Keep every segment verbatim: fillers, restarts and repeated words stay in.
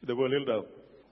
இந்த வேளையில் நாம்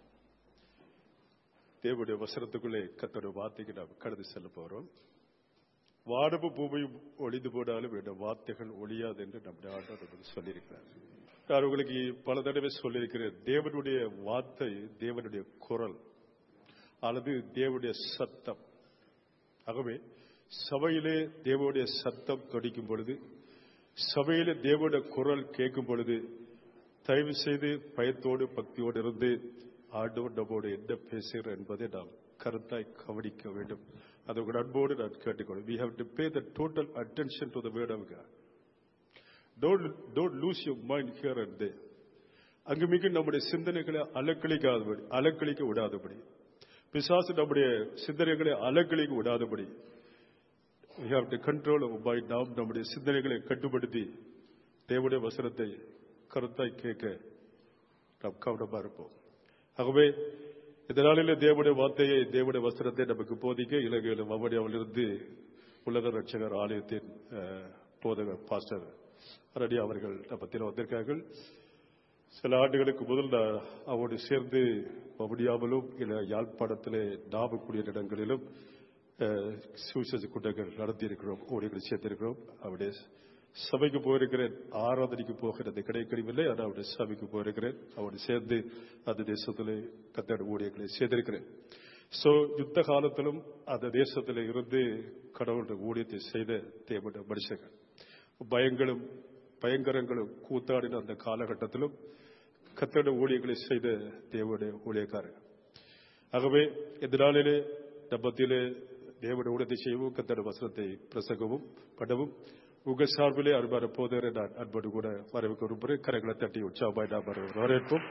தேவனுடைய வசனத்துக்குள்ளே கர்த்தருடைய வார்த்தைக்கு நாம் கடந்து செல்ல போறோம். வானமும் பூமியும் ஒளிந்து போனாலும் இந்த வார்த்தைகள் ஒளியாது என்று நம்முடைய ஆண்டவர் சொல்லியிருக்கிறார். நான் உங்களுக்கு பல தடவை சொல்லியிருக்கிறேன், தேவனுடைய வார்த்தை தேவனுடைய குரல் அல்லது தேவனுடைய சத்தம். ஆகவே சபையிலே தேவனுடைய சத்தம் தொடிக்கும் பொழுது, சபையிலே தேவனுடைய குரல் கேட்கும் பொழுது, தயவு செய்து பயத்தோடு பக்தியோடு இருந்து ஆண்டவர் நம்மோடு என்ன பேசுகிறார் என்பதை நாம் கருத்தாய் கவனிக்க வேண்டும். அது உங்கள் அன்போடு நான் கேட்டுக்கொள்ளும். We have to pay the total attention to the word of God. Don't don't lose your mind here and there. அங்குமிக்கு நம்முடைய சிந்தனைகளை அலக்களிக்காதபடி அலக்களிக்க விடாதபடி, பிசாசு நம்முடைய சிந்தனைகளை அலக்களிக்க விடாதபடி we have to control our mind. நாம் நம்முடைய சிந்தனைகளை கட்டுப்படுத்தி தேவனுடைய வசனத்தை கருத்தாய் கேட்க நாம் கவனமா இருப்போம். ஆகவே இந்த நாளிலே தேவனுடைய வார்த்தையை தேவனுடைய வசனத்தை நமக்கு போதிக்க இலங்கையில் வவுனியாவிலிருந்து உலக ரட்சகர் ஆலயத்தின் போதகர் பாஸ்டர் அரடி அவர்கள் நம்ம வந்திருக்கார்கள். சில ஆண்டுகளுக்கு முதல் நான் அவரோடு சேர்ந்து வவுனியாவிலும் இல்லை யாழ்ப்பாணத்திலே நாமக்கூடிய இடங்களிலும் சுவிசேஷ கூட்டங்கள் நடத்தியிருக்கிறோம், ஊழியர்களை சேர்த்திருக்கிறோம். அவருடைய சபைக்கு போயிருக்கிறேன், ஆராதனைக்கு போகிறது கிடைக்கவில்லை, ஆனால் அவருடைய சபைக்கு போயிருக்கிறேன். அவரோடு சேர்ந்து அந்த தேசத்திலே கர்த்தருடைய ஊழியர்களை செய்திருக்கிறேன். சோ யுத்த காலத்திலும் அந்த தேசத்தில் இருந்து கடவுளுடைய ஊழியத்தை செய்த தேவனுடைய மனுஷர்கள், பயங்களும் பயங்கரங்களும் கூத்தாடின அந்த காலகட்டத்திலும் கர்த்தருடைய ஊழியர்களை செய்த தேவனுடைய ஊழியக்காரர்கள். ஆகவே இந்த நாளிலே நம்மத்திலே தேவனுடைய ஊழியத்தை செய்யவும் கர்த்தருடைய வசனத்தை பிரசங்கவும் பண்ணவும் உங்கள் சார்பிலே அன்பான போதகரை நான் அன்போடு கூட வரவேற்க விரும்புகிறேன். கரங்களை தட்டி உற்சாகமாய் நாம் வரவேற்போம்.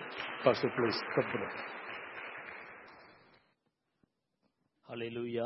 ஹல்லேலூயா,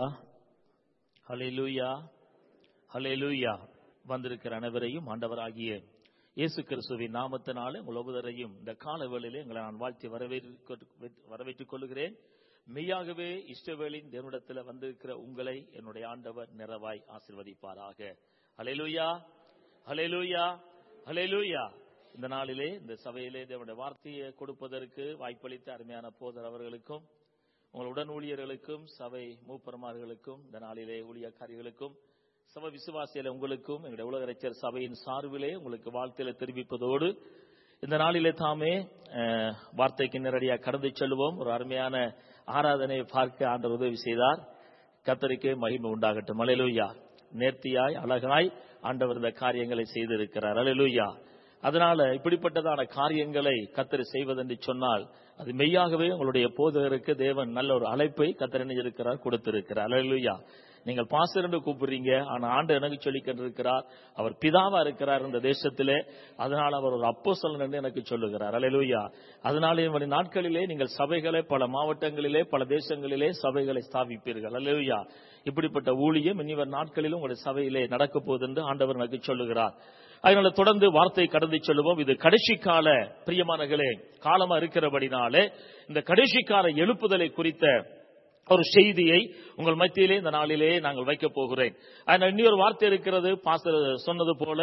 ஹல்லேலூயா, ஹல்லேலூயா. வந்திருக்கிற அனைவரையும் ஆண்டவராகிய இயேசு கிறிஸ்துவின் நாமத்தினாலே உலகரையும் இந்த கால வேளையிலே எங்களை நான் வாழ்த்தி வரவேற்றுக் கொள்கிறேன். மெய்யாகவே இஸ்ரவேலின் தேவனிடத்தில் வந்திருக்கிற உங்களை என்னுடைய ஆண்டவர் நிறைவாய் ஆசீர்வதிப்பாராக. ஹல்லேலூயா, ஹல்லேலூயா, ஹல்லேலூயா. இந்த நாளிலே இந்த சபையிலே தேவனுடைய வார்த்தையை கொடுப்பதற்கு வாய்ப்பளித்த அருமையான போதர் அவர்களுக்கும், உங்கள் உடன் ஊழியர்களுக்கும், சபை மூப்பர்மார்களுக்கும், இந்த நாளிலே ஊழியக்காரிகளுக்கும், சபை விசுவாசியில உங்களுக்கும், எங்களுடைய உலக இறைச்சர் சபையின் சார்பிலே உங்களுக்கு வாழ்த்தையில தெரிவிப்பதோடு இந்த நாளிலே தாமே வார்த்தைக்கு நேரடியாக கடந்து செல்வோம். ஒரு அருமையான ஆராதனையை பார்க்க ஆண்டவர் உதவி செய்தார். கர்த்தருக்கே மகிமை உண்டாகட்டும். ஹல்லேலூயா. நேர்த்தியாய் அழகாய் ஆண்டவர் இந்த காரியங்களை செய்திருக்கிறார். ஹல்லேலூயா. அதனால இப்படிப்பட்டதான காரியங்களை கர்த்தர் செய்வதென்று சொன்னால் அது மெய்யாகவே உங்களுடைய போதகருக்கு தேவன் நல்ல ஒரு அழைப்பை கர்த்தர் இருக்கிறார், கொடுத்திருக்கிறார். ஹல்லேலூயா. நீங்கள் பாஸ்டர் என்று கூப்பிடுறீங்க, ஆனா ஆண்டு எனக்கு சொல்லி கொண்டிருக்கிறார், அவர் பிதாவா இருக்கிறார் இந்த தேசத்திலே, அதனால அவர் ஒரு அப்போஸ்தலன் என்று எனக்கு சொல்லுகிறார். ஹல்லேலூயா. அதனால இவருடைய நாட்களிலே நீங்கள் சபைகளை பல மாவட்டங்களிலே பல தேசங்களிலே சபைகளை ஸ்தாபிப்பீர்கள். ஹல்லேலூயா. இப்படிப்பட்ட ஊழியம் இனிவர் நாட்களிலும் உங்களுடைய சபையிலே நடக்க போகுது என்று ஆண்டவர் எனக்கு சொல்லுகிறார். அதனால தொடர்ந்து வார்த்தை கடந்து செல்லுவோம். இது கடைசி கால பிரியமானங்களே காலமா இருக்கிறபடினாலே இந்த கடைசி கால எழுப்புதலை குறித்த ஒரு செய்தியை உங்கள் மத்தியிலே இந்த நாளிலே நாங்கள் வைக்க போகிறேன். அதனால் இன்னொரு வார்த்தை இருக்கிறது, பாஸ்டர் சொன்னது போல,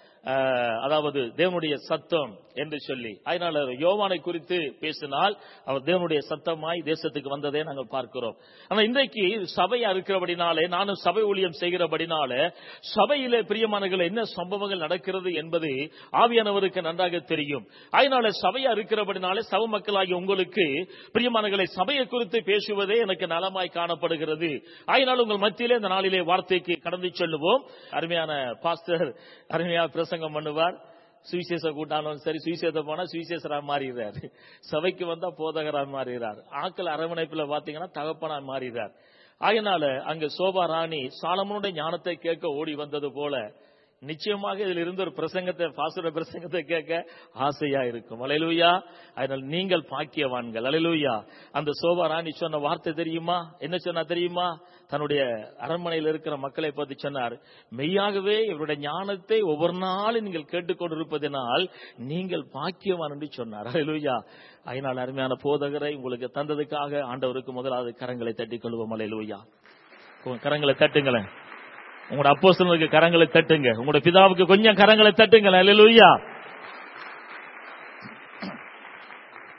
அதாவது தேவனுடைய சத்தம் என்று சொல்லி. அதனால யோவானை குறித்து பேசினால் அவர் தேவனுடைய சத்தமாய் தேசத்துக்கு வந்ததை நாங்கள் பார்க்கிறோம். ஆனா இன்றைக்கு சபையா இருக்கிறபடினாலே, நானும் சபை ஊழியம் செய்கிறபடினாலே சபையிலே பிரியமானங்கள் என்ன சம்பவங்கள் நடக்கிறது என்பது ஆவியானவருக்கு நன்றாக தெரியும். அதனால சபையா இருக்கிறபடினாலே சபை மக்களாகிய உங்களுக்கு பிரியமானங்களை சபையை குறித்து பேசுவதே எனக்கு நலமாய் காணப்படுகிறது. அதனால உங்கள் மத்தியிலே இந்த நாளிலே வார்த்தைக்கு கடந்து செல்லுவோம். அருமையான பாஸ்டர் அருமையா பிரசங்கம் பண்ணுவார். சுவிசேஷ கூட்டாலும் சரி, சுவிசேஷ போனா சுவிசேஷரா மாறுகிறார், சபைக்கு வந்தா போதகரா மாறுகிறார், ஆக்கள் அரவணைப்புல பாத்தீங்கன்னா தகப்பனா மாறுகிறார். அதனால அங்க சோபா ராணி சாலமோனுடைய ஞானத்தை கேட்க ஓடி வந்தது போல நிச்சயமாக இதில் இருந்து ஒரு பிரசங்கத்தை பாசுர பிரசங்கத்தை கேட்க ஆசையா இருக்கும். ஹல்லேலூயா. அதனால் நீங்கள் பாக்கியவான்கள். ஹல்லேலூயா. அந்த சோபா ராணி சொன்ன வார்த்தை தெரியுமா? என்ன சொன்னா தெரியுமா? தன்னுடைய அரண்மனையில் இருக்கிற மக்களை பற்றி சொன்னார், மெய்யாகவே இவருடைய ஞானத்தை ஒவ்வொரு நாளும் நீங்கள் கேட்டுக்கொண்டிருப்பதனால் நீங்கள் பாக்கியவான் என்று சொன்னார். ஹல்லேலூயா. அதனால் அருமையான போதகரை உங்களுக்கு தந்ததுக்காக ஆண்டவருக்கு முதலாவது கரங்களை தட்டிக் கொள்வோம். ஹல்லேலூயா. கரங்களை தட்டுங்களேன். உங்களோட அப்போஸ்தலனுக்கு கரங்களை தட்டுங்க. உங்களோட பிதாவுக்கு கொஞ்சம் கரங்களை தட்டுங்க. ஹல்லேலூயா.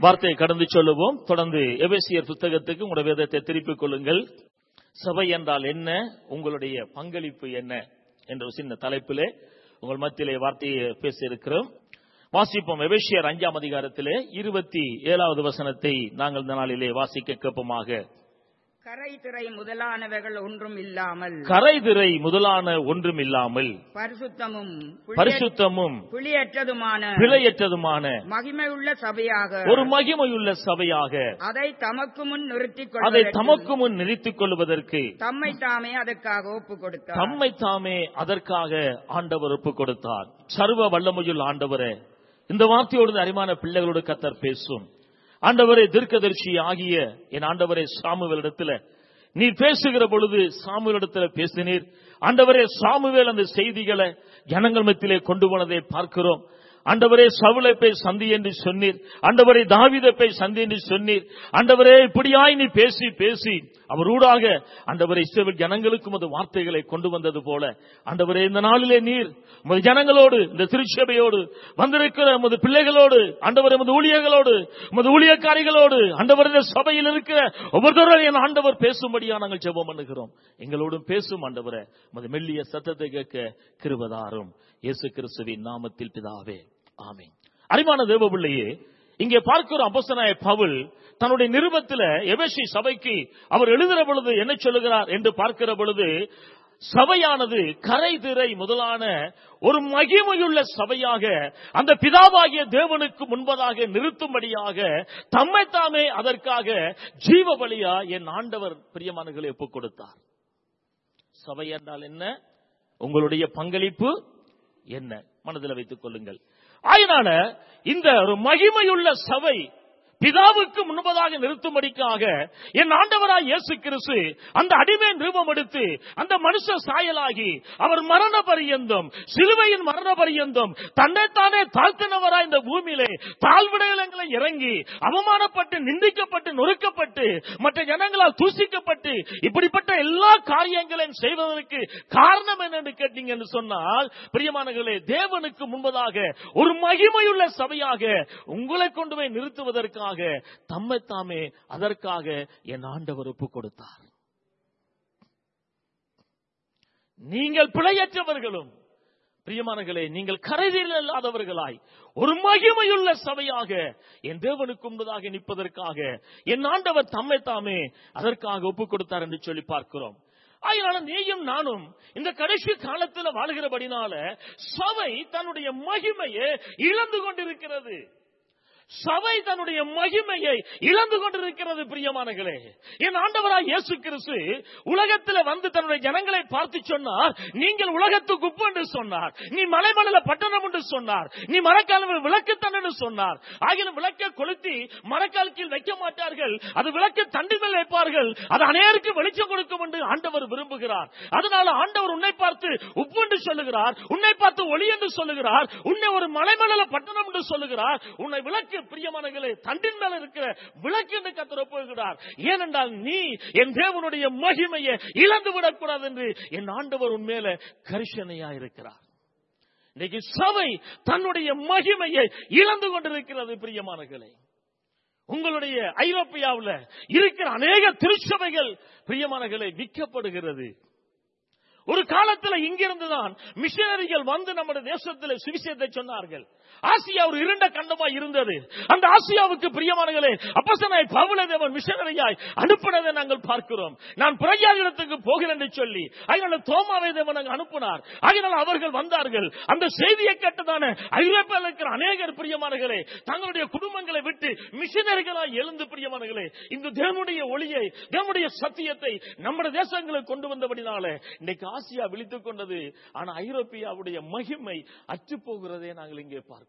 வார்த்தையை கடந்து சொல்லுவோம். தொடர்ந்து எபேசியர் புத்தகத்துக்கு உங்களுடைய வேதத்தை திருப்பிக் கொள்ளுங்கள். சபை என்றால் என்ன, உங்களுடைய பங்களிப்பு என்ன என்ற ஒரு சின்ன தலைப்பிலே உங்கள் மத்தியிலே வார்த்தையை பேச இருக்கிறோம். வாசிப்போம். எபேசியர் அஞ்சாம் அதிகாரத்திலே இருபத்தி ஏழாவது வசனத்தை நாங்கள் இந்த நாளிலே வாசிக்க கேட்போமாக. கரைதிரை முதலானவைகள் ஒன்றும் இல்லாமல் கரைதிரை முதலான ஒன்றும் இல்லாமல் பரிசுத்தமும் பரிசுத்தமும் பிழையற்றதுமான பிழையற்றதுமான மகிமையுள்ள சபையாக ஒரு மகிமையுள்ள சபையாக அதை தமக்கு முன் நிறுத்திக் அதை கொள்வதற்கு தமக்கு முன் நிறுத்திக் கொள்வதற்கு தம்மை தாமே அதற்காக ஒப்பு கொடுத்தார். தம்மை தாமே அதற்காக ஆண்டவர் ஒப்பு கொடுத்தார். சர்வ வல்லமையுள்ள ஆண்டவரே, இந்த வார்த்தையோடு அருமையான பிள்ளைகளோடு கர்த்தர் பேசும். ஆண்டவரே, தீர்க்கதரிசி ஆகிய என் ஆண்டவரே சாமுவேலிடத்தில் நீர் பேசுகிற பொழுது சாமுவேலிடத்தில் பேசினீர். ஆண்டவரே, சாமுவேல் அந்த செய்திகளை ஜனங்கள் மத்தியிலே கொண்டு போனதை பார்க்கிறோம். ஆண்டவரே, சவுலை போய் சந்தி என்று சொன்னீர். ஆண்டவரே, தாவீதை போய் சந்தி என்று சொன்னீர். ஆண்டவரே, இப்படியாய் நீ பேசி பேசி அவரூடாக ஆண்டவரே இஸ்ரவேல் ஜனங்களுக்கும் அது வார்த்தைகளை கொண்டு வந்தது போல ஆண்டவரே, இந்த நாளிலே நீர் உமது ஜனங்களோடு, இந்த திருச்சபையோடு வந்திருக்கிற உமது பிள்ளைகளோடு, ஆண்டவரே உமது ஊழியர்களோடு, உமது ஊழியக்காரிகளோடு, ஆண்டவரே சபையில் இருக்கிற ஒவ்வொருத்தரும் ஆண்டவர் பேசும்படியா நாங்கள் ஜெபம் பண்ணுகிறோம். எங்களோடும் பேசும் ஆண்டவரே, உமது மெல்லிய சத்தத்தை கேட்க கிருபைதாரும். இயேசு கிறிஸ்துவின் நாமத்தில் பிதாவே, ஆமென். அருமையான தேவ பிள்ளையே, இங்கே பார்க்கிற அப்போஸ்தலனாகிய பவுல் தன்னுடைய நிருபத்தில் எபேசி சபைக்கு அவர் எழுதுகிற பொழுது என்ன சொல்லுகிறார் என்று பார்க்கிற பொழுது, சபையானது கரைதிரை முதலான ஒரு மகிமையுள்ள சபையாக அந்த பிதாவாகிய தேவனுக்கு முன்பதாக நிறுத்தும்படியாக தம்மை தாமே அதற்காக ஜீவ பலியா என் ஆண்டவர் பிரியமானங்களை ஒப்புக் கொடுத்தார். சபை என்றால் என்ன, உங்களுடைய பங்களிப்பு என்ன, மனதில் வைத்துக் கொள்ளுங்கள். அதனால இந்த ஒரு மகிமையுள்ள சபை பிதாவுக்கு முன்பதாக நிறுத்தும்படிக்காக என் ஆண்டவராய் இயேசு கிறிஸ்து அந்த அடிமை ரூபம் எடுத்து அந்த மனுஷ சாயலாகி அவர் மரண பரியந்தம், சிலுவையின் மரண பரியந்தம் தன்னைத்தானே தாழ்த்தினவராய் இந்த பூமியிலே தாழ்விடங்களை இறங்கி அவமானப்பட்டு நிந்திக்கப்பட்டு நொறுக்கப்பட்டு மற்ற ஜனங்களால் தூசிக்கப்பட்டு இப்படிப்பட்ட எல்லா காரியங்களையும் செய்வதற்கு காரணம் என்னன்னு கேட்டீங்கன்னு சொன்னால், பிரியமானவர்களே, தேவனுக்கு முன்பதாக ஒரு மகிமையுள்ள சபையாக உங்களை கொண்டு போய் நிறுத்துவதற்காக தம்மை தாமே அதற்காக என் ஆண்டவர் ஒப்பு கொடுத்தார். நீங்கள் பிழையற்றவர்களும் பிரியமானங்களே, நீங்கள் கரைதில் இல்லாதவர்களாய் ஒரு மகிமையுள்ள சபையாக என் தேவனுக்கு முன்பதாக நிற்பதற்காக என் ஆண்டவர் தம்மை தாமே அதற்காக ஒப்பு கொடுத்தார் என்று சொல்லி பார்க்கிறோம். அதனால நீயும் நானும் இந்த கடைசி காலத்தில் வாழ்கிறபடினால சபை தன்னுடைய மகிமையை இழந்து கொண்டிருக்கிறது. சபை தன்னுடைய மகிமையை இழந்து கொண்டிருக்கிறது. பிரியமானங்களே, என் ஆண்டவராய் இயேசு கிறிஸ்து உலகத்தில் வந்து தன்னுடைய ஜனங்களை பார்த்து சொன்னார், நீங்கள் உலகத்துக்கு உப்பு என்று சொன்னார், நீ மலைமலையில பட்டணம் என்று சொன்னார், நீ மரக்கால விளக்குத்தன் என்று சொன்னார். ஆகிய விளக்கை கொளுத்தி மரக்கால் கீழ் வைக்க மாட்டார்கள், அது விளக்கு தண்டி மேல் வைப்பார்கள், அது அநேருக்கு வெளிச்சம் கொடுக்கும் என்று ஆண்டவர் விரும்புகிறார். அதனால ஆண்டவர் உன்னை பார்த்து உப்பு என்று சொல்லுகிறார், உன்னை பார்த்து ஒளி என்று சொல்லுகிறார், உன்னை ஒரு மலைமலையில பட்டணம் என்று சொல்லுகிறார், உன்னை விளக்கு பிரியமானங்களே தண்டின் மேல இருக்கிற விளக்கு என்று கர்த்தர் ஒப்புகிறார். ஏனென்றால் நீ என் தேவனுடைய மகிமையை இழந்து விடக்கூடாது என்று என் ஆண்டவர் உன் மேல கரிசனையா இருக்கிறார். இன்னைக்கு சபை தன்னுடைய மகிமையை இழந்து கொண்டிருக்கிறது. பிரியமானங்களே, உங்களுடைய ஐரோப்பியாவில் இருக்கிற அநேக திருச்சபைகள் பிரியமானங்களே விற்கப்படுகிறது. ஒரு காலத்தில் இங்கிருந்துதான் மிஷனரிகள் வந்து நம்முடைய தேசத்தில் சுவிசேஷத்தை சொன்னார்கள். ஆசியா ஒரு இருண்ட கண்டமாய் இருந்தது. அந்த ஆசியாவுக்கு பிரியமானங்களே அப்போஸ்தலனாகிய பவுலை தேவன் மிஷனரியாய் அனுப்பினதை நாங்கள் பார்க்கிறோம். நான் புறஜாதிகளுக்கு போகிறேன் என்று சொல்லி அதனால தோமாவை தேவன் அங்கு அனுப்பினார். அதனால் அவர்கள் வந்தார்கள். அந்த செய்தியை கேட்டதான ஐரோப்பியாவில் இருக்கிற அநேகர் பிரியமானங்களே தங்களுடைய குடும்பங்களை விட்டு மிஷனரிகளாய் எழுந்து பிரியமானங்களே இந்த தேவனுடைய ஒளியை, தேவனுடைய சத்தியத்தை நம்முடைய தேசங்களுக்கு கொண்டு வந்தபடினால இன்னைக்கு ஆசியா விழித்துக் கொண்டது. ஆனா ஐரோப்பியாவுடைய மகிமை அற்று போகிறதே நாங்கள் இங்கே பார்க்கிறோம்.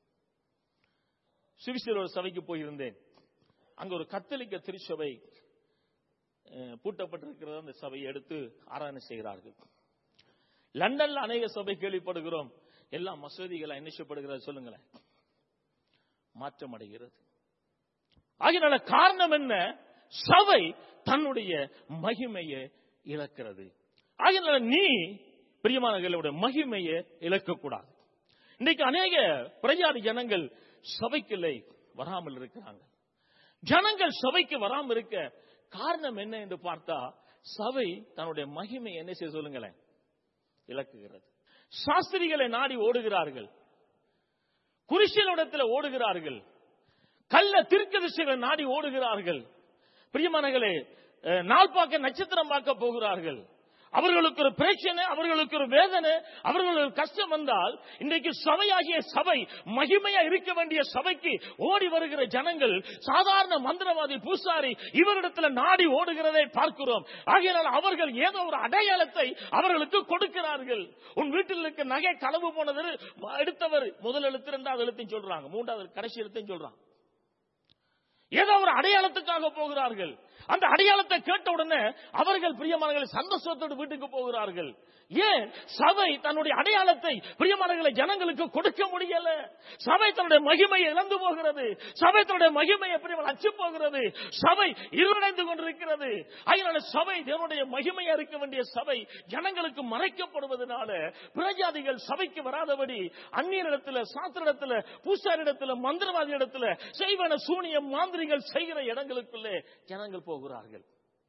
சுவிஸ்ல ஒரு சபைக்கு போயிருந்தேன். அங்க ஒரு கத்தோலிக்க திருச்சபை பூட்டப்பட்டிருக்கிறது. அந்த சபையை எடுத்து ஆராய்ச்சி செய்கிறார்கள். லண்டன்ல அநேக சபை கேள்விப்படுகிறோம். எல்லா மசூதிகள் என்ன சொல்லுங்களேன், மாற்றம் அடைகிறது. ஆகினால காரணம் என்ன? சபை தன்னுடைய மகிமையை இழக்கிறது. ஆகினால நீ பிரியமானவர்களுடைய மகிமையை இழக்கக்கூடாது. இன்னைக்கு அநேக பிரஜாதி ஜனங்கள் சபைக்குள்ளே வராமல் இருக்கிறாங்க. ஜனங்கள் சபைக்கு வராமல் இருக்க காரணம் என்ன என்று பார்த்தா, சபை தன்னுடைய மகிமை என்ன செய்ய சொல்லுங்களேன் இழக்குகிறது. சாஸ்திரிகளை நாடி ஓடுகிறார்கள், குருஷிகளிடத்தில் ஓடுகிறார்கள், கள்ள தீர்க்கதரிசிகளை நாடி ஓடுகிறார்கள். பிரியமானவர்களே, நாள் பார்க்க நட்சத்திரம் பார்க்க போகிறார்கள். அவர்களுக்கு ஒரு பிரச்சனை, அவர்களுக்கு ஒரு வேதனை, அவர்களுக்கு கஷ்டம் வந்தால் இன்றைக்கு சபையாகிய சபை மகிமையா இருக்க வேண்டிய சபைக்கு ஓடி வருகிற ஜனங்கள் சாதாரண மந்திரவாதி பூசாரி இவரிடத்தில் நாடி ஓடுகிறதை பார்க்கிறோம். ஆகையால் அவர்கள் ஏதோ ஒரு அடையாளத்தை அவர்களுக்கு கொடுக்கிறார்கள். உன் வீட்டில் இருக்க நகை களவு போனது எடுத்தவர் முதல் எழுத்து, இரண்டாவது எழுத்தையும் சொல்றாங்க, மூன்றாவது கடைசி எழுத்தையும் சொல்றாங்க. ஏதோ ஒரு அடையாளத்துக்காக போகிறார்கள். அந்த அடையாளத்தை கேட்ட உடனே அவர்கள் பிரியமானவர்களை சந்தோஷத்தோடு வீட்டுக்கு போகிறார்கள். ஏன்? சபை தன்னுடைய அடையாளத்தை பிரியமானவர்களை ஜனங்களுக்கு கொடுக்க முடியல. சபை தன்னுடைய மகிமையை இழந்து போகிறது. சபை தன்னுடைய மகிமையை பிரியமான அச்சு போகிறது. சபை இருளடைந்து கொண்டிருக்கிறது. அதனால சபை தேவனுடைய மகிமையா இருக்க வேண்டிய சபை ஜனங்களுக்கு மறைக்கப்படுவதனால பிரஜாதிகள் சபைக்கு வராதபடி அந்நியரிடத்துல, சாஸ்திரிடத்துல, பூசாரிடத்துல, மந்திரவாதி இடத்துல, செய்வன சூனியம் மாந்திரிகள் செய்கிற இடங்களுக்குள்ளே ஜனங்கள் போகிறார்கள்.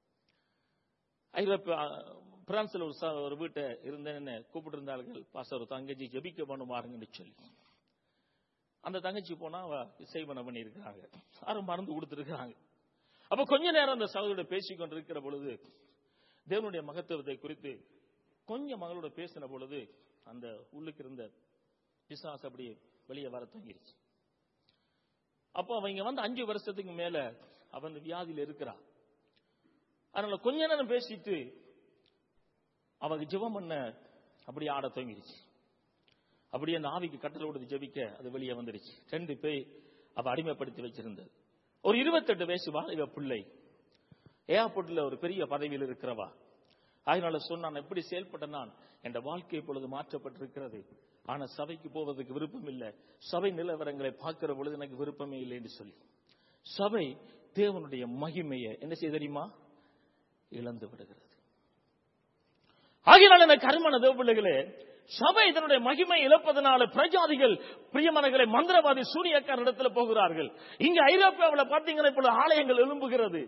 பிரான்ஸ்ல ஒரு ஒரு வீட்டை இருந்தேன்னு கூப்பிட்டு இருந்தார்கள். பாஸ்டர் தங்கச்சி ஜெபிக்க பண்ணுவாருங்கன்னு சொல்லி அந்த தங்கச்சி போனா செய்வன பண்ணி இருக்கிறாங்க, யாரும் மறந்து கொடுத்துருக்காங்க. அப்ப கொஞ்ச நேரம் அந்த சகோதரோட பேசிக் கொண்டிருக்கிற பொழுது தேவனுடைய மகத்துவத்தை குறித்து கொஞ்சம் மகளோட பேசின பொழுது அந்த உள்ளுக்கு இருந்த பிசாசு அப்படியே வெளியே வர தங்கிருச்சு. அப்போ அவங்க வந்து அஞ்சு வருஷத்துக்கு மேல அவன் வியாதியில இருக்கிறா. அதனால கொஞ்ச நேரம் பேசிட்டு அவங்க ஜெபம் பண்ண அப்படியே ஆட தோங்கிருச்சு. அப்படியே அந்த ஆவிக்கு கட்டளை ஜெபிக்க அது வெளியே வந்துருச்சு. ரெண்டு பேய் அவ அடிமைப்படுத்தி வச்சிருந்தது. ஒரு இருபத்தெட்டு வயசு வாலிப பிள்ளை, ஏர்போர்ட்ல ஒரு பெரிய பதவியில் இருக்கிறவா. அதனால சொன்னான், எப்படி செயல்பட்ட நான் என் வாழ்க்கை இப்பொழுது மாற்றப்பட்டிருக்கிறது, ஆனா சபைக்கு போவதற்கு விருப்பம் இல்லை, சபை நிலவரங்களை பார்க்கிற பொழுது எனக்கு விருப்பமே இல்லை என்று சொல்லி சபை தேவனுடைய மகிமையை என்ன செய்ய தெரியுமா இழந்து விடுகிறது. ஆகையால் எனக்கு அருமையான தேவ பிள்ளைகளே, சபை இதனுடைய மகிமை இழப்பதனால பிரஜாதிகள் பிரியமானவர்களை மந்திரவாதி சூனியக்கார இடத்துல போகிறார்கள். இங்க ஐரோப்பியாவில் பார்த்தீங்கன்னா இப்பொழுது ஆலயங்கள் எழும்புகிறது.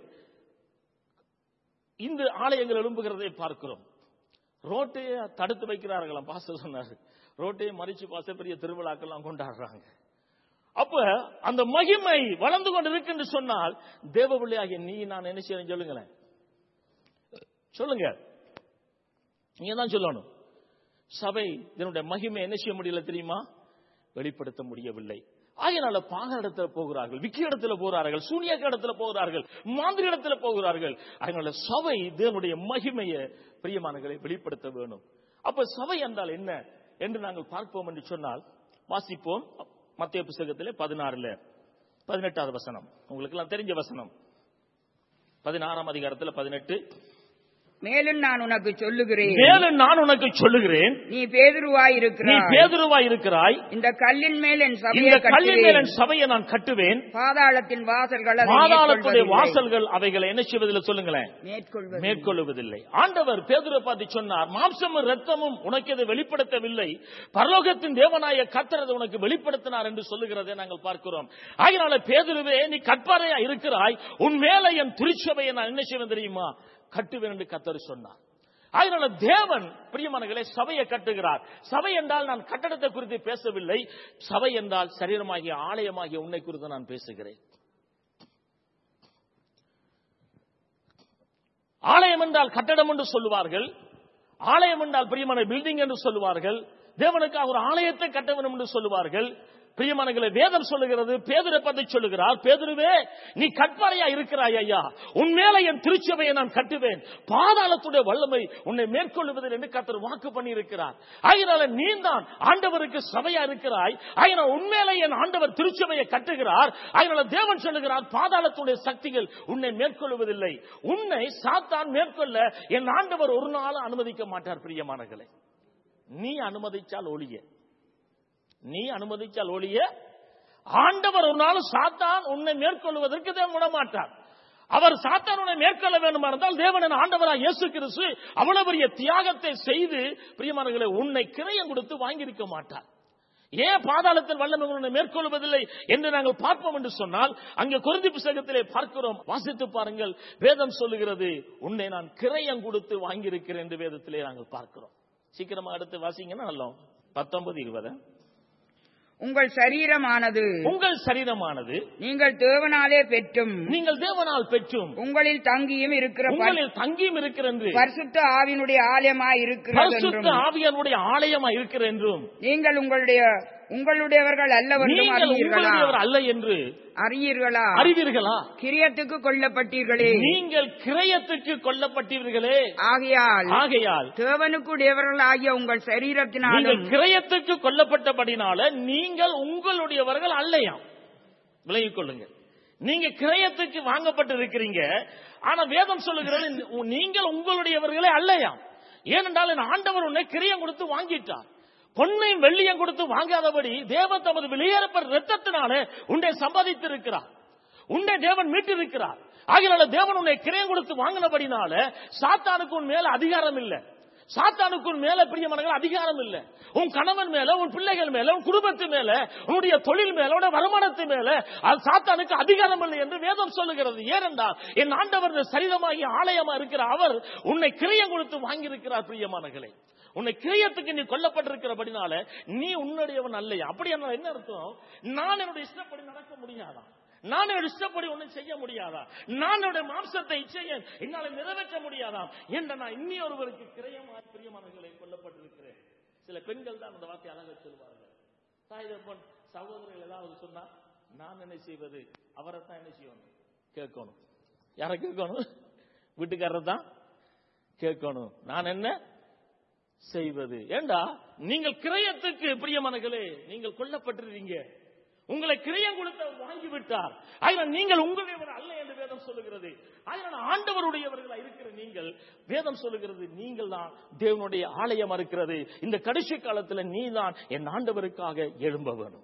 இந்த ஆலயங்கள் எழும்புகிறதை பார்க்கிறோம். ரோட்டையே தடுத்து வைக்கிறார்களாம். பாஸ்டர் சொன்னாரு, ரோட்டையே மறிச்சு பாச பெரிய திருவிழாக்கெல்லாம் கொண்டாடுறாங்க. அப்ப அந்த மகிமை வளர்ந்து கொண்டு இருக்கு என்று சொன்னால் தேவ பிள்ளையாகிய நீ நான் என்ன செய்யணும் சொல்லுங்களேன், சொல்லுங்க, நீங்க தான் சொல்லணும். சபை இதனுடைய மகிமை என்ன செய்ய முடியல தெரியுமா, வெளிப்படுத்த முடியவில்லை. ஆகையினால பாக இடத்துல போகிறார்கள், விக்கி இடத்துல போகிறார்கள், சூனியக்க இடத்துல போகிறார்கள், மாந்திரி இடத்துல போகிறார்கள். அதனால சபை தேவனுடைய மகிமையை பிரியமானங்களை வெளிப்படுத்த வேணும். அப்ப சபை என்றால் என்ன என்று நாங்கள் பார்ப்போம் என்று சொன்னால் வாசிப்போம். மத்தேயு புத்தகத்திலே பதினாறுல பதினெட்டாவது வசனம், உங்களுக்கு எல்லாம் தெரிஞ்ச வசனம். பதினாறாம் அதிகாரத்தில் பதினெட்டு. மேலும் நான் உனக்கு சொல்லுகிறேன், மேலும் நான் உனக்கு சொல்லுகிறேன், நீ பேதுருவாய் இருக்கிறாய், நீ பேதுருவாய் இருக்கிறாய், இந்த கல்லின் மேல் என் சபையை இந்த கல்லின் மேல் கட்டுவேன், என் சபையை நான் கட்டுவேன், பாதாளத்தின் வாசல்கள் அதை பாதாளத்துடைய மேற்கொள்வதில்லை. வாசல்கள் அவைகளை என்ன செய்வதில்லை சொல்லுங்களேன், மேற்கொள்வதில்லை. மேற்கொள்வதில்லை. ஆண்டவர் பேதுருவை பார்த்து சொன்னார், மாம்சமும் இரத்தமும் உனக்கு இதை வெளிப்படுத்தவில்லை, பரலோகத்தின் தேவனாய கர்த்தர் உனக்கு வெளிப்படுத்தினார் என்று சொல்லுகிறதை நாங்கள் பார்க்கிறோம். ஆகையால பேதுருவே, நீ கற்பாரையா இருக்கிறாய், உன் மேல என் திருச்சபையை நான் என்ன செய்வேன் தெரியுமா, கட்டுவேன் என்று கர்த்தர் சொன்னார். அதனால தேவன் பிரியமானவர்களே சபையை கட்டுகிறார். சபை என்றால் நான் கட்டடத்தை குறித்து பேசவில்லை, சபை என்றால் சரீரமாகிய ஆலயமாகிய உன்னை குறித்து நான் பேசுகிறேன். ஆலயம் என்றால் கட்டடம் என்று சொல்லுவார்கள், ஆலயம் என்றால் பிரியமான பில்டிங் என்று சொல்லுவார்கள், தேவனுக்காக ஒரு ஆலயத்தை கட்ட வேண்டும் என்று சொல்லுவார்கள். பிரியமானவர்களே, வேதம் சொல்லுகிறது, பேதுருவை பற்றி சொல்லுகிறார், பேதுருவே நீ கற்பாரையா இருக்கிறாய் ஐயா, உன் மேல என் திருச்சபையை நான் கட்டுவேன், பாதாளத்துடைய வல்லமை உன்னை மேற்கொள்ளுவதில் என்று கர்த்தர் வாக்கு பண்ணி இருக்கிறார். ஆகையால நீ தான் ஆண்டவருக்கு சபையா இருக்கிறாய். ஆகையால உண்மையிலே என் ஆண்டவர் திருச்சபையை கட்டுகிறார். ஆகையால தேவன் சொல்லுகிறார், பாதாளத்துடைய சக்திகள் உன்னை மேற்கொள்வதில்லை, உன்னை சாத்தான் மேற்கொள்ள என் ஆண்டவர் ஒரு நாள் அனுமதிக்க மாட்டார். பிரியமானவர்களே, நீ அனுமதிச்சால் ஒழிய நீ அனுமதிச்சால் ஒழிய ஆண்டவர் ஒரு நாள் சாத்தான் உன்னை மேற்கொள்வதற்கு தேவன் விட மாட்டார். அவர் சாத்தான் உன்னை மேற்கொள்ள வேண்டும் என்றால் தேவன் ஆண்டவராக இயேசு கிறிஸ்து அவ்வளவு பெரிய தியாகத்தை செய்து பிரியமானவர்களே உன்னை கிரயம் கொடுத்து வாங்கியிருக்க மாட்டார். ஏன் பாதாளத்தில் வல்லமை உன்னை மேற்கொள்வதில்லை என்று நாங்கள் பார்ப்போம் என்று சொன்னால், அங்கே கொரிந்தி புத்தகத்திலே பார்க்கிறோம். வாசித்து பாருங்கள். வேதம் சொல்லுகிறது, உன்னை நான் கிரயம் கொடுத்து வாங்கியிருக்கிறேன் என்று வேதத்திலே நாங்கள் பார்க்கிறோம். சீக்கிரமா அடுத்து வாசிங்கன்னா நல்லா. பத்தொன்பது இருபது. உங்கள் சரீரமானது உங்கள் சரீரமானது நீங்கள் தேவனாலே பெற்றும் நீங்கள் தேவனால் பெற்றும் உங்களில் தங்கியும் இருக்கிற உங்களில் தங்கியும் இருக்கிற என்று பரிசுத்த ஆவியினுடைய ஆலயமாய் இருக்கிறது பரிசுத்த என்றும் ஆவியானுடைய ஆலயமாய் இருக்கிற என்றும் நீங்கள் உங்களுடைய உங்களுடையவர்கள் அல்லவென்றும் நீங்கள் அறியீர்களா உங்களுடையவர் அல்ல என்று அறியீர்களா அறிவீர்களா? கிரியத்துக்கு கொல்லப்பட்டீர்களே, நீங்கள் கிரயத்துக்கு கொல்லப்பட்டீர்களே. ஆகையால் ஆகையால் தேவனுக்குடையவர்களாகிய உங்கள் சரீரத்தினாலும் நீங்கள் கிரயத்துக்கு கொல்லப்பட்டபடினால நீங்கள் உங்களுடையவர்கள் அல்லையாம். விளங்கிக் கொள்ளுங்கள். நீங்க கிரயத்துக்கு வாங்கப்பட்டு இருக்கிறீங்க. ஆனா வேதம் சொல்லுகிறது நீங்கள் உங்களுடையவர்களே அல்லையாம். ஏனென்றால் என் ஆண்டவர் உன்னை கிரயம் கொடுத்து வாங்கிட்டார். பொன்னையும் வெள்ளியும் கொடுத்து வாங்காதபடி தேவன் தமது வெளியேறப்பட்ட இரத்தத்தினாலே உன்னை சம்பாதித்திருக்கிறார். உன்னை தேவன் மீட்டிருக்கிறார். ஆகையால தேவன் உன்னை கிரயம் கொடுத்து வாங்கினபடினால சாத்தானுக்கு உன் மேல அதிகாரம் இல்லை. சாத்தானுக்கு உன் மேல பிரியமானவர்கள் அதிகாரம் இல்லை. உன் கணவன் மேல, உன் பிள்ளைகள் மேல, உன் குடும்பத்து மேல, உன்னுடைய தொழில் மேல, உன்னுடைய வருமானத்து மேல அது சாத்தானுக்கு அதிகாரம் இல்லை என்று வேதம் சொல்லுகிறது. ஏனென்றால் என் ஆண்டவர் சரீரமாகிய ஆலயமா இருக்கிற அவர் உன்னை கிரயம் கொடுத்து வாங்கியிருக்கிறார். பிரியமானவர்களே, உன்னை கிரயத்துக்கு நீ கொல்லப்பட்டிருக்கிறபடினால நீ உன்னுடையவன் அல்லையா? அப்படி என்ன அர்த்தம்? நான் என்னுடைய இஷ்டப்படி நடக்க முடியாதா? நான் என்னுடைய இஷ்டப்படி ஒன்னும் செய்ய முடியாதா? நான் என்னுடைய மாம்சத்தை இச்சையை என்னால நிறைவேற்ற முடியாதா என்ற நான் இன்னி ஒருவருக்கு கிரயமா பிரியமானவர்களை கொல்லப்பட்டிருக்கிறேன். சில பெண்கள் தான் அந்த வார்த்தை அழகாக சொல்வார்கள். தாய்தப்பன் சகோதரர்கள் ஏதாவது சொன்னா நான் என்ன செய்வது? அவரை தான் என்ன செய்யணும்? கேட்கணும். யாரை கேட்கணும்? வீட்டுக்காரரை தான் கேட்கணும். நான் என்ன செய்வது? ஏண்டா நீங்கள் கிரயத்துக்கு பிரியமானவர்களே நீங்கள் கொல்லப்பட்டிருக்கீங்க. உங்களை கிரயம் கொடுத்த வாங்கிவிட்டார். அதனால் நீங்கள் உங்களுடையவர் அல்ல என்று வேதம் சொல்லுகிறது. அதனால் ஆண்டவருடையவர்களா இருக்கிற நீங்கள், வேதம் சொல்லுகிறது நீங்கள் தான் தேவனுடைய ஆலயமா இருக்கிறது. இந்த கடைசி காலத்தில் நீ தான் என் ஆண்டவருக்காக எழும்ப வேணும்.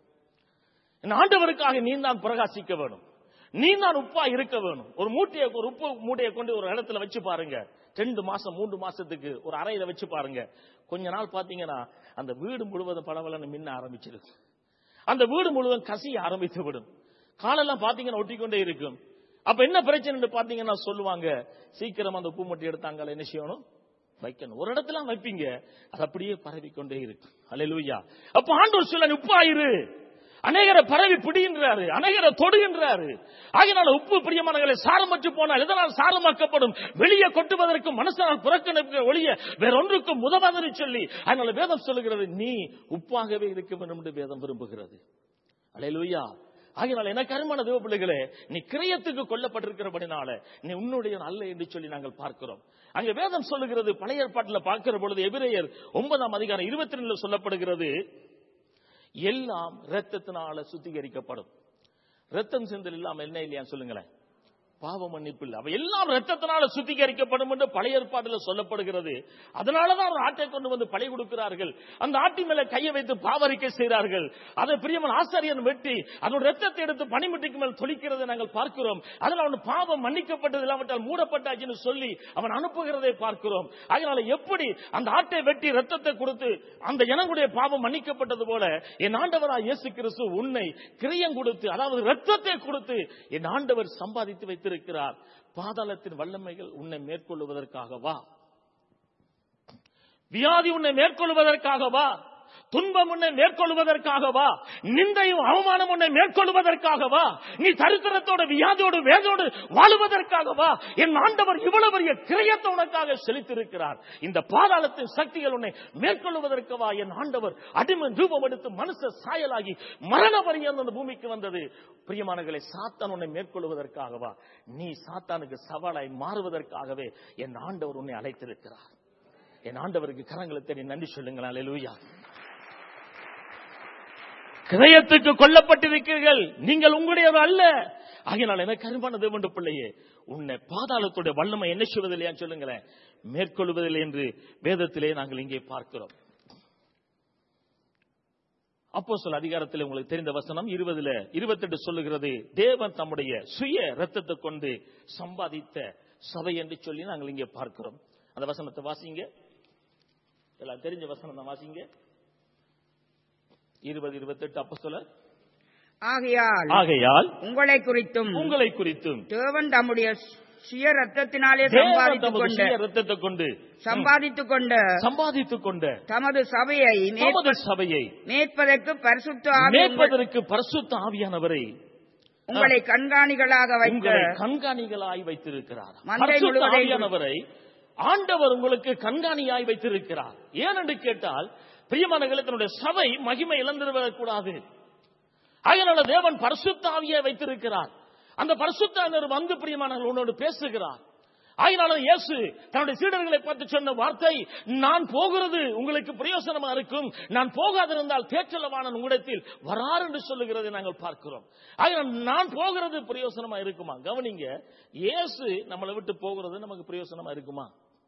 என் ஆண்டவருக்காக நீ தான் பிரகாசிக்க வேணும். நீ தான் உப்பா இருக்க வேணும். ஒரு மூட்டையை, ஒரு உப்பு மூட்டையை கொண்டு ஒரு இடத்துல வச்சு பாருங்க. ரெண்டு மாசம் மூன்று மாசத்துக்கு ஒரு அறையில வச்சு பாருங்க. கொஞ்ச நாள் பாத்தீங்கன்னா அந்த வீடு முழுவதும் பளபளன்னு மின்ன ஆரம்பிச்சிருக்கு. அந்த வீடு முழுவதும் கசிய ஆரம்பித்து விடும். காலெல்லாம் பாத்தீங்கன்னா ஒட்டிக்கொண்டே இருக்கும். அப்ப என்ன பிரச்சனை பாத்தீங்கன்னா சொல்லுவாங்க, சீக்கிரம் அந்த உப்பு மூட்டை எடுத்தாங்க என்ன செய்யணும்? வைக்கணும். ஒரு இடத்துல வைப்பீங்க, அது அப்படியே பரவிக்கொண்டே இருக்கு. அல்லேலூயா. அப்ப ஆண்டவர் சொல்ல உப்பாயிரு. அநேகரை பரவி பிடிகின்றாரு, அநேகரை தொடுகின்றாரு. ஆகினால உப்பு பிரியமானவர்களை சாரமற்று போனால் எதனால் சாரமாக்கப்படும்? வெளியே கொட்டுவதற்கு மனசனால் புறக்கணிக்க ஒழிய வேறொன்றுக்கும் உதவாதன்னு சொல்லி அதனால வேதம் சொல்லுகிறது நீ உப்பாகவே இருக்க வேண்டும் என்று வேதம் விரும்புகிறது. அல்லேலூயா. ஆகினால எனக்கு அருமையான தேவ பிள்ளைகளே, நீ கிரயத்துக்கு கொல்லப்பட்டிருக்கிறபடினால நீ உன்னுடைய அல்ல என்று சொல்லி நாங்கள் பார்க்கிறோம். அங்க வேதம் சொல்லுகிறது, பழைய ஏற்பாட்டில் பார்க்கிற பொழுது எபிரேயர் ஒன்பதாம் அதிகாரம் இருபத்தி ரெண்டுல சொல்லப்படுகிறது, எல்லாம் இரத்தத்தினால சுத்திகரிக்கப்படும். ரத்தம் சிந்தல் இல்லாம என்ன இல்லையா சொல்லுங்களேன்? பாவ மன்னிப்பு இல்லை. அவ எல்லாம் ரத்தத்தினால சுத்திகரிக்கப்படும் என்று பழைய ஏற்பாட்டில் சொல்லப்படுகிறது. அதனாலதான் ஒரு ஆட்டை கொண்டு வந்து பழி கொடுக்கிறார்கள். அந்த ஆட்டின் மேல கையை வைத்து பாவரிக்கை செய்கிறார்கள். அதை பிரியமான ஆசாரியன் வெட்டி அதோட ரத்தத்தை எடுத்து பனிமுட்டிக்கு மேல் தொளிக்கிறதை நாங்கள் பார்க்கிறோம். அதில் அவன் பாவம் மன்னிக்கப்பட்டது இல்லாவிட்டால் மூடப்பட்டாச்சுன்னு சொல்லி அவன் அனுப்புகிறதை பார்க்கிறோம். அதனால எப்படி அந்த ஆட்டை வெட்டி ரத்தத்தை கொடுத்து அந்த இனங்களுடைய பாவம் மன்னிக்கப்பட்டது போல என் ஆண்டவராய் இயேசு கிறிஸ்து உன்னை கிரயம் கொடுத்து, அதாவது ரத்தத்தை கொடுத்து என் ஆண்டவர் சம்பாதித்து வைத்து இருக்கிறார். பாதாளத்தின் வல்லமைகள் உன்னை மேற்கொள்வதற்காகவா? வியாதி உன்னை மேற்கொள்வதற்காகவா? துன்பம் உன்னை மேற்கொள்வதற்காகவா? நிந்தையும் அவமானம் உன்னை மேற்கொள்வதற்காகவா? நீ தரித்திரத்தோட வியாதியோடு வேதோடு வாழுவதற்காகவா? என் ஆண்டவர் இவ்வளவு பெரிய கிரயத்தை உனக்காக செலுத்தியிருக்கிறார். இந்த பாதாளத்தின் சக்திகள் உன்னை மேற்கொள்வதற்கவா என் ஆண்டவர் அடிமை ரூபம் எடுத்து மனுஷ சாயலாகி மரண பரியந்த அந்த பூமிக்கு வந்தது? பிரியமானவர்களே, சாத்தான் உன்னை மேற்கொள்வதற்காகவா? நீ சாத்தானுக்கு சவாலாய் மாறுவதற்காகவே என் ஆண்டவர் உன்னை அழைத்திருக்கிறார். என் ஆண்டவருக்கு கரங்களை தேடி நன்றி சொல்லுங்கள். அல்லேலூயா. கிரயத்துக்கு கொல்லப்பட்டிருக்கிறீர்கள், நீங்கள் உங்களுடையவர் அல்ல. ஆகையால் எனக்கு அருமையான தேவனுடைய பிள்ளையே, உன்னை பாதாளத்துடைய வல்லமை என்ன செய்வதில்லையா சொல்லுங்களேன்? மேற்கொள்வதில்லை என்று வேதத்திலே நாங்கள் இங்கே பார்க்கிறோம். அப்போஸ்தலர் அதிகாரத்தில் உங்களுக்கு தெரிந்த வசனம் இருபதுல இருபத்தி எட்டு சொல்லுகிறது, தேவன் தம்முடைய சுய ரத்தத்தை கொண்டு சம்பாதித்த சபை என்று சொல்லி நாங்கள் இங்கே பார்க்கிறோம். அந்த வசனத்தை வாசிங்க. எல்லாம் தெரிஞ்ச வசனம் தான் வாசிங்க. இருபது இருபத்தெட்டு அப்போஸ்தலர். ஆகையால் ஆகையால் உங்களை குறித்தும் உங்களை குறித்தும் தேவன் தம்முடைய சுய ரத்தத்தினாலே தேவன் சம்பாதித்துக் தமது கொண்ட சுய இரத்தத்தை கொண்டு சம்பாதித்துக் கொண்ட சம்பாதித்துக் கொண்ட தமது சபையை தமது சபையை மேற்பதற்கு பரிசுத்த ஆவி உங்கள்- மேற்பதற்கு பரிசுத்த ஆவியானவரை உங்களை கண்காணிகளாக வைக்க உங்களை கண்காணிகளாய் வைத்திருக்கிறார். மந்தை பரிசுத்த முழுவதையும் ஆவியானவரை ஆண்டவர் உங்களுக்கு கண்காணியாய் வைத்திருக்கிறார். ஏனென்று கேட்டால் பிரியமானவர்களே, தன்னுடைய சபை மகிமை இழந்துவிடக் கூடாது. அதனால தேவன் பரிசுத்த ஆவியை வைத்திருக்கிறார். அந்த பரிசுத்த ஆவியானவர் வந்து பிரியமானவர்கள் உன்னோடு பேசுகிறார். அதனால இயேசு தன்னுடைய சீடர்களை பார்த்து சொன்ன வார்த்தை, நான் போகிறது உங்களுக்கு பிரயோசனமா இருக்கும், நான் போகாதிருந்தால் தேற்றலவானன் உங்களிடத்தில் வரார் என்று சொல்லுகிறதை நாங்கள் பார்க்கிறோம். அதனால் நான் போகிறது பிரயோசனமா இருக்குமா? கவனிங்க, இயேசு நம்மளை விட்டு போகிறது நமக்கு பிரயோசனமா இருக்குமா?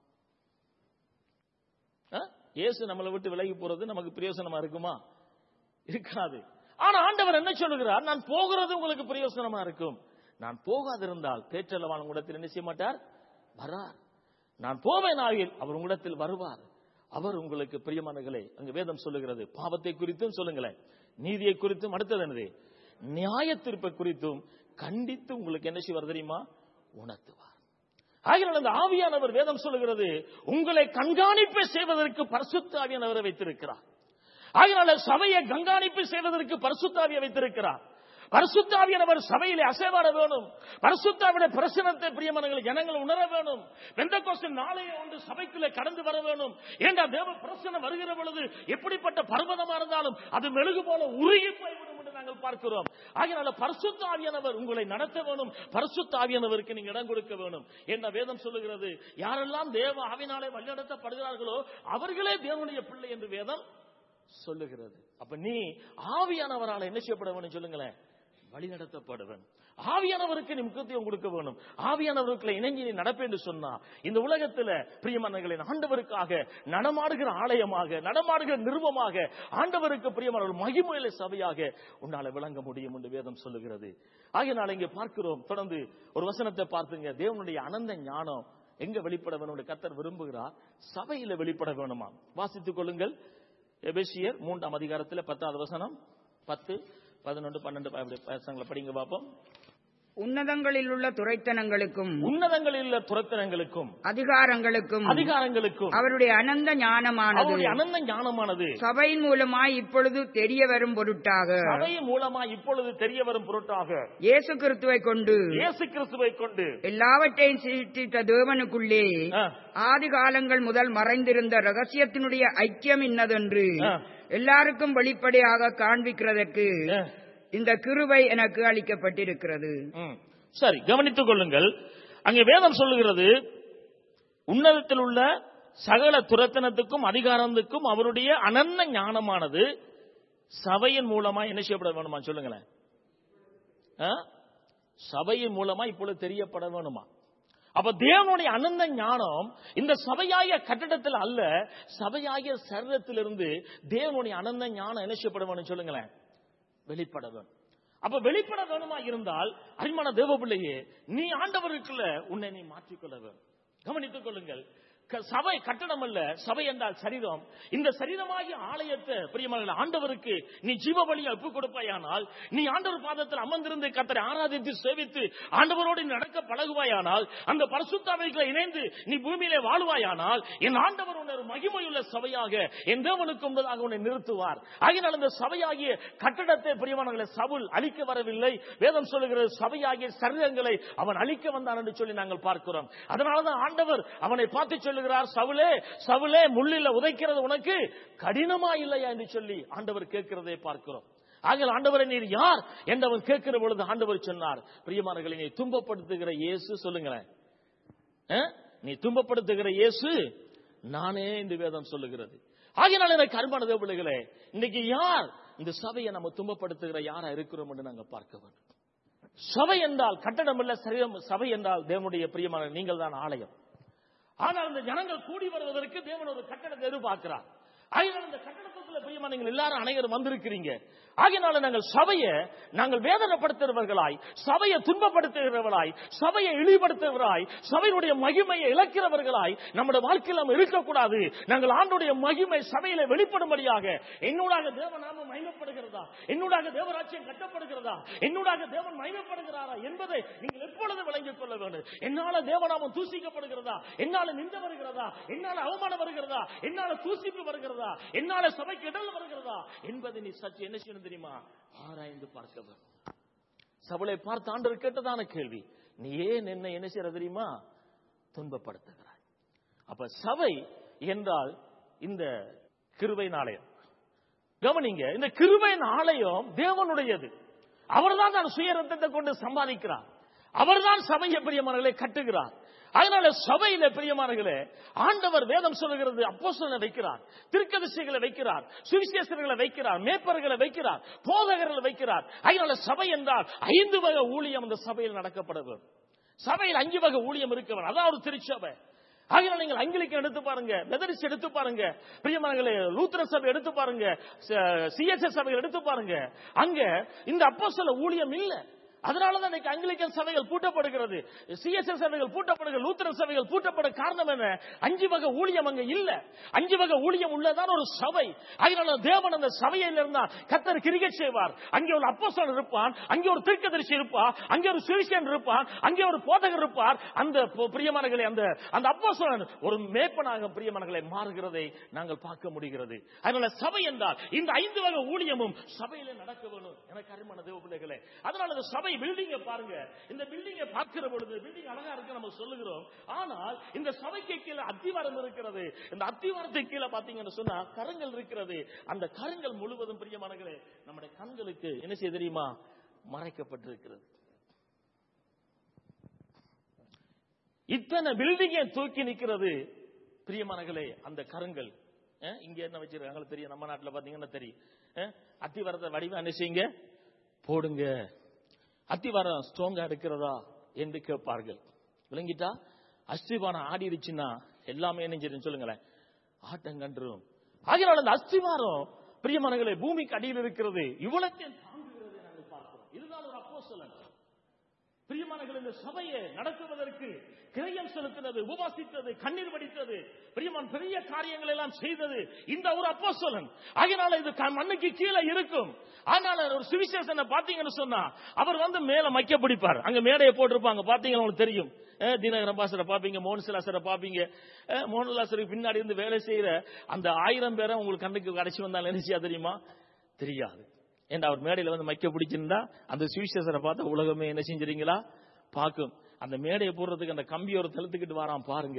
இயேசு நம்மளை விட்டு விலகி போறது நமக்கு பிரயோசனமா இருக்குமா? இருக்காது. ஆனா ஆண்டவர் என்ன சொல்லுகிறார்? நான் போகிறது உங்களுக்கு பிரயோசனமா இருக்கும், நான் போகாதிருந்தால் தேற்றலவான் உங்களிடத்தில் என்ன செய்ய மாட்டார்? வரார். நான் போவேன் ஆகில் அவர் உங்களிடத்தில் வருவார். அவர் உங்களுக்கு பிரியமானங்களே, அங்கு வேதம் சொல்லுகிறது பாவத்தை குறித்தும் சொல்லுங்களேன், நீதியை குறித்தும், அடுத்தது என்னது, நியாய தீர்ப்பை குறித்தும் கண்டித்து உங்களுக்கு என்ன செய்வார் தெரியுமா? உணர்த்துவார். ஆகையால் அந்த ஆவியானவர் வேதம் சொல்லுகிறது உங்களை கண்காணிப்பு செய்வதற்கு பரிசுத்த ஆவியானவரை வைத்திருக்கிறார். ஆகையால சபையை கண்காணிப்பு செய்வதற்கு பரிசுத்த ஆவியை வைத்திருக்கிறார். பரிசுத்த ஆவியானவர் சபையிலே அசைவாட வேணும். பரிசுத்த ஆவியுடைய பிரசன்னத்தை பிரியமானவர்களே ஜனங்கள் உணர வேணும். பெந்தெகோஸ்து நாளைய ஒன்று சபைக்குள்ளே கடந்து வர வேணும். ஏண்டா தேவ பிரசன்னம் வருகிற பொழுது எப்படிப்பட்ட பர்வதமா இருந்தாலும் அது மெழுகு போல உருகி போய்விடும் என்று நாங்கள் பார்க்கிறோம். ஆகையால பரிசுத்த ஆவியானவர் உங்களை நடத்த வேணும். பரிசுத்த ஆவியானவருக்கு நீங்க இடம் கொடுக்க வேணும். என்ன வேதம் சொல்லுகிறது? யாரெல்லாம் தேவ ஆவியினாலே வழிநடத்தப்படுகிறார்களோ அவர்களே தேவனுடைய பிள்ளை என்று வேதம் சொல்லுகிறது. அப்ப நீ ஆவியானவரால் என்ன செய்யப்பட வேணும் சொல்லுங்களேன்? வழி நடத்தப்படுவன். ஆவியானவருக்கு நீ முக்கியத்துவம் கொடுக்க வேணும். ஆவியானவருக்குள்ள இணைஞ்சி நீ நடப்பேன்னு சொன்னா இந்த உலகத்துல பிரியமானவர்களின் ஆண்டவருக்காக நடமாடுகிற ஆலயமாக, நடமாடுகிற நிருபமாக, ஆண்டவருக்கு பிரியமானவர்கள் மகிமையில சபையாக உன்னால விளங்க முடியும் என்று வேதம் சொல்லுகிறது. ஆகையினால இங்க பார்க்கிறோம், தொடர்ந்து ஒரு வசனத்தை பார்த்துங்க. தேவனுடைய அனந்த ஞானம் எங்க வெளிப்பட வேணும்? கர்த்தர் விரும்புகிறார் சபையில வெளிப்பட வேணுமா? வாசித்துக் கொள்ளுங்கள். எபேசியர் மூன்றாம் அதிகாரத்தில் பத்தாவது வசனம், பத்து பதினொன்று பன்னெண்டு வசனங்களை படிங்க பார்ப்போம். உன்னதங்களில் உள்ள துரைத்தனங்களுக்கும் உன்னதங்களில் உள்ள துரைத்தனங்களுக்கும் அதிகாரங்களுக்கும் அதிகாரங்களுக்கும் அவருடைய அனந்த ஞானமானது அவருடைய அனந்த ஞானமானது சபையின் மூலமாய் இப்பொழுது தெரிய வரும் பொருட்டாக சபையின் மூலமாய் இப்பொழுது தெரிய வரும் பொருட்டாக இயேசு கிறிஸ்துவை கொண்டு இயேசு கிறிஸ்துவை கொண்டு எல்லாவற்றையும் சிருஷ்டித்த தேவனுக்குள்ளே ஆதி காலங்கள் முதல் மறைந்திருந்த ரகசியத்தினுடைய ஐக்கியம் இன்னதென்று எல்லாருக்கும் வெளிப்படையாக காண்பிக்கிறதற்கு இந்த கிருபை எனக்கு அளிக்கப்பட்டிருக்கிறது. சரி, கவனித்துக் கொள்ளுங்கள். அங்கே வேதம் சொல்லுகிறது உன்னதத்தில் உள்ள சகல துரத்தனத்துக்கும் அதிகாரத்துக்கும் அவருடைய அனந்த ஞானமானது சபையின் மூலமா என்ன செய்யப்பட வேணுமா சொல்லுங்களேன்? சபையின் மூலமா இப்பொழுது தெரியப்பட வேணுமா? அப்ப தேவனுடைய அனந்த ஞானம் இந்த சபையாகிய கட்டடத்தில் அல்ல, சபையாகிய சரீரத்திலிருந்து தேவனுடைய அனந்த ஞானம் என்ன செய்யப்பட வேணும் சொல்லுங்களேன்? வெளிப்பட வேணும். அப்ப வெளிப்பட வேணுமா இருந்தால் அருமையான தேவ பிள்ளையே, நீ ஆண்டவருக்குள்ள உன்னை நீ மாற்றிக்கொள்ள வேணும். கவனித்துக் கொள்ளுங்கள். சபை கட்டடம் அல்ல, சபை என்றால் சரீரம். இந்த சரீரமாகிய ஆலயத்தை பிரியமான ஆண்டவருக்கு நீ ஜீவ பலியை ஒப்புக் கொடுப்பாயானால், நீ ஆண்டவர் பாதத்தில் அமர்ந்திருந்து கர்த்தரை ஆராதித்து சேவித்து ஆண்டவரோடு நடக்க பழகுவாயானால், அந்த பரிசுத்த ஆவிக்குள்ள இணைந்து நீ பூமியிலே வாழ்வாயானால், என் ஆண்டவர் உன்னை மகிமையுள்ள சபையாக என் தேவனுக்கு முன்பதாக உன்னை நிறுத்துவார். ஆகையால் இந்த சபையாகிய கட்டடத்தை பிரியமானவர்களை சவுல் அழிக்க வரவில்லை. வேதம் சொல்லுகிறது சபையாகிய சரீரங்களை அவன் அழிக்க வந்தான் என்று சொல்லி நாங்கள் பார்க்கிறோம். அதனாலதான் ஆண்டவர் அவனை பார்த்து சொல்லுகிறார், சவுலே சவுலே முள்ளில உதைக்கிறது உனக்கு கடினமா இல்லையா என்று சொல்லி ஆண்டவர் கேட்கிறதை பார்க்கிறோம். ஆகையால் ஆண்டவரை நீர் யார் என்றவன் கேட்கிற பொழுது ஆண்டவர் சொன்னார், பிரியமானவர்களை நீ துன்பப்படுத்துகிற இயேசு சொல்லுங்களேன், நீ துன்பப்படுத்துகிற இயேசு நானே என்று வேதம் சொல்லுகிறது. ஆகையால் எனக்கு அருமையான தேவ பிள்ளைகளே, இன்னைக்கு யார் இந்த சபையை நம்ம துன்பப்படுத்துகிற யாரா இருக்கிறோம் என்று நாங்கள் பார்க்க வேண்டும். சபை என்றால் கட்டடம் இல்ல, சரீரம். சபை என்றால் தேவனுடைய பிரியமான நீங்கள் தான் ஆலயம். ஆனால் இந்த ஜனங்கள் கூடி வருவதற்கு தேவன் ஒரு கட்டடத்தை எதிர்பார்க்கிறார். ஆகையால் இந்த கட்டடத்தை ஆலயத்துல பிரியமா நீங்கள் எல்லாரும் அனைவரும் வந்திருக்கிறீங்க. ஆகையினால நாங்கள் சபையை நாங்கள் வேதனைப்படுத்துகிறவர்களாய், சபையை துன்பப்படுத்துகிறவர்களாய், சபையை இழிவுபடுத்துகிறவர்களாய், சபையினுடைய மகிமையை இழக்கிறவர்களாய் நம்முடைய வாழ்க்கையில் நாம் இருக்கக்கூடாது. நாங்கள் ஆண்டுடைய மகிமை சபையில வெளிப்படும்படியாக என்னூடாக தேவநாமம் மகிமைப்படுகிறதா, என்னூடாக தேவராட்சியம் கட்டப்படுகிறதா, என்னூடாக தேவன் மகிமைப்படுகிறாரா என்பதை நீங்கள் எப்பொழுது விளங்கிக் கொள்ள வேண்டும். என்னால தேவநாமம் தூசிக்கப்படுகிறதா, என்னால நிந்த வருகிறதா, என்னால அவமானம் வருகிறதா, என்னால தூசிப்பு வருகிறதா, என்னால சபைக்கு இடல் வருகிறதா என்பதை நீ சற்று என்ன செய்யணும் தெரியுமா? ஆராய்ந்து பார்க்க. சபையை பார்த்து ஆண்டவர் கேட்டதான கேள்வி, நீ ஏன் என்ன என்ன செய்யற தெரியுமா? துன்பப்படுத்துகிறாய். அப்ப சபை என்றால் இந்த கிருபையின் ஆலயம். கவனிங்க, இந்த கிருபையின் ஆலயம் தேவனுடையது. அவர்தான் தான் சுய ரத்தத்தை கொண்டு சம்பாதிக்கிறார். அவர்தான் சபையை பிரியமானவர்களை கட்டுகிறார். அதனால சபையில பிரியமானவர்களே, ஆண்டவர் வேதம் சொல்லுகிறது, அப்போஸ்தலனை வைக்கிறார், தீர்க்கதரிசிகளை வைக்கிறார், சுவிசேஷகர்களை வைக்கிறார், மேய்ப்பர்களை வைக்கிறார், போதகர்களை வைக்கிறார். அதனால சபை என்றால் ஐந்து வகை ஊழியம் அந்த சபையில் நடக்கப்பட வேண்டும். சபையில் அஞ்சு வகை ஊழியம் இருக்கவர், அதான் ஒரு திருச்சபை. ஆகையால் நீங்கள் அங்கிலிக்கன் எடுத்து பாருங்க, மெதடிஸ்ட் எடுத்து பாருங்க, பிரியமானவர்களே லூத்தரன் சபை எடுத்து பாருங்க, சிஎஸ்எஸ் சபைகள் எடுத்து பாருங்க. அங்க இந்த அப்போஸ்தல ஊழியம் இல்ல. அதனாலதான் இன்னைக்கு அங்கிலிக்கன் சபைகள் பூட்டப்படுகிறது, சிஎஸ்எஸ் சபைகள் பூட்டப்படுகிறது, லூத்தரன் சபைகள் பூட்டப்பட காரணம் என்ன? அஞ்சு வகை ஊழியம் அங்க இல்ல. அஞ்சு வகை ஊழியம் உள்ளதான் ஒரு சபை. அதனால தேவன் அந்த சபையில் இருந்தா கர்த்தர் கிரியை செய்வார். அங்கே ஒரு அப்போஸ்தலன் இருப்பான், அங்கே ஒரு தீர்க்கதரிசி இருப்பார், அங்கே ஒரு சுவிசேஷகன் இருப்பார், அங்கே ஒரு போதகர் இருப்பார். அந்த பிரியமானவர்களே, அந்த அந்த அப்போஸ்தலன் ஒரு மேய்ப்பனாக பிரியமானவர்களை மாறுகிறதை நாங்கள் பார்க்க முடிகிறது. அதனால சபை என்றால் இந்த ஐந்து வகை ஊழியமும் சபையில நடக்க வேணும். எனக்கு அருமையான தேவ பிள்ளைகளே, அதனால இந்த சபை பில்டிங்கை பாருங்க. இந்த பில்டிங்கை பார்க்கிற பொழுது பில்டிங் அழகா இருக்கு நம்ம சொல்லுகிறோம். ஆனால் இந்த சபைக்கு கீழே அத்திவாரம் இருக்கிறது. இந்த அத்திவாரத்துக்கு கீழே பாத்தீங்கன்னு சொன்னா கரங்கள் இருக்கிறது. அந்த கரங்கள் முழுவதும் பிரியமானவர்களே நம்முடைய கண்களுக்கு என்ன செய்ய தெரியுமா? மறைக்கப்பட்டிருக்கிறது. இத்தனை பில்டிங்கை தூக்கி நிற்கிறது பிரியமானவர்களே அந்த கரங்கள். இங்க என்ன வச்சிருக்காங்க தெரியும், நம்ம நாட்டில் பாத்தீங்கன்னா தெரியும். அத்திவாரத்தை வடிவம் என்ன செய்யுங்க, போடுங்க. அத்திவாரம் ஸ்ட்ராங்கா இருக்கிறதா என்று கேட்பார்கள். விளங்கிட்டா? அஸ்திவாரம் ஆடிடுச்சுன்னா எல்லாமே என்ன சொல்லுங்களேன், ஆட்டம் கண்டுரும். ஆகையால் அந்த அஸ்திவாரம் பிரியமானவர்களே பூமிக்கு அடியில் இருக்கிறது. இவ்வளத்தையும் தாங்குகிறது நாங்கள் பார்க்கிறோம். இதுதான் ஒரு அப்போஸ்தலன். பிரியமானவர்களே, இந்த சபையை நடத்துவதற்கு கிரயம் செலுத்தினது, உபவாசித்தது, கண்ணீர் வடித்தது, பிரியமான பெரிய காரியங்கள் எல்லாம் செய்தது இந்த ஒரு அப்போஸ்தலன். அதனால இது மண்ணுக்கு கீழே இருக்கும். ஆனால் ஒரு சுவிசேஷனை பாத்தீங்கன்னு சொன்னா அவர் வந்து மேல மைக்க பிடிப்பார். அங்க மேடையை போட்டிருப்பாங்க, பாத்தீங்கன்னா உங்களுக்கு தெரியும். தினகரன் பாசரை பாப்பீங்க, மோகன்சிலாசரை பாப்பீங்க. மோகன்லாசருக்கு பின்னாடி இருந்து வேலை செய்யற அந்த ஆயிரம் பேரை உங்களுக்கு கண்ணுக்கு கடைசி வந்தாலும் என்ன செய்யா தெரியுமா? தெரியாது. ஏன்னா அவர் மேடையில வந்து மைக்க பிடிச்சிருந்தா அந்த சுவிசேஷரை பார்த்த உலகமே என்ன செஞ்சிருங்களா பார்க்கும். அந்த மேடையை போடுறதுக்கு அந்த கம்பியோட தழுத்துக்கிட்டு வரான் பாருங்க,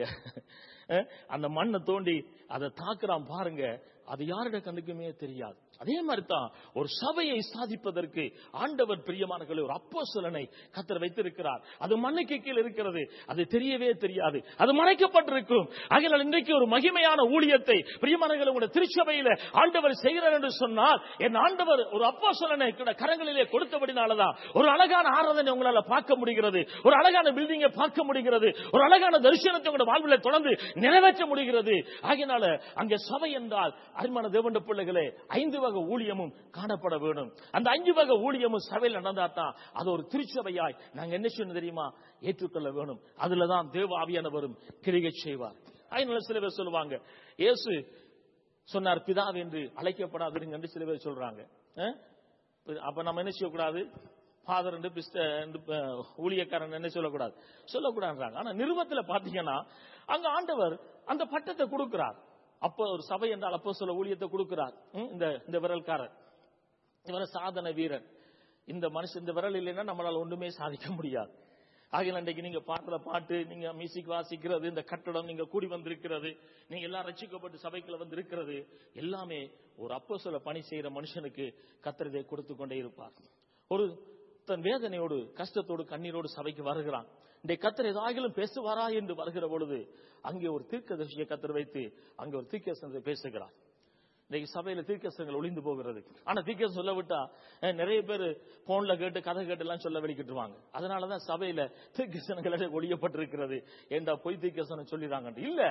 அந்த மண்ணை தோண்டி அதை தாக்குறான் பாருங்க, அது யாருடைய கண்ணுக்குமே தெரியாது. அதே மாதிரி தான் ஒரு சபையை சாதிப்பதற்கு ஆண்டவர் பிரியமானவர்களே ஒரு அப்போஸ்தலனை கர்த்தர் வைத்திருக்கிறார். அது மண்ணுக்கு கீழ் இருக்கிறது, அது தெரியவே தெரியாது, அது மறைக்கப்பட்டிருக்கும். ஆகையால் இன்றைக்கு ஒரு மகிமையான ஊழியத்தை பிரியமானவர்களே உங்களுடைய திருச்சபையில ஆண்டவர் செய்கிறார் என்று சொன்னால் என் ஆண்டவர் ஒரு அப்போஸ்தலனை கரங்களிலே கொடுத்தபடினாலதான் ஒரு அழகான ஆராதனை உங்களால பார்க்க முடிகிறது, ஒரு அழகான பில்டிங்கை பார்க்க முடிகிறது, ஒரு அழகான தரிசனத்தை உங்களுடைய வாழ்வில் தொடர்ந்து நிறைவேற்ற முடிகிறது. ஆகையினால அங்கே சபை என்றால் அருமையான தேவனுடைய பிள்ளைகளே ஐந்து வகை ஊழியமும் காணப்பட வேண்டும். அந்த அஞ்சு வகை ஊழியமும் சபையில் நடந்தாதான் அது ஒரு திருச்சபையாய் நாங்க என்ன செய்யணும் தெரியுமா? ஏற்றுக்கொள்ள வேணும். அதுலதான் தேவ ஆவியானவரும் கிரியை செய்வார். அதனால சில பேர் சொல்லுவாங்க, இயேசு சொன்னார் பிதாவே என்று அழைக்கப்படாது என்று சில பேர் சொல்றாங்க. அப்ப நம்ம என்ன செய்யக்கூடாது? ஃபாதர் என்று ஊழியக்காரன் என்ன சொல்லக்கூடாது சொல்லக்கூடாதுன்றாங்க. ஆனா நிருபத்துல பாத்தீங்கன்னா அங்க ஆண்டவர் அந்த பட்டத்தை கொடுக்கிறார். அப்போ ஒரு சபை என்றால் அப்போ சொல்ல ஊழியத்தை கொடுக்கிறார். இந்த இந்த விரல்காரர், இவர சாதன வீரன். இந்த மனுஷன் இந்த விரல் இல்லைன்னா நம்மளால ஒன்றுமே சாதிக்க முடியாது. ஆகிய இன்றைக்கு நீங்க பாடுற பாட்டு, நீங்க மியூசிக் வாசிக்கிறது, இந்த கட்டடம் நீங்க கூடி வந்திருக்கிறது, நீங்க எல்லாம் ரட்சிக்கப்பட்டு சபைக்குள்ள வந்து இருக்கிறது எல்லாமே ஒரு அப்போ சொல்ல பணி செய்யற மனுஷனுக்கு கர்த்தர் இதை கொடுத்து கொண்டே இருப்பார். ஒரு தன் வேதனையோடு கஷ்டத்தோடு கண்ணீரோடு சபைக்கு வருகிறான். இந்த கர்த்தர் ஏதாகிலும் பேசுவாரா என்று வருகிற பொழுது அங்கே ஒரு தீர்க்கதரிசியை கர்த்தர் வைத்து அங்கே ஒரு தீர்க்கதரிசனத்தை பேசுகிறார். இன்னைக்கு சபையில தீர்க்கதரிசனங்கள் ஒளிந்து போகிறது. ஆனா தீர்க்கதரிசனம் சொல்ல விட்டா நிறைய பேர் போன்ல கேட்டு கதை கேட்டு எல்லாம் சொல்ல வெளிக்கிட்டுருவாங்க. அதனாலதான் சபையில தீர்க்கதரிசனங்களே ஒளியப்பட்டிருக்கிறது. ஏண்டா பொய் தீர்க்கதரிசனம் சொல்லிடுறாங்க இல்ல.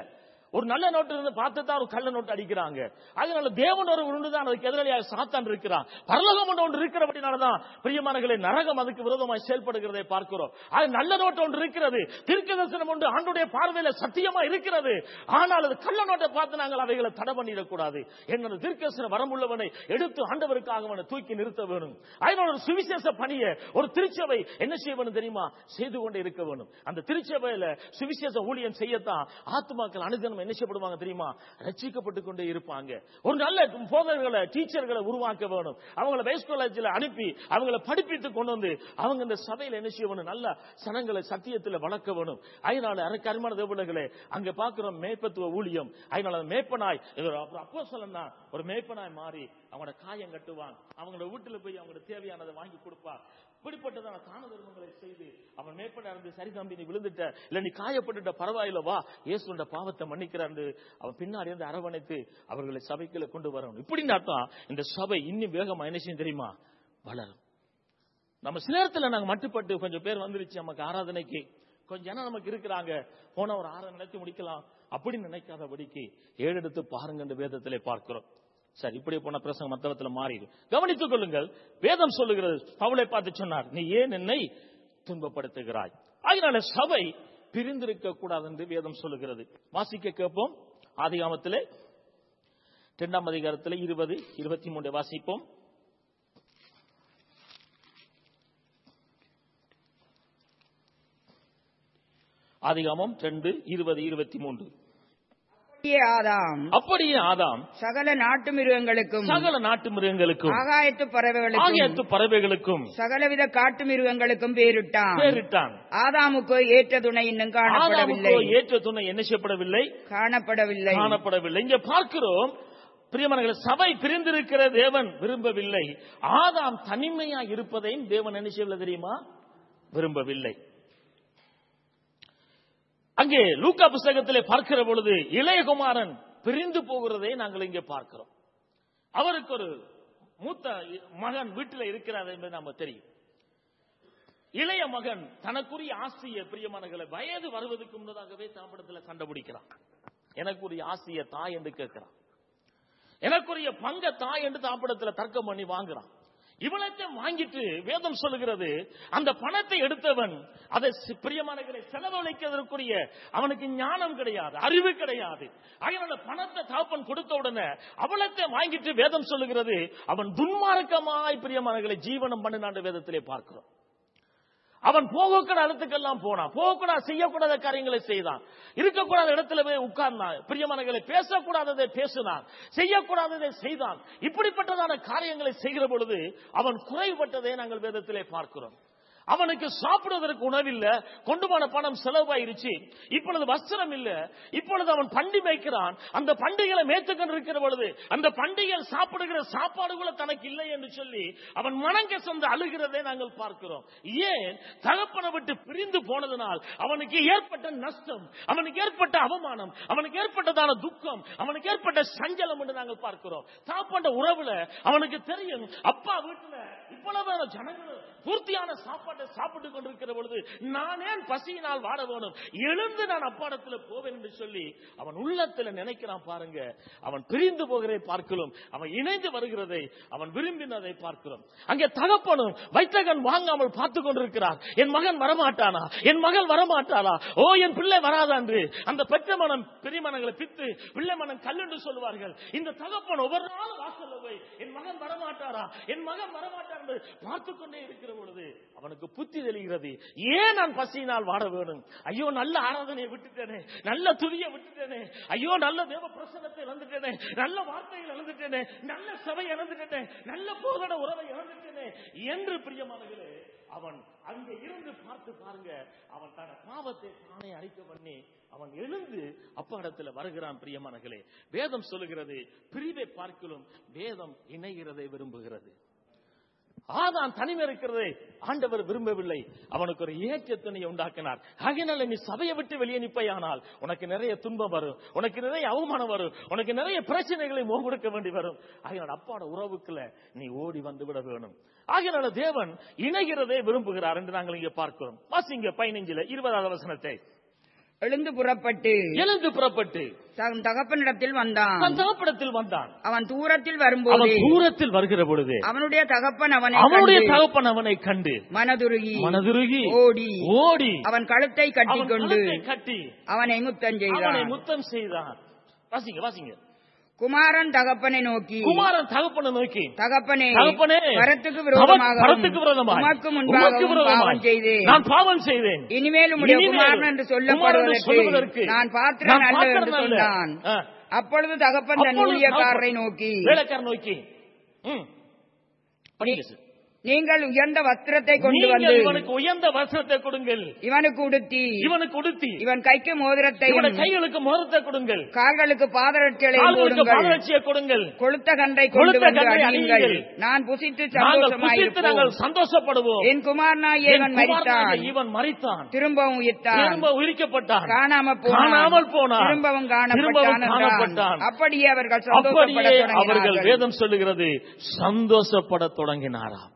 ஒரு நல்ல நோட்டு இருந்து பார்த்து தான் ஒரு கள்ள நோட்டு அடிக்கிறாங்க. அதனால தேவன் ஒரு உண்டுதான், அதுக்கு எதிராளியாக சாத்தான் இருக்கிறான். பரலோகம் ஒன்று ஒன்று இருக்கிறபடினாலதான் பிரியமானவர்களே நரகம் அதுக்கு விரோதமாய் செயல்படுகிறதை பார்க்கிறோம். அது நல்ல நோட்டு ஒன்று இருக்கிறது, தீர்க்கதரிசனம் ஒன்று ஆண்டுடைய பார்வையில சத்தியமா இருக்கிறது. ஆனால் அது கள்ள நோட்டை பார்த்து நாங்கள் அவைகளை தடை பண்ணிடக்கூடாது. என்னோட தீர்க்கதரிசன வரமுள்ளவனை எடுத்து ஆண்டவருக்காக அவனை தூக்கி நிறுத்த வேணும். அதனால ஒரு சுவிசேஷ பணியை ஒரு திருச்சபை என்ன செய்ய வேணும் தெரியுமா? செய்து கொண்டே இருக்க வேணும். அந்த திருச்சபையில சுவிசேஷ ஊழியம் செய்யத்தான் ஆத்துமாக்கள் அனுதினம் என்ன செய்யப்படுவாங்க தெரியுமா? ரட்சிக்கப்பட்டுக் கொண்டே இருப்பாங்க. ஒரு நல்ல போதகர்களை டீச்சர்களை உருவாக்க வேணும். அவங்களை வைஸ் காலேஜில் அனுப்பி அவங்களை படிப்பித்து கொண்டு வந்து அவங்க இந்த சபையில என்ன செய்ய வேணும்? நல்ல சனங்களை சத்தியத்தில் வளர்க்க வேணும். அதனால அருமையான தேவர்களே, அங்க பார்க்கிறோம் மேய்ப்பத்துவ ஊழியம். அதனால மேய்ப்பனாய் அப்போஸ்தலன் தான் ஒரு மேய்ப்பனாய் மாறி அவங்களோட காயம் கட்டுவான், அவங்களோட வீட்டுல போய் அவங்களுக்கு தேவையானதை வாங்கி கொடுப்பான். இப்படிப்பட்டதான தான தர்மங்களை செய்து அவன் மேற்பட இருந்து சரி தம்பி நீ விழுந்துட்ட, இல்ல நீ காயப்பட்டுட்ட, பரவாயில்ல வா, இயேசுவோட பாவத்தை மன்னிக்கிறான், அவன் பின்னாடி இருந்து அரவணைத்து அவர்களை சபைக்குள்ள கொண்டு வரணும். இப்படின்னா தான் இந்த சபை இன்னும் வேகமா என்ன செய்யும் தெரியுமா? வளரும். நம்ம சில நேரத்தில் நாங்க மட்டுப்பட்டு கொஞ்சம் பேர் வந்துருச்சு நமக்கு ஆராதனைக்கு, கொஞ்சம் ஜனம் நமக்கு இருக்கிறாங்க, போன ஒரு ஆராதனை நினைத்து முடிக்கலாம் அப்படின்னு நினைக்காதபடிக்கு ஏழு எடுத்து பாருங்க என்று வேதத்திலே பார்க்கிறோம். சரி, இப்படி போன பிரசங்கம் மத்தவத்துல மாறிடு. கவனித்துக் கொள்ளுங்கள், வேதம் சொல்லுகிறது, பவுலை பார்த்து சொன்னார், நீ ஏன் என்னை துன்பப்படுத்துகிறாய்? அதனால சபை பிரிந்திருக்க கூடாது என்று வேதம் சொல்லுகிறது. வாசிக்க கேட்போம். ஆதிகாமத்திலே இரண்டாம் அதிகாரத்திலே இருபது இருபத்தி மூன்று வாசிப்போம். ஆதிகாமம் ரெண்டு இருபது இருபத்தி மூன்று. ஆதாம் அப்படியே ஆதாம் சகல நாட்டு மிருகங்களுக்கும் சகல நாட்டு மிருகங்களுக்கும் ஆகாயத்து பறவைகளுக்கும் ஆகாயத்து பறவைகளுக்கும் சகலவித காட்டு மிருகங்களுக்கும் பேரிட்டான் பேரிட்டான் ஆதாமுக்கு ஏற்ற துணை இன்னும் காணப்படவில்லை. ஏற்ற துணை என்ன செய்யப்படவில்லை? காணப்படவில்லை காணப்படவில்லை. இங்க பார்க்கிறோம் பிரியமானவர்களே, சபை பிரிந்திருக்கிற தேவன் விரும்பவில்லை. ஆதாம் தனிமையா இருப்பதையும் தேவன் என்ன செய்யவில்லை தெரியுமா? விரும்பவில்லை. அங்கே லூக்கா புஸ்தகத்திலே பார்க்கிற பொழுது இளையகுமாரன் பிரிந்து போகிறதை நாங்கள் இங்கே பார்க்கிறோம். அவருக்கு ஒரு மூத்த மகன் வீட்டில் இருக்கிறார் என்பது நாம தெரியும். இளைய மகன் தனக்குரிய ஆசையை பிரியமானவர்களை வயது வருவதற்கு முன்னதாகவே தாம்படத்தில் கண்டுபிடிக்கிறான். எனக்குரிய ஆசையை தாய் என்று கேட்கிறான், எனக்குரிய பங்க தாய் என்று தாம்படத்தில் தர்க்கம் பண்ணி வாங்குறான். இவளத்தை வாங்கிட்டு வேதம் சொல்லுகிறது, அந்த பணத்தை எடுத்தவன் அதை பிரியமானவர்களை செலவழிக்கிறதற்குரிய அவனுக்கு ஞானம் கிடையாது, அறிவு கிடையாது. அதனால பணத்தை தாப்பன் கொடுத்த உடனே அவளத்தை வாங்கிட்டு வேதம் சொல்லுகிறது அவன் துன்மார்க்கமாய் பிரியமானவர்களை ஜீவனம் பண்ணினான் வேதத்திலே பார்க்கிறோம். அவன் போகக்கூடாத இடத்துக்கெல்லாம் போனான், போகக்கூடாது செய்யக்கூடாத காரியங்களை செய்தான், இருக்கக்கூடாத இடத்துல போய் உட்கார்ந்தான், பிரியமானவர்களை பேசக்கூடாததை பேசினான், செய்யக்கூடாததை செய்தான். இப்படிப்பட்டதான காரியங்களை செய்கிற பொழுது அவன் குறைபட்டதை நாங்கள் வேதத்திலே பார்க்கிறோம். அவனுக்கு சாப்பிடுவதற்கு உணவில்லை, கொண்டு போன பணம் செலவாயிருச்சு, இப்பொழுது வஸ்திரம் இல்ல, இப்பொழுது அவன் பண்டி மேய்க்கிறான். அந்த பண்டிகளை மேய்த்துக்கொண்டு இருக்கிற பொழுது அந்த பண்டிகையில் சாப்பிடுகிற சாப்பாடுகளை தனக்கு இல்லை என்று சொல்லி அவன் மனங்க சொந்த அழுகிறதை நாங்கள் பார்க்கிறோம். ஏன்? தகப்பனை விட்டு பிரிந்து போனதனால் அவனுக்கு ஏற்பட்ட நஷ்டம், அவனுக்கு ஏற்பட்ட அவமானம், அவனுக்கு ஏற்பட்டதான துக்கம், அவனுக்கு ஏற்பட்ட சஞ்சலம் என்று நாங்கள் பார்க்கிறோம். தகப்பன உறவுல அவனுக்கு தெரியும், அப்பா வீட்டுல இவ்வளவு ஜனங்கள் பூர்த்தியான சாப்பாட்டை சாப்பிட்டுக் கொண்டிருக்கிற பொழுது நான் ஏன் பசியினால் வாட வேணும், எழுந்து நான் அப்பாடத்தில் போவேன் என்று சொல்லி அவன் உள்ளத்துல நினைக்கிறான். பாருங்க, அவன் பிரிந்து போகிறதை பார்க்கிறோம், அவன் இணைந்து வருகிறதை அவன் விரும்பினதை பார்க்கிறோம். அங்கே தகப்பனும் வைத்தகன் வாங்காமல் பார்த்துக் கொண்டிருக்கிறார். என் மகன் வரமாட்டானா, என் மகள் வரமாட்டாளா, ஓ என் பிள்ளை வராதா என்று அந்த பெற்ற மனம் பெரிய மனங்களை பித்து பிள்ளை மனம் கல் என்று சொல்வார்கள். இந்த தகப்பன் ஒவ்வொரு நாளும் வாசல்ல போய் என் மகன் வரமாட்டாரா, என் மகன் வரமாட்டார் என்று பார்த்துக் கொண்டே இருக்கிற பொழுது அவனுக்கு புத்தி தெளிகிறது. ஏன் நான் பசியினால் வாட வேணும்? ஐயோ, நல்ல ஆராதனையை விட்டுட்டேனே, நல்ல துதியை விட்டுட்டேனே, ஐயோ நல்ல தேவ பிரசன்னத்தை இழந்துட்டேனே, நல்ல வார்த்தையை இழந்துட்டேனே, நல்ல சபை இழந்துட்டேனே, நல்ல போதட உறவை இழந்துட்டேனே என்று பிரியமானவர்களே அவன் அங்கே இருந்து பார்த்து பாருங்க, அவன் தன பாவத்தை தானே அழிக்க பண்ணி அவன் எழுந்து அப்பா இடத்துல வருகிறான். பிரியமானவர்களே, வேதம் சொல்லுகிறது பிரிவை பார்க்கலும் வேதம் இணைகிறதை விரும்புகிறது. ஆதான் தனிமை இருக்கிறதை ஆண்டவர் விரும்பவில்லை, அவனுக்கு ஒரு ஏற்ற துணையை உண்டாக்கினார். ஆகையினால நீ சபையை விட்டு வெளியே நிற்பாயானால் உனக்கு நிறைய துன்பம் வரும், உனக்கு நிறைய அவமானம் வரும், உனக்கு நிறைய பிரச்சனைகளை முகம் கொடுக்க வேண்டி வரும். ஆகையினால அப்பாட உறவுக்குள்ள நீ ஓடி வந்து விட வேணும். ஆகையினால தேவன் இணைகிறதை விரும்புகிறார் என்று நாங்கள் இங்கே பார்க்கிறோம். வாசிங்க பதினைஞ்சுல இருபதாவது வசனத்தை. எழுந்து புறப்பட்டு எழுந்து புறப்பட்டு தன் தகப்பனிடத்தில் வந்தான். தன் தகப்பனிடத்தில் வந்தான். அவன் தூரத்தில் அவன் வரும்போது தூரத்தில் வருகிற பொழுது அவனுடைய தகப்பன் அவனை அவனுடைய கண்டு தகப்பன் அவனை கண்டு மனதுருகி மனதுருகி ஓடி ஓடி அவன் கழுத்தை அவன் கட்டிக்கொண்டு கழுத்தை கட்டி அவனை முத்தம் அவனை செய்தான். முத்தம் செய்தான். வாசிங்க வாசிங்க. குமாரன் தகப்பனை நோக்கி குமாரன் தகப்பனை நோக்கி தகப்பனே தகப்பனே வரத்துக்கு விரோதமாக வரத்துக்கு விரோதமாய் உமக்கு உமக்கு முன்பாக விரோதமாய் பாவம் செய்தேன். நான் பாவம் செய்தேன். இனிமேல் உம்முடைய இனிமேல் குமாரன் என்று குமாரன் என்று சொல்லப்படுவதற்கு சொல்லுவதற்கு நான் பாத்திரன் நான் அல்ல என்று பாத்திரன் அல்ல. சொன்னான். ஆ. அப்பொழுது தகப்பன் தன் அப்பொழுது ஊழியக்காரரை தகப்பன் நோக்கி வேலைக்காரன் நோக்கி ம் படிங்க சார். நீங்கள் உயர்ந்த வஸ்திரத்தை கொண்டு நீங்கள் வந்து இவனுக்கு உயர்ந்த வஸ்திரத்தை கொடுங்கள். இவனுக்கு உடுத்தி இவனுக்கு உடுத்தி இவன் கைக்கு மோதிரத்தை இவனுடைய கைகளுக்கு மோதிரத்தை கொடுங்கள். கால்களுக்கு பாதரட்சிகளை கால்களுக்கு போடுங்கள். பாதரட்சியை கொடுங்கள். கொளுத்த கன்றை கொண்டு கொழுத்த வந்து கன்றை அணியுங்கள். அணியுங்கள். நான் புசித்து நாங்கள் புசித்து சந்தோஷமாயிருப்போம். நாங்கள் சந்தோஷப்படுவோம். என் குமாரனாகிய என் இவன் குமாரனாகிய மரித்தான், இவன் மரித்தான், திரும்பவும் உயிர்த்தான், திரும்ப உயிர்க்கப்பட்டான், காணாம காணாமல் போனான், திரும்பவும் திரும்பவும் காணப்பட்டான் காணப்பட்டான். என்றான். அப்படியே அவர்கள் அப்படியே சந்தோஷப்பட அவர்கள் தொடங்கினார்கள். வேதம் சொல்லுகிறது சந்தோஷப்பட தொடங்கினாராம்.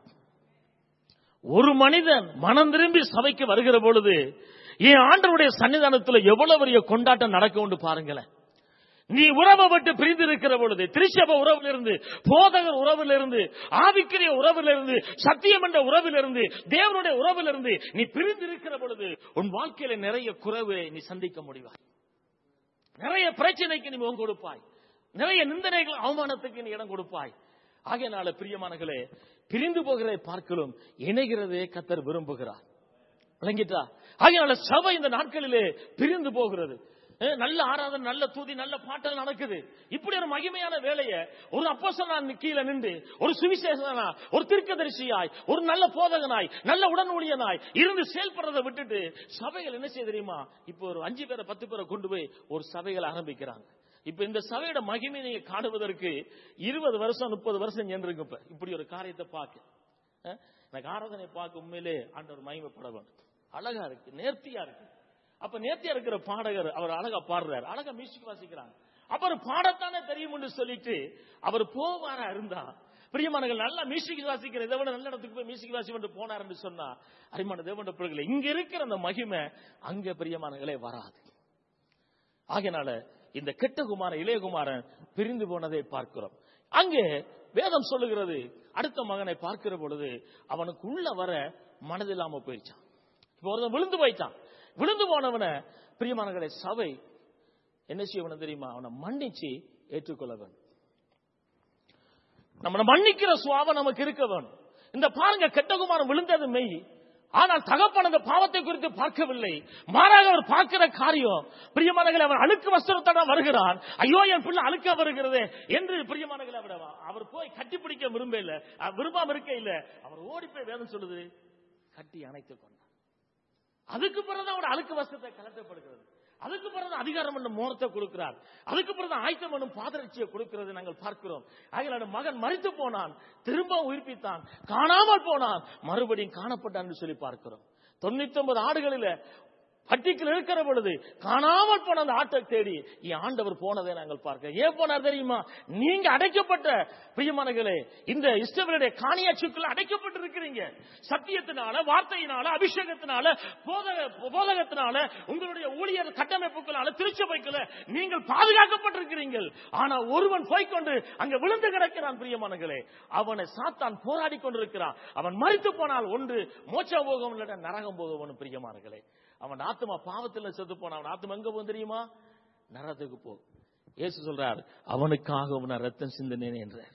ஒரு மனிதன் மனம் திரும்பி சபைக்கு வருகிற பொழுது என் ஆண்டவருடைய சன்னிதானத்தில் எவ்வளவு பெரிய கொண்டாட்டம் நடக்கும் என்று பாருங்களேன். நீ உறவை விட்டு பிரிந்து இருக்கிற பொழுது, திருச்சபை உறவிலிருந்து, போதகர் உறவிலிருந்து, ஆவிக்குரிய உறவிலிருந்து, சத்தியம் என்ற உறவிலிருந்து, தேவனுடைய உறவிலிருந்து நீ பிரிந்து இருக்கிற பொழுது உன் வாழ்க்கையில நிறைய குறைவை நீ சந்திக்க முடிவாய். நிறைய பிரச்சனைக்கு நீ முகம் கொடுப்பாய். நிறைய நிந்தனைகள், அவமானத்துக்கு நீ இடம் கொடுப்பாய். ஆகையினால பிரியமானங்களே, பிரிந்து போகிறதை பார்க்கலும் இணைகிறதே கர்த்தர் விரும்புகிறார். விளங்கிட்டா? ஆகையினால சபை இந்த நாட்களிலே பிரிந்து போகிறது. நல்ல ஆராதனை, நல்ல தூதி, நல்ல பாட்டல் நடக்குது. இப்படி ஒரு மகிமையான வேலையை ஒரு அப்போஸ்தலன் கீழே நின்று ஒரு சுவிசேஷனா, ஒரு தீர்க்கதரிசியாய், ஒரு நல்ல போதகனாய், நல்ல உடன் ஊழியனாய் இருந்து செயல்படுறதை விட்டுட்டு சபைகள் என்ன செய்ய தெரியுமா? இப்போ ஒரு அஞ்சு பேரை பத்து பேரை கொண்டு போய் ஒரு சபைகள் ஆரம்பிக்கிறாங்க. இப்ப இந்த சபையோட மகிமை நீங்க காணுவதற்கு இருபது வருஷம் முப்பது வருஷம் சென்றிருக்கு. இப்ப இப்படி ஒரு காரியத்தை பார்க்க எனக்கு ஆராதனை பார்க்க உண்மையிலே ஆண்டவர் மகிமைப்பட வேண்டும். அழகா இருக்கு, நேர்த்தியா இருக்கு. அப்ப நேர்த்தியா இருக்கிற பாடகர் அவர் அழகா பாடுறாரு, அழகா மியூசிக் வாசிக்கிறாங்க. அவர் பாடத்தானே தெரியும் என்று சொல்லிட்டு அவர் போவாரா இருந்தா, பிரியமானங்கள் நல்லா மியூசிக் வாசிக்கிற இதை விட நல்ல இடத்துக்கு போய் மியூசிக் வாசி வந்து போனார் என்று சொன்னா, அரிமான தேவனுடைய பிள்ளைகளை இங்க இருக்கிற அந்த மகிமை அங்க பிரியமானங்களே வராது. ஆகையினால இந்த கெட்ட குமாரன் இளையகுமாரன் பிரிந்து போனதை பார்க்கிறோம். அங்கே வேதம் சொல்லுகிறது, அடுத்த மகனை பார்க்கிற பொழுது அவனுக்கு உள்ள வர மனதில்லாம போயிடுச்சான். இப்ப ஒருத்தன் விழுந்து போயிட்டான். விழுந்து போனவனை பிரியமானங்களை சபை என்ன செய்யணும் தெரியுமா? அவனை மன்னிச்சு ஏற்றுக்கொள்ள வேண்டும். நம்மளை மன்னிக்கிற சுவாபம் நமக்கு இருக்க வேணும். இந்த பாருங்க, கெட்ட குமாரன் விழுந்தது மெய். ஆனால் தகப்பன் அந்த பாவத்தை குறித்து பார்க்கவில்லை. மாறாக அவர் பார்க்கிற காரியம், பிரியமானங்களை அவர் அழுக்கு வஸ்திரத்தோட வருகிறான். ஐயோ என் பிள்ளை அழுக்க வருகிறதே என்று பிரியமானங்களை அவர் அவர் போய் கட்டி பிடிக்க விரும்ப இல்ல, விரும்பாம இருக்க இல்ல. அவர் ஓடி போய் வேதம் சொல்லுது, கட்டி அணைத்துக் கொண்டார். அதுக்கு பிறகு அவர் அழுக்கு வஸ்திரத்தை கலட்டப்படுகிறது. அதுக்கு பிறகு அதிகாரம் என்னும் மோனத்தை கொடுக்கிறார். அதுக்கு பிறகு ஆயத்தம் என்னும் பாதரட்சியை கொடுக்கிறது நாங்கள் பார்க்கிறோம். ஆகையால் மகன் மரித்து போனான், திரும்ப உயிர்ப்பித்தான், காணாமல் போனான், மறுபடியும் காணப்பட்டான் என்று சொல்லி பார்க்கிறோம். தொண்ணூத்தி ஒன்பது ஆடுகளில பட்டிக்கல் இருக்கிற பொழுது காணாமல் போன அந்த ஆட்டை தேடி என் ஆண்டவர் போனதை நாங்கள் பார்க்க. ஏன் போனார் தெரியுமா? நீங்க அடைக்கப்பட்ட பிரியமானங்களே, இந்த இஸ்ரவேலுடைய காணியாட்சிக்குள்ள அடைக்கப்பட்டு இருக்கிறீங்க. சத்தியத்தினால, வார்த்தையினால, அபிஷேகத்தினால, போதகத்தினால, உங்களுடைய ஊழியர் கட்டமைப்புகளால, திருச்சபைக்குள்ள நீங்கள் பாதுகாக்கப்பட்டிருக்கிறீர்கள். ஆனா ஒருவன் போய்கொண்டு அங்க விழுந்து கிடக்கிறான். பிரியமானங்களே, அவனை சாத்தான் போராடி கொண்டிருக்கிறான். அவன் மரித்து போனால் ஒன்று மோட்சம் போகும், இல்ல நரகம் போகும். பிரியமானங்களே, அவன் ஆத்மா பாவத்தில் செத்து போன அவன் ஆத்மா எங்க போகும் தெரியுமா? நரகத்துக்கு போகும். இயேசு சொல்றார், அவனுக்காக நான் ரத்தம் சிந்தினேன் என்றார்.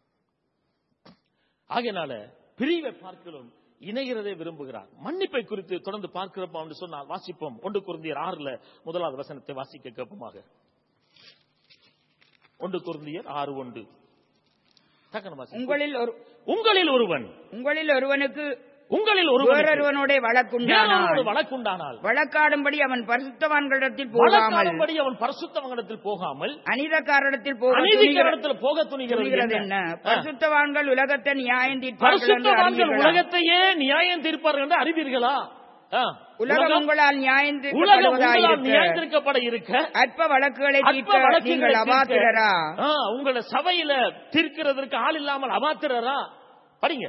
ஆகையினால பிரிவை பார்க்கலும் இணைகிறதை விரும்புகிறார். மன்னிப்பை குறித்து தொடர்ந்து பார்க்கிறோம் சொன்னால் வாசிப்போம். ஒன்று கொரிந்தியர் ஆறுல முதலாவது வசனத்தை வாசிக்க கேட்போமாக. ஒன்று கொரிந்தியர் ஆறு ஒன்று. உங்களில் ஒரு உங்களில் ஒருவன் உங்களில் ஒருவனுக்கு உங்களில் ஒருவனோட வழக்குண்டானால் வழக்காடும்படி அவன் பரிசுத்தவான்களிடத்தில் போகாமல் அவன் பரிசுத்தவான்களிடத்தில் போகாமல் அநீதிக்காரரிடத்தில் போக துணிகிறது என்ன? பரிசுத்தவான்கள் உலகத்தை நியாயம் தீர்ப்பார்கள், உலகத்தையே நியாயம் தீர்ப்பார்கள் என்று அறிவீர்களா? உலகம் உங்களால் நியாயந்திருக்கப்பட இருக்க அற்ப வழக்குகளை தீர்க்க நீங்கள் அபாத்திரரா? உங்களை சபையில தீர்க்கிறதற்கு ஆள் இல்லாமல் அபாத்திரரா? படிங்க.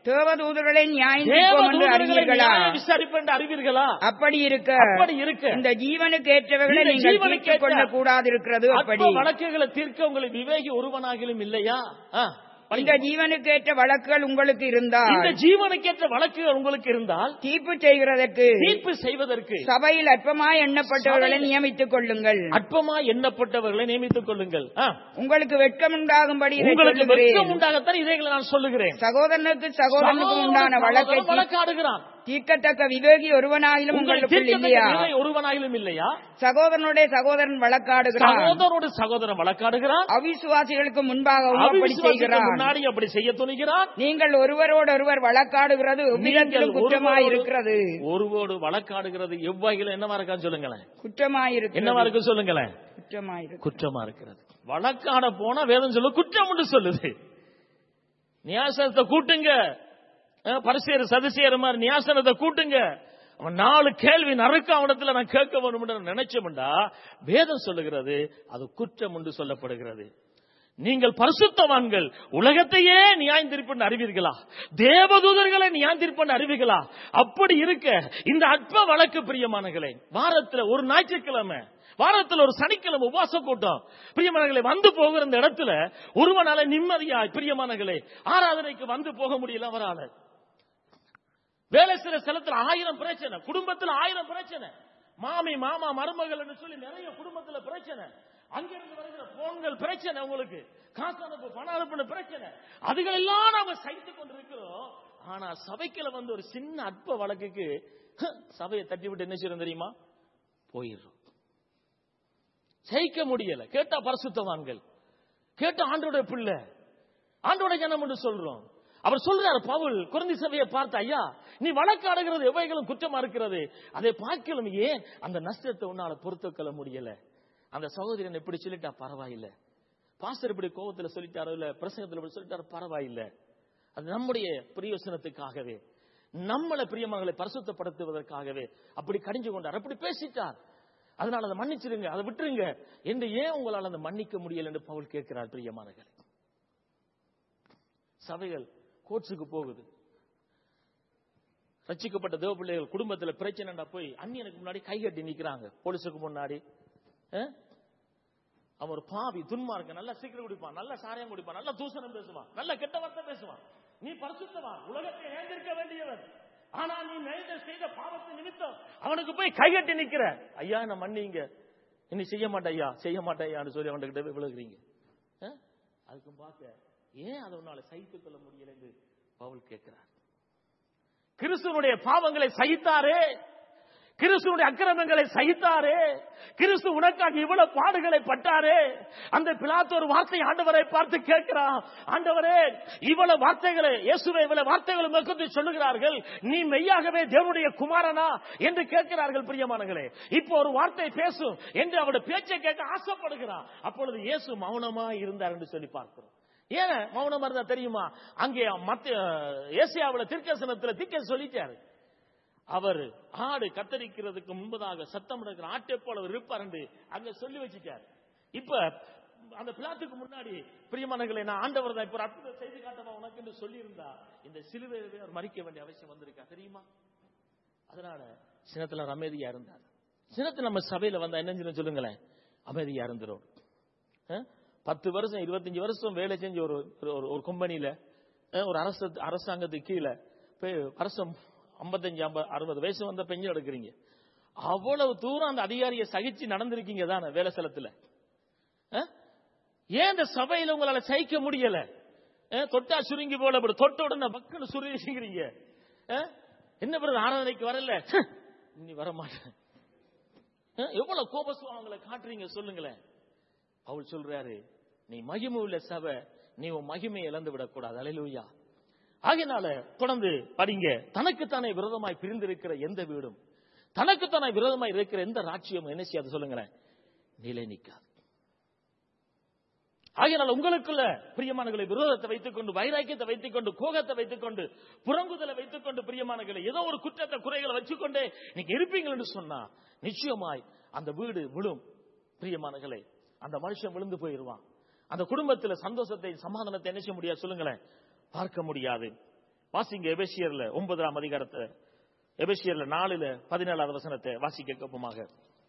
தேவதூதர்களை நியாயம் தீர்ப்போம் என்று அறிவீர்களா? விசாரிப்போம் என்று அறிவீர்களா? அப்படி இருக்க அப்படி இருக்க இந்த ஜீவனுக்கு ஏற்றவர்களை இந்த நீங்கள் ஜீவனுக்கு தீர்த்துக் கொள்ள கூடாது இருக்கிறது. அப்படி அற்ப வழக்குகளை தீர்க்க உங்களை விவேகி ஒருவனாகிலும் இல்லையா? ஆ, இந்த ஜீவனுக்கேற்ற வழக்குகள் உங்களுக்கு இருந்தால் இந்த ஜீவனுக்கேற்ற வழக்குகள் உங்களுக்கு இருந்தால் தீர்ப்பு செய்கிறதற்கு தீர்ப்பு செய்வதற்கு சபையில் அற்பமாய் எண்ணப்பட்டவர்களை நியமித்துக் கொள்ளுங்கள். அற்பமாய் எண்ணப்பட்டவர்களை நியமித்துக் கொள்ளுங்கள். ஆ, உங்களுக்கு வெட்கம் உண்டாகும்படி இதை உங்களுக்கு சொல்லுகிறேன். வெட்கம் உண்டாகத்தான் இதைகளை நான் சொல்லுகிறேன். சகோதரனுக்கு சகோதரனுக்கு உண்டான வழக்கை வழக்காடுகிறான். தீர்க்கத்தக்க விவேகி ஒருவனாயிலும் உங்களுக்கு இல்லையா? ஒருவனாயிலும் இல்லையா? சகோதரனுடைய சகோதரன் வழக்காடுகிறான். சகோதரனுடைய சகோதரன் வழக்காடுகிறான். அவிசுவாசிகளுக்கு முன்பாகவும் அப்படி செய்கிறான். முன்னாடி அப்படி செய்ய துணிகிறான். நீங்கள் ஒருவரோடு ஒருவர் வழக்காடுகிறது எவ்விதத்திலும் குற்றமாய் இருக்கிறது. ஒருவோடு வழக்காடுகிறது எவ்வகையில என்னவா இருக்கான்னு சொல்லுங்களேன். குற்றமாய் இருக்கு. என்னவா இருக்கு சொல்லுங்களேன். குற்றமாய் இருக்கு. குற்றமா இருக்கிறது. வழக்காட போனா வேதம் சொல்லு குற்றம் என்று சொல்லுது. நியாசனத்தை கூட்டுங்க, பரிசேர் சதுசேர் மாதிரி நியாசனத்தை கூட்டுங்க. அவன் நாலு கேள்வி நறுக்க அவனத்துல நான் கேட்க வேண்டும் நினைச்சோம்டா வேதம் சொல்லுகிறது அது குற்றம் என்று சொல்லப்படுகிறது. நீங்கள் பரிசுத்தவான்கள் உலகத்தையே நியாயந்தீர்ப்பு அறிவீர்களா? தேவதூதர்களை நியாயந்தீர்ப்பு அறிவீர்களா? அப்படி இருக்க இந்த அற்ப வழக்கு பிரியமானங்களே, வாரத்துல ஒரு ஞாயிற்றுக்கிழமை, வாரத்தில் ஒரு சனிக்கிழமை உபவாச கூட்டம் பிரியமானங்களே வந்து போகிற இந்த இடத்துல ஒருவனால நிம்மதியாய் பிரியமானங்களே ஆராதனைக்கு வந்து போக முடியல. அவரால் வேலை சில ஸ்தலத்தில் ஆயிரம் பிரச்சனை, குடும்பத்தில் ஆயிரம் பிரச்சனை, மாமி மாமா மருமகள் என்று சொல்லி நிறைய குடும்பத்தில் பிரச்சனை, அங்கிருந்து வருகிற போன்கள் பிரச்சனை, உங்களுக்கு காசு அனுப்பு பணம் அனுப்புன பிரச்சனை, அதுகளெல்லாம் நாம சகித்துக் கொண்டிருக்கிறோம். ஆனா சபைக்குள்ள வந்து ஒரு சின்ன அற்ப வழக்குக்கு சபையை தட்டி விட்டு என்ன செய்யணும் தெரியுமா? போயிடுறோம். ஜெயிக்க முடியல. கேட்டா பரிசுத்தவான்கள், கேட்டா ஆண்டோட பிள்ளை, ஆண்டோட ஜனம் என்று சொல்றோம். அவர் சொல்றாரு பவுல் குருந்தி சபையை பார்த்து, ஐயா நீ வழக்காடுகிறது எவைகளும் குற்றமா இருக்கிறது, அதை பார்க்கலும் ஏன் அந்த நஷ்டத்தை உன்னால பொறுத்துக் கொள்ள முடியல? அந்த சகோதரன் எப்படி சொல்லிட்டா பரவாயில்லை, பாஸ்டர் இப்படி கோபத்தில் சொல்லிட்டாரோ இல்ல பிரசங்கத்தில் இப்படி சொல்லிட்டாரோ பரவாயில்லை, அது நம்முடைய பிரயோசனத்துக்காகவே நம்மளை பிரியமானவர்களை பரிசுத்தப்படுத்துவதற்காகவே அப்படி கடிஞ்சு கொண்டார், அப்படி பேசிட்டார், அதனால அதை மன்னிச்சிருங்க, அதை விட்டுருங்க என்று ஏன் உங்களால் அதை மன்னிக்க முடியல என்று பவுல் கேட்கிறார். பிரியமானவர்களே, சபைகள் கோர்ட்ஸுக்கு போகுது, ரட்சிக்கப்பட்ட தேவ பிள்ளைகள் குடும்பத்தில் பிரச்சனை போய் அந்நியனுக்கு முன்னாடி கைகட்டி நிக்கிறாங்க. போலீஸுக்கு முன்னாடி அவன் ஒரு பாவி துன்மார்க்க, நல்லா சீக்கிரம் குடிப்பான், நல்ல சாரியம் குடிப்பான், நல்ல தூசணம் பேசுவான், நல்ல கெட்ட வார்த்தை பேசுவான். நீ பரிசுத்தவான், உலகத்தை ஏந்திருக்க வேண்டியவன், ஆனா நீ நேர்ந்த செய்த பாவத்தை நிமித்தம் அவனுக்கு போய் கைகட்டி நிக்கிற. ஐயா நான் மன்னிங்க, இனி செய்ய மாட்டேன் ஐயா செய்ய மாட்டேன் ஐயான்னு சொல்லி அவன்கிட்ட போய் விழுகிறீங்க. அதுக்கு பார்க்க ஏன் அதை உன்னால சகித்துக் கொள்ள முடியல என்று பவுல் கேட்கிறார். கிறிஸ்துவனுடைய பாவங்களை சகித்தாரே, கிறிஸ்துவனுடைய அக்கிரமங்களை சகித்தாரே, கிறிஸ்து உனக்காக இவ்வளவு பாடுகளை பட்டாரே. அந்த பிலாத்து ஒரு வார்த்தை ஆண்டவரை பார்த்து கேட்கிறான், ஆண்டவரே இவ்வளவு வார்த்தைகளை இயேசுவை இவ்வளவு வார்த்தைகளை மேற்கொண்டு சொல்லுகிறார்கள், நீ மெய்யாகவே தேவனுடைய குமாரனா என்று கேட்கிறார்கள். பிரியமானங்களே, இப்போ ஒரு வார்த்தை பேசும் என்று அவருடைய பேச்சை கேட்க ஆசைப்படுகிறான். அப்பொழுது இயேசு மௌனமா இருந்தார் என்று சொல்லி பார்க்கிறோம். ஏன் மௌனமா இருந்தா தெரியுமா? அங்கே ஏசியாவுல தீர்க்கதரிசனத்துல தீர்க்க சொல்லிட்டாரு, அவர் ஆடு கத்தரிக்கிறதுக்கு முன்பதாக சத்தம் எடுக்கிற ஆட்டை போல அவர் இருப்பார் என்று அங்க சொல்லி வச்சுட்டார். இப்ப அந்த பிலாத்துக்கு முன்னாடி பிரியமானவர்களே, நான் ஆண்டவர் தான் இப்ப அற்புத செய்தி காட்டவா உனக்கு என்று சொல்லி இருந்தா இந்த சிலுவையை அவர் மறிக்க வேண்டிய அவசியம் வந்திருக்கா தெரியுமா? அதனால சினத்துல அமைதியா இருந்தார். சினத்துல நம்ம சபையில வந்தா என்ன சொல்லுங்களேன், அமைதியா இருந்துரும். பத்து வருஷம் இருபத்தஞ்சு வருஷம் வேலை செஞ்ச ஒரு ஒரு கம்பெனியில ஒரு அரசு அரசாங்கத்துக்கு கீழே வருஷம் ஐம்பத்தஞ்சு அறுபது வயசு வந்த பெஞ்சு எடுக்கிறீங்க. அவ்வளவு தூரம் அந்த அதிகாரியை சகிச்சு நடந்திருக்கீங்க தானே வேலை ஸ்தலத்துல. ஏன் இந்த சபையில உங்களால சகிக்க முடியல? தொட்டா சுருங்கி போல தொட்ட உடனே பக்குன்னு சுருங்கிக்கிறீங்க. என்ன பிறகு ஆராதனைக்கு வரல, நீ வரமாட்டேன், எவ்வளவு கோபஸ்வாங்களை காட்டுறீங்க சொல்லுங்களேன். அவள் சொல்றாரு, நீ மகிமை உள்ள சபை, நீ உன் மகிமையை இழந்து விடக்கூடாது. அல்லேலூயா. ஆகையினால தொடர்ந்து படிங்க. தனக்குத்தானே விரோதமாய் பிரிந்திருக்கிற எந்த வீடும், தனக்குத்தானே விரோதமாய் இருக்கிற எந்த ராஜ்யம் என்ன செய்யாது சொல்லுங்களேன், நிலை நிற்காது. ஆகையினால உங்களுக்குள்ள பிரியமானங்களை விரோதத்தை வைத்துக் கொண்டு, வைராக்கியத்தை வைத்துக் கொண்டு, கோகத்தை வைத்துக் கொண்டு, புறங்குதலை வைத்துக் கொண்டு, பிரியமானங்களை ஏதோ ஒரு குற்றத்தை குறைகளை வச்சுக்கொண்டே நீங்க இருப்பீங்கள் என்று சொன்னா நிச்சயமாய் அந்த வீடு விழும். பிரியமானங்களே, அந்த மனுஷன் விழுந்து போயிருவான். அந்த குடும்பத்தில் சந்தோஷத்தை சமாதானத்தை என்ன செய்ய முடியாது சொல்லுங்களேன், பார்க்க முடியாது. வாசிங்க எபேசியர்ல ஒன்பதாம் அதிகாரத்தை, எபேசியர்ல நாலுல பதினேழாவது வசனத்தை வாசிக்க கேட்போமாக.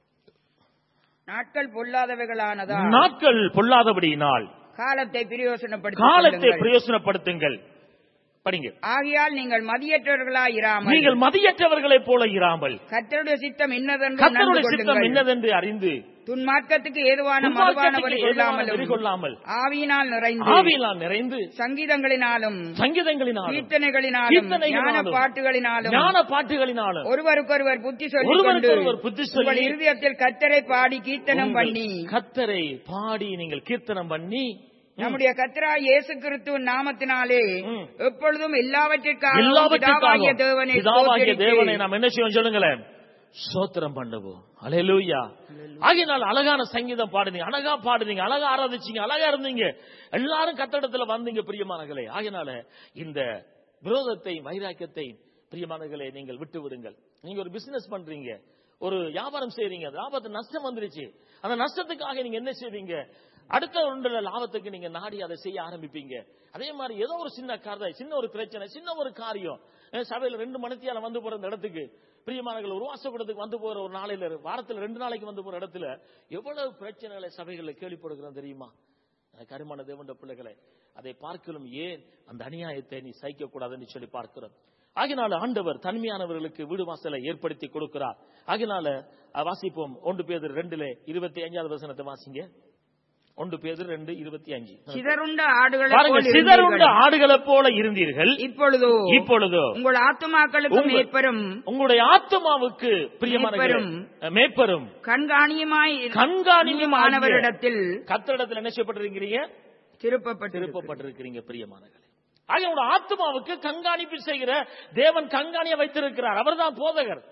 நாட்கள் பொல்லாதவைகளானதா, நாட்கள் பொல்லாதபடியினால் காலத்தை பிரயோசனப்படுத்த காலத்தை பிரயோசனப்படுத்துங்கள். படிங்க. ஆகையால் நீங்கள் மதியற்றவர்களாய் இராமல், நீங்கள் மதியற்றவர்களைப் போல இராமல், கர்த்தருடைய சித்தம் இன்னதென்று கர்த்தருடைய சித்தம் இன்னதென்று அறிந்து, துன்மார்க்கத்துக்கு ஏதுவான மதுபானவரை கொள்ளாமல் ஆவியினால் நிறைந்து, ஆவியினால் நிறைந்து சங்கீதங்களினாலும் சங்கீதங்களினாலும் கீர்த்தனைகளினாலும் ஞான பாட்டுகளினாலும் ஞான பாட்டுகளினாலும் ஒருவருக்கொருவர் புத்தி சொல்லி ஒருவருக்கொருவர் புத்தி சொல்லி உங்கள் இருதயத்தில் கர்த்தரை பாடி கீர்த்தனம் பண்ணி, கர்த்தரை பாடி நீங்கள் கீர்த்தனம் பண்ணி நம்முடைய கர்த்தராகிய இயேசு கிறிஸ்துவின் நாமத்தினாலே எப்பொழுதும் எல்லாவற்றிற்காகவும் பிதாவாகிய தேவனை பிதாவாகிய தேவனை நாம் என்ன செய்வோம் சொல்லுங்களேன், ஸ்தோத்திரம் பண்ணுவோம். அல்லேலூயா. ஆகையினால் அழகான சங்கீதம் பாடுனீங்க, அழகா பாடுனீங்க, அழகா ஆராதிச்சீங்க, அழகா இருந்தீங்க, எல்லாரும் கத்தடத்துல வந்தீங்க பிரியமானங்களே. ஆகையினால இந்த விரோதத்தை வைராக்கியத்தை பிரியமானங்களே நீங்கள் விட்டு விடுங்கள். நீங்க ஒரு பிசினஸ் பண்றீங்க, ஒரு வியாபாரம் செய்றீங்க, லாபத்து நஷ்டம் வந்துருச்சு. அந்த நஷ்டத்துக்காக நீங்க என்ன செய்வீங்க, அடுத்த ஒன்றுல லாபத்துக்கு நீங்க நாடி அதை செய்ய ஆரம்பிப்பீங்க. அதே மாதிரி ஏதோ ஒரு சின்ன காரணம், சின்ன ஒரு பிரச்சனை, சின்ன ஒரு காரியம், சபையில ரெண்டு மணித்தியால வந்து போற இந்த இடத்துக்கு பிரியமானவர்கள் ஒரு வாசப்படத்துக்கு வந்து போற ஒரு நாளையில வாரத்துல ரெண்டு நாளைக்கு வந்து போற இடத்துல எவ்வளவு பிரச்சனைகளை சபைகளை கேள்விப்படுகிறோம் தெரியுமா? கருமான தேவண்ட பிள்ளைகளை, அதை பார்க்கலும் ஏன் அந்த அநியாயத்தை நீ சகிக்க கூடாதுன்னு சொல்லி பார்க்கிறோம். ஆகினால ஆண்டவர் தனிமையானவர்களுக்கு வீடு வாசலை ஏற்படுத்தி கொடுக்கிறார். ஆகினால வாசிப்போம். ஒன்று பேதுரு ரெண்டுல இருபத்தி அஞ்சாவது வசனத்தை வாசிங்க. ஒன்று பேதுரு ரெண்டு இருபத்தி அஞ்சு. சிதறுண்ட ஆடுகளை சிதறுண்ட ஆடுகளை போல இருந்தீர்கள், இப்பொழுதோ இப்பொழுதோ உங்கள் ஆத்துமாக்களுக்கு மேய்ப்பரும், உங்களுடைய ஆத்துமாவுக்கு பிரியமானவரும் மேய்ப்பரும் கண்காணியுமாய் கண்காணியுமானவரிடத்தில் கர்த்தரிடத்தில் என்ன செய்யப்பட்டிருக்கிறீங்க, திருப்பப்பட்டு திருப்பப்பட்டிருக்கிறீங்க பிரியமானவர்களே. ஆக உங்களுடைய ஆத்துமாவுக்கு கண்காணிப்பு செய்கிற தேவன் கண்காணிய வைத்திருக்கிறார். அவர்தான் போதகர்,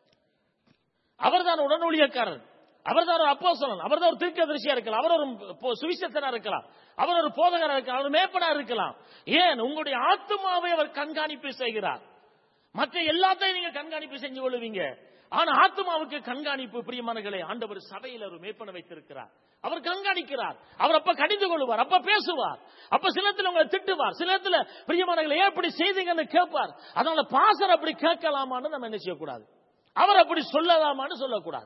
அவர்தான் உடனொழியக்காரர், அவர்தான் ஒரு அப்போஸ்தலன், அவர்தான் ஒரு தீர்க்கதரிசியா இருக்கலாம், அவர் ஒரு சுவிசேஷகனா இருக்கலாம், அவர் ஒரு போதகரா இருக்கலாம், அவர் மேய்ப்பனா இருக்கலாம். ஏன் உங்களுடைய ஆத்துமாவை அவர் கண்காணிப்பு செய்கிறார். மற்ற எல்லாத்தையும் நீங்க கண்காணிப்பு செஞ்சு கொள்ளுவீங்க, ஆனா ஆத்துமாவுக்கு கண்காணிப்பு பிரியமானங்களே ஆண்டவர் சபையில் ஒரு மேய்ப்பனை வைத்திருக்கிறார். அவர் கண்காணிக்கிறார். அவர் அப்ப கடிந்து கொள்வார், அப்ப பேசுவார், அப்ப சிலத்துல உங்களை திட்டுவார், சிலத்துல பிரியமானங்களை ஏன் அப்படி செய்தீங்கன்னு கேட்பார். அதனால பாசர் அப்படி கேட்கலாமான்னு நம்ம என்ன செய்யக்கூடாது, அவர் அப்படி சொல்லலாமான்னு சொல்லக்கூடாது.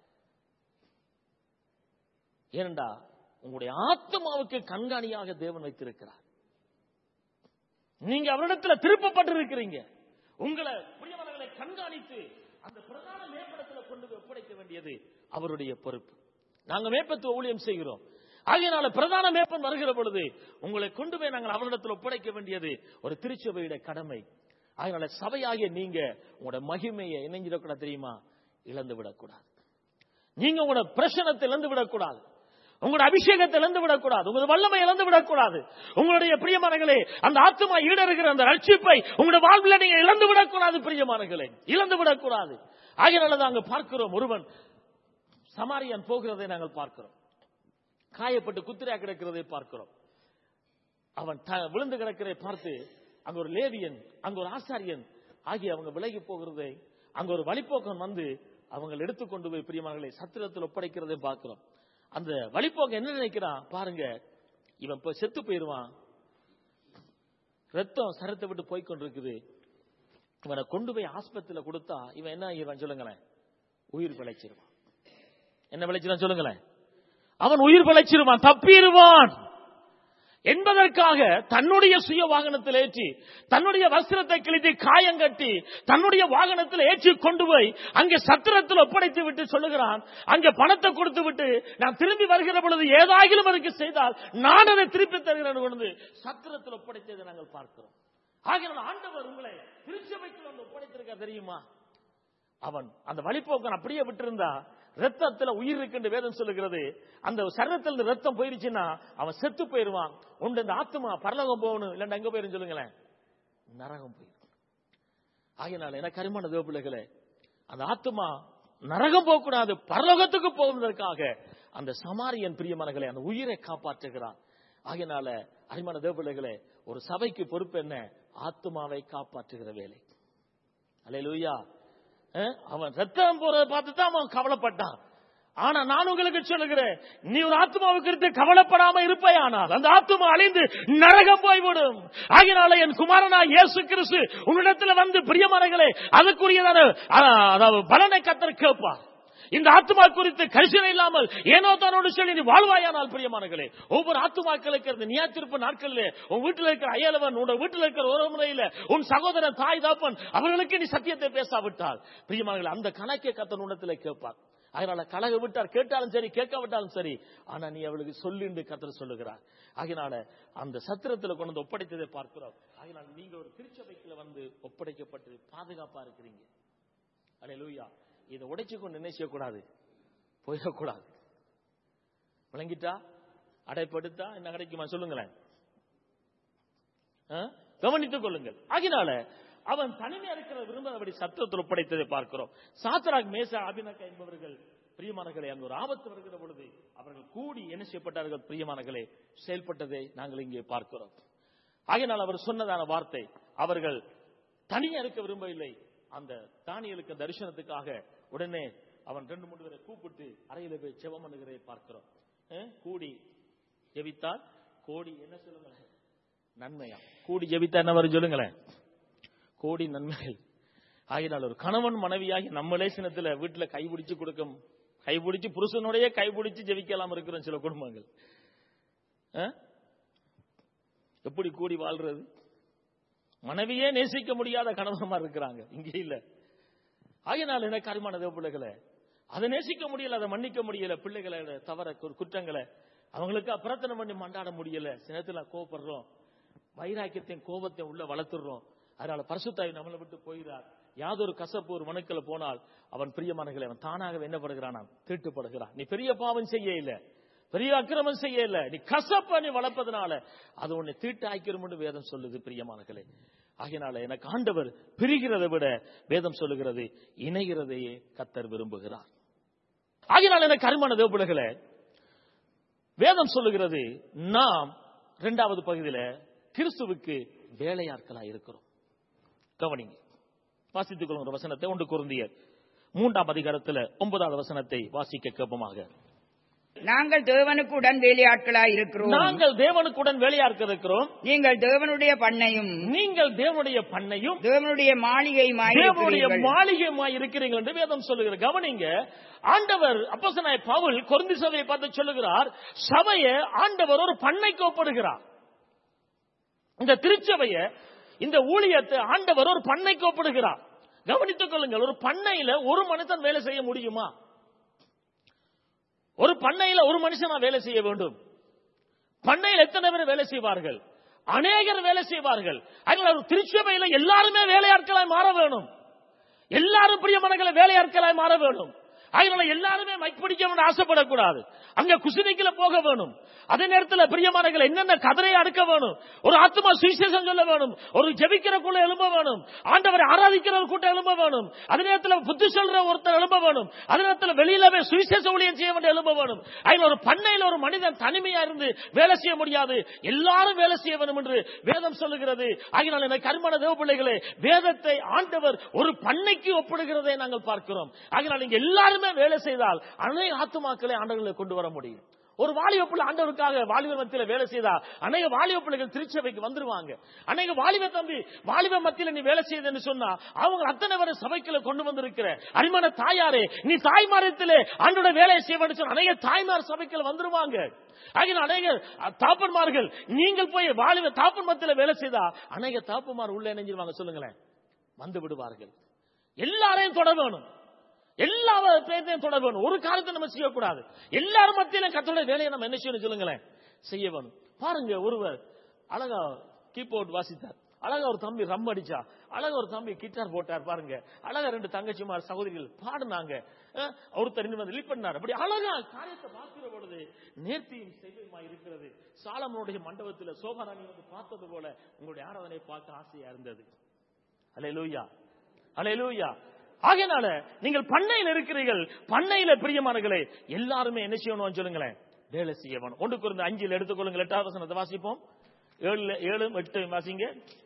ஏனென்றா உங்களுடைய ஆத்மாவுக்கு கண்காணியாக தேவன் வைத்திருக்கிறார். நீங்க அவரிடத்தில் திருப்பப்பட்டிருக்கிறீங்க. உங்களை பிரியமானவர்களை கண்காணித்து அந்த பிரதான மேற்படத்தில் கொண்டு போய் ஒப்படைக்க வேண்டியது அவருடைய பொறுப்பு. நாங்க மேற்பத்துவ ஊழியம் செய்கிறோம். ஆகையினால பிரதான மேற்பன் வருகிற பொழுது உங்களை கொண்டு போய் நாங்கள் அவரிடத்தில் ஒப்படைக்க வேண்டியது ஒரு திருச்சபையுடைய கடமை. அதனால சபையாகிய நீங்க உங்களோட மகிமையை இணைஞ்சிடக்கூடாது தெரியுமா, இழந்து விடக்கூடாது. நீங்க உங்களோட பிரசனத்தை இழந்து விடக்கூடாது, உங்களோட அபிஷேகத்தை இழந்து விடக்கூடாது, உங்களோட வல்லமை இழந்து விடக்கூடாது. உங்களுடைய பிரியமானங்களே அந்த ஆத்துமா ஈடறுகிற அந்த ரட்சிப்பை உங்களுடைய வாழ்வில் நீங்க இழந்து விடக்கூடாது பிரியமானங்களே, இழந்து விடக்கூடாது. ஆகையினால நாங்கள் பார்க்கிறோம், ஒருவன் சமாரியன் போகிறதை நாங்கள் பார்க்கிறோம், காயப்பட்டு குத்திரையா கிடக்கிறதை பார்க்கிறோம். அவன் விழுந்து கிடக்கிறதை பார்த்து அங்க ஒரு லேவியன், அங்க ஒரு ஆசாரியன் ஆகிய அவங்க விலகி போகிறதை, அங்க ஒரு வழிபோக்கன் வந்து அவங்க எடுத்துக்கொண்டு போய் பிரியமானங்களே சத்திரத்தில் ஒப்படைக்கிறதை பார்க்கிறோம். அந்த வழிபோக்க என்ன நினைக்கிறான் பாருங்க, இவன் இப்ப செத்து போயிருவான், ரத்தம் சரத்தை விட்டு போய்கொண்டிருக்குது, இவனை கொண்டு போய் ஆஸ்பத்திரியில கொடுத்தா இவன் என்ன ஆகிடுவான் சொல்லுங்களேன், உயிர் பிழைச்சிருவான். என்ன பிழைச்சிருவான் சொல்லுங்களேன், அவன் உயிர் பிழைச்சிருவான், தப்பிடுவான் என்பதற்காக தன்னுடைய சுய வாகனத்தில் ஏற்றி, தன்னுடைய வஸ்திரத்தை கிழித்து காயங்கட்டி, தன்னுடைய வாகனத்தில் ஏற்றி கொண்டு போய் அங்கே சத்திரத்தில் ஒப்படைத்து விட்டு சொல்லுகிறான், அங்கே பணத்தை கொடுத்து விட்டு நான் திரும்பி வருகிற பொழுது ஏதாகிலும் அதுக்கு செய்தால் நான் அதை திருப்பி தருகிறேன் என்று சத்திரத்தில் ஒப்படைத்ததை நாங்கள் பார்க்கிறோம். ஆகிய ஆண்டவர் உங்களை திருச்சபைக்கு வந்து ஒப்படைத்திருக்க தெரியுமா? அவன் அந்த வழிபோக்கன் அப்படியே விட்டிருந்தா ரத்தத்துல உயிர் இருக்கு வேதம் சொல்லுகிறது. அந்த சரீரத்தில் ரத்தம் போயிருச்சுன்னா அவன் செத்து போயிருவான். ஒன்று இந்த ஆத்மா பரலோகம் போகணும், இல்லைன்னா எங்க போயிரும் சொல்லுங்களேன், நரகம் போயிரும். ஆகையினால எனக்கு அருமையான தேவ பிள்ளைகளே, அந்த ஆத்மா நரகம் போகக்கூடாது, பரலோகத்துக்கு போவதற்காக அந்த சமாரியன் பிரியமானங்களே அந்த உயிரை காப்பாற்றுகிறான். ஆகையினால அருமையான தேவ பிள்ளைகளே, ஒரு சபைக்கு பொறுப்பு என்ன, ஆத்மாவை காப்பாற்றுகிற வேலை. அல்லேலூயா. அவன் ரத்தம் போறதை பார்த்து தான் அவன் கவலைப்பட்டான். ஆனா நான் உங்களுக்கு சொல்லுகிறேன், நீ ஒரு ஆத்மாவை குறித்து கவலைப்படாம இருப்பையானால் அந்த ஆத்மா அழிந்து நரகம் போய்விடும். ஆகினால என் குமாரனா இயேசு கிறிஸ்து உன்னிடத்துல வந்து பிரியமானங்களே அதுக்குரியதான அதாவது பலனை கர்த்தர் கேட்பார். இந்த ஆத்மா குறித்து கரிசனை இல்லாமல் ஏனோ தானோடு சொல்லி நீ வாழ்வாயானால் பிரியமானங்களே, ஒவ்வொரு ஆத்மாக்களுக்கு இந்த நியாயத்தீர்ப்பு நாட்களில் உன் வீட்டில் இருக்கிற அயலவன், உன் வீட்டில் இருக்கிற ஒரு முறையில் உன் சகோதரன், தாய் தாப்பன், அவர்களுக்கு நீ சத்தியத்தை பேசாவிட்டால் பிரியமானங்களே அந்த கணக்கை கர்த்தர் உன்னிடத்தில் கேட்பார். அதனால கலக விட்டார், கேட்டாலும் சரி கேட்காவிட்டாலும் சரி, ஆனா நீ அவளுக்கு சொல்லிண்டு கர்த்தர் சொல்லுகிறார். அதனால அந்த சத்திரத்தில் கொண்டு வந்து ஒப்படைத்ததை பார்க்கிறோம். அதனால நீங்க ஒரு திருச்சபைக்குள்ள வந்து ஒப்படைக்கப்பட்டு பாதுகாப்பா இருக்கிறீங்க. அல்லேலூயா. இதை உடைச்சு கொண்டு என்ன செய்யக்கூடாது, போயிடக்கூடாது. விளங்கிட்டா அடைப்படுத்தா என்ன கிடைக்குமா சொல்லுங்களேன், கவனித்துக் கொள்ளுங்கள். ஆகினால அவன் தனிமையா இருக்கிற விரும்பாதபடி சத்திரத்தில் ஒப்படைத்ததை பார்க்கிறோம். சாத்ராக், மேசா, ஆபேத்நேகோ என்பவர்கள் பிரியமானங்களே அங்கு ஒரு ஆபத்து வருகிற பொழுது அவர்கள் கூடி என்ன செய்யப்பட்டார்கள் பிரியமானங்களே, செயல்பட்டதை நாங்கள் இங்கே பார்க்கிறோம். ஆகினால் அவர் சொன்னதான வார்த்தை, அவர்கள் தனியா இருக்க விரும்பவில்லை. அந்த தானியேலுக்கு தரிசனத்துக்காக உடனே அவன் ரெண்டு மூணு பேரை கூப்பிட்டு அறையில போய் ஜெபம் பண்ணுகிறதை பார்க்கிறோம். கூடி ஜெபித்தால் கோடி என்ன சொல்லுங்களேன் நன்மையா, கூடி ஜெபித்தா என்ன வரும் சொல்லுங்களேன், கோடி நன்மைகள். ஆகினால் ஒரு கணவன் மனைவியாகி நம்மளே சின்னத்துல வீட்டுல கைபிடிச்சு கொடுக்கும், கைபிடிச்சு புருஷனுடைய கைபிடிச்சு ஜெபிக்கலாம் இருக்கிறோம் சில குடும்பங்கள். எப்படி கூடி வாழ்றது? மனைவியே நேசிக்க முடியாத கணவன்மா இருக்கிறாங்க, இங்கே இல்ல. ஆகினால் எனக்கு அருமையான தேவ பிள்ளைகளை, அதை நேசிக்க முடியல, அதை மன்னிக்க முடியல, பிள்ளைகளை தவற குற்றங்களை அவங்களுக்கு பிரார்த்தனை பண்ணி மண்டாட முடியல. சினத்துல கோபப்படுறோம், வைராக்கியத்தையும் கோபத்தையும் உள்ள வளர்த்துறோம். அதனால பரிசுத்தாவி நம்மளை விட்டு போகிறார். யாதொரு கசப்பு ஒரு மனுக்களை போனால் அவன் பிரியமானகளை அவன் தானாக என்ன படுகிறான், தீட்டுப்படுகிறான். நீ பெரிய பாவம் செய்ய இல்ல, பெரிய அக்கிரமம் செய்ய இல்ல, நீ கசப்ப நீ வளர்ப்பதனால அது உன்னை தீட்டு ஆக்கிரும் என்று வேதம் சொல்லுது பிரியமானங்களே. ஆகையினால எனக்கு ஆண்டவர் பிரிகிறதை விட வேதம் சொல்லுகிறது இணைகிறதையே கர்த்தர் விரும்புகிறார். ஆகையினால எனக்கு அருமையான தேவ பிள்ளைகளே, வேதம் சொல்லுகிறது நாம் இரண்டாவது பகுதியில கிறிஸ்துவுக்கு வேலையாட்களா இருக்கிறோம். கவனிங்க, வாசித்துக் கொள்ளுங்க வசனத்தை. ஒன்று கொரிந்தியர் மூன்றாம் அதிகாரத்தில் ஒன்பதாவது வசனத்தை வாசிக்க கேட்போமாக. நாங்கள் தேவனுக்கு உடன் வேலையாட்களாய் இருக்கிறோம். நாங்கள் தேவனுக்குடன் வேலையாட்கள் இருக்கிறோம். நீங்கள் தேவனுடைய பண்ணையும் நீங்கள் தேவனுடைய பண்ணையும் தேவனுடைய மாளிகையுமாய் தேவனுடைய மாளிகையுமாய் இருக்கிறீர்கள் என்று வேதம் சொல்லுகிறது. கவனிங்க, ஆண்டவர் அப்போஸ்தலனாகிய பவுல் கொரிந்தி சபையை பார்த்து சொல்லுகிறார், சபையை ஆண்டவர் ஒரு பண்ணைக்கு ஒப்பிடுகிறார். இந்த திருச்சபையை, இந்த ஊழியத்தை ஆண்டவர் ஒரு பண்ணைக்கு ஒப்பிடுகிறார். கவனித்துக் கொள்ளுங்கள், ஒரு பண்ணையில ஒரு மனுஷன் வேலை செய்ய முடியுமா? ஒரு பண்ணையில ஒரு மனுஷனா வேலை செய்ய வேண்டும். பண்ணையில் எத்தனை பேர் வேலை செய்வார்கள்? அநேகர் வேலை செய்வார்கள். அதனால ஒரு திருச்சபையில எல்லாருமே வேலையாட்களாய் மாற வேணும். எல்லாரும் பிரியமானவர்களே வேலையாட்களாய் மாற வேணும். அதனால எல்லாருமே மைக் பிடிக்க ஆசைப்படக்கூடாது. அங்க குசினிக்குள்ள போக வேணும். அதே நேரத்தில் பிரியமானவர்களே என்னென்ன கதரை அடுக்க வேணும். ஒரு ஆத்மா சுவிசேஷம் சொல்ல வேணும். ஒரு ஜெபிக்கிறக்குள்ள எழும்ப வேணும். ஆண்டவரை ஆராதிக்கிற ஒரு கூட்டம் எழும்ப வேணும். அதே நேரத்தில் புத்தி சொல்ற ஒருத்தர் எழும்ப வேணும். அதே நேரத்தில் வெளியிலவே சுவிசேஷ ஊழியம் செய்ய வேண்டிய எழும்ப வேணும். அதில் ஒரு பண்ணையில் ஒரு மனிதன் தனிமையா இருந்து வேலை செய்ய முடியாது. எல்லாரும் வேலை செய்ய வேண்டும் என்று வேதம் சொல்லுகிறது. ஆகினால் எனக்கு அருமையான தேவ பிள்ளைகளே, வேதத்தை ஆண்டவர் ஒரு பண்ணைக்கு ஒப்பிடுகிறதை நாங்கள் பார்க்கிறோம். ஆகினால் நீங்க எல்லாரும் வேலை செய்தால் அநேக ஆத்துமாக்களை ஆண்டவர்களை கொண்டு வர முடியும். ஒரு வாலிப பிள்ளை ஆண்டவருக்காக வாலிப மத்தியில வேலை செய்தா அநேக வாலிப பிள்ளைகள் திருச்சபைக்கு வந்துருவாங்க. அநேக வாலிப தம்பி வாலிப மத்தியில நீ வேலை செய்யுதுன்னு சொன்னா அவங்க அத்தனை பேரை சபைக்குள்ள கொண்டு வந்திருக்கிற அருமையான தாயாரே, நீ தாய்மாரத்திலே ஆண்டோட வேலையை செய்ய வேண்டும் சொன்ன அநேக தாய்மார் சபைக்குள்ள வந்துருவாங்க. ஆகிய அநேக தாப்பன்மார்கள் நீங்கள் போய் வாலிப தாப்பன் மத்தியில வேலை செய்தா அநேக தாப்பன்மார் உள்ள இணைஞ்சிருவாங்க. சொல்லுங்களேன், வந்து விடுவார்கள். எல்லாரையும் தொட வேணும், எல்லா பேரையும் தொட வேணும். ஒரு காலத்தை நம்ம செய்யக்கூடாது. எல்லாரும் மத்தியிலும் கர்த்தருடைய வேலையை நம்ம என்ன செய்யணும் சொல்லுங்களேன், செய்ய வேணும். பாருங்க, ஒருவர் அழகா கீபோர்ட் வாசித்தார், அழகா ஒரு தம்பி ரம் அடிச்சா, அழகா ஒரு தம்பி கிட்டார் போட்டார். பாருங்க, அழகா ரெண்டு தங்கச்சிமார் சகோதரிகள் பாடுனாங்க. ஒருத்தர் வந்து லீட் பண்ணார். அப்படி அழகா காரியத்தை பார்க்கிற பொழுது நேர்த்தியும் செவ்வையுமா இருக்கிறது. சாலமோனுடைய மண்டபத்தில் சோபாராணி வந்து பார்த்தது போல உங்களுடைய ஆராதனை பார்க்க ஆசையா இருந்தது. அல்லேலூயா, அல்லேலூயா. ஆகையினால நீங்கள் பண்ணையில் இருக்கிறீர்கள். பண்ணையில பிரியமானவர்களே எல்லாருமே என்ன செய்யணும் சொல்லுங்களேன், வேலை செய்யணும். ஒன்று கொரிந்தியர் அஞ்சில் எடுத்துக்கொள்ளுங்கள். எட்டாவது வசனத்தை வாசிப்போம். ஏழு ஏழு எட்டு வாசிங்க.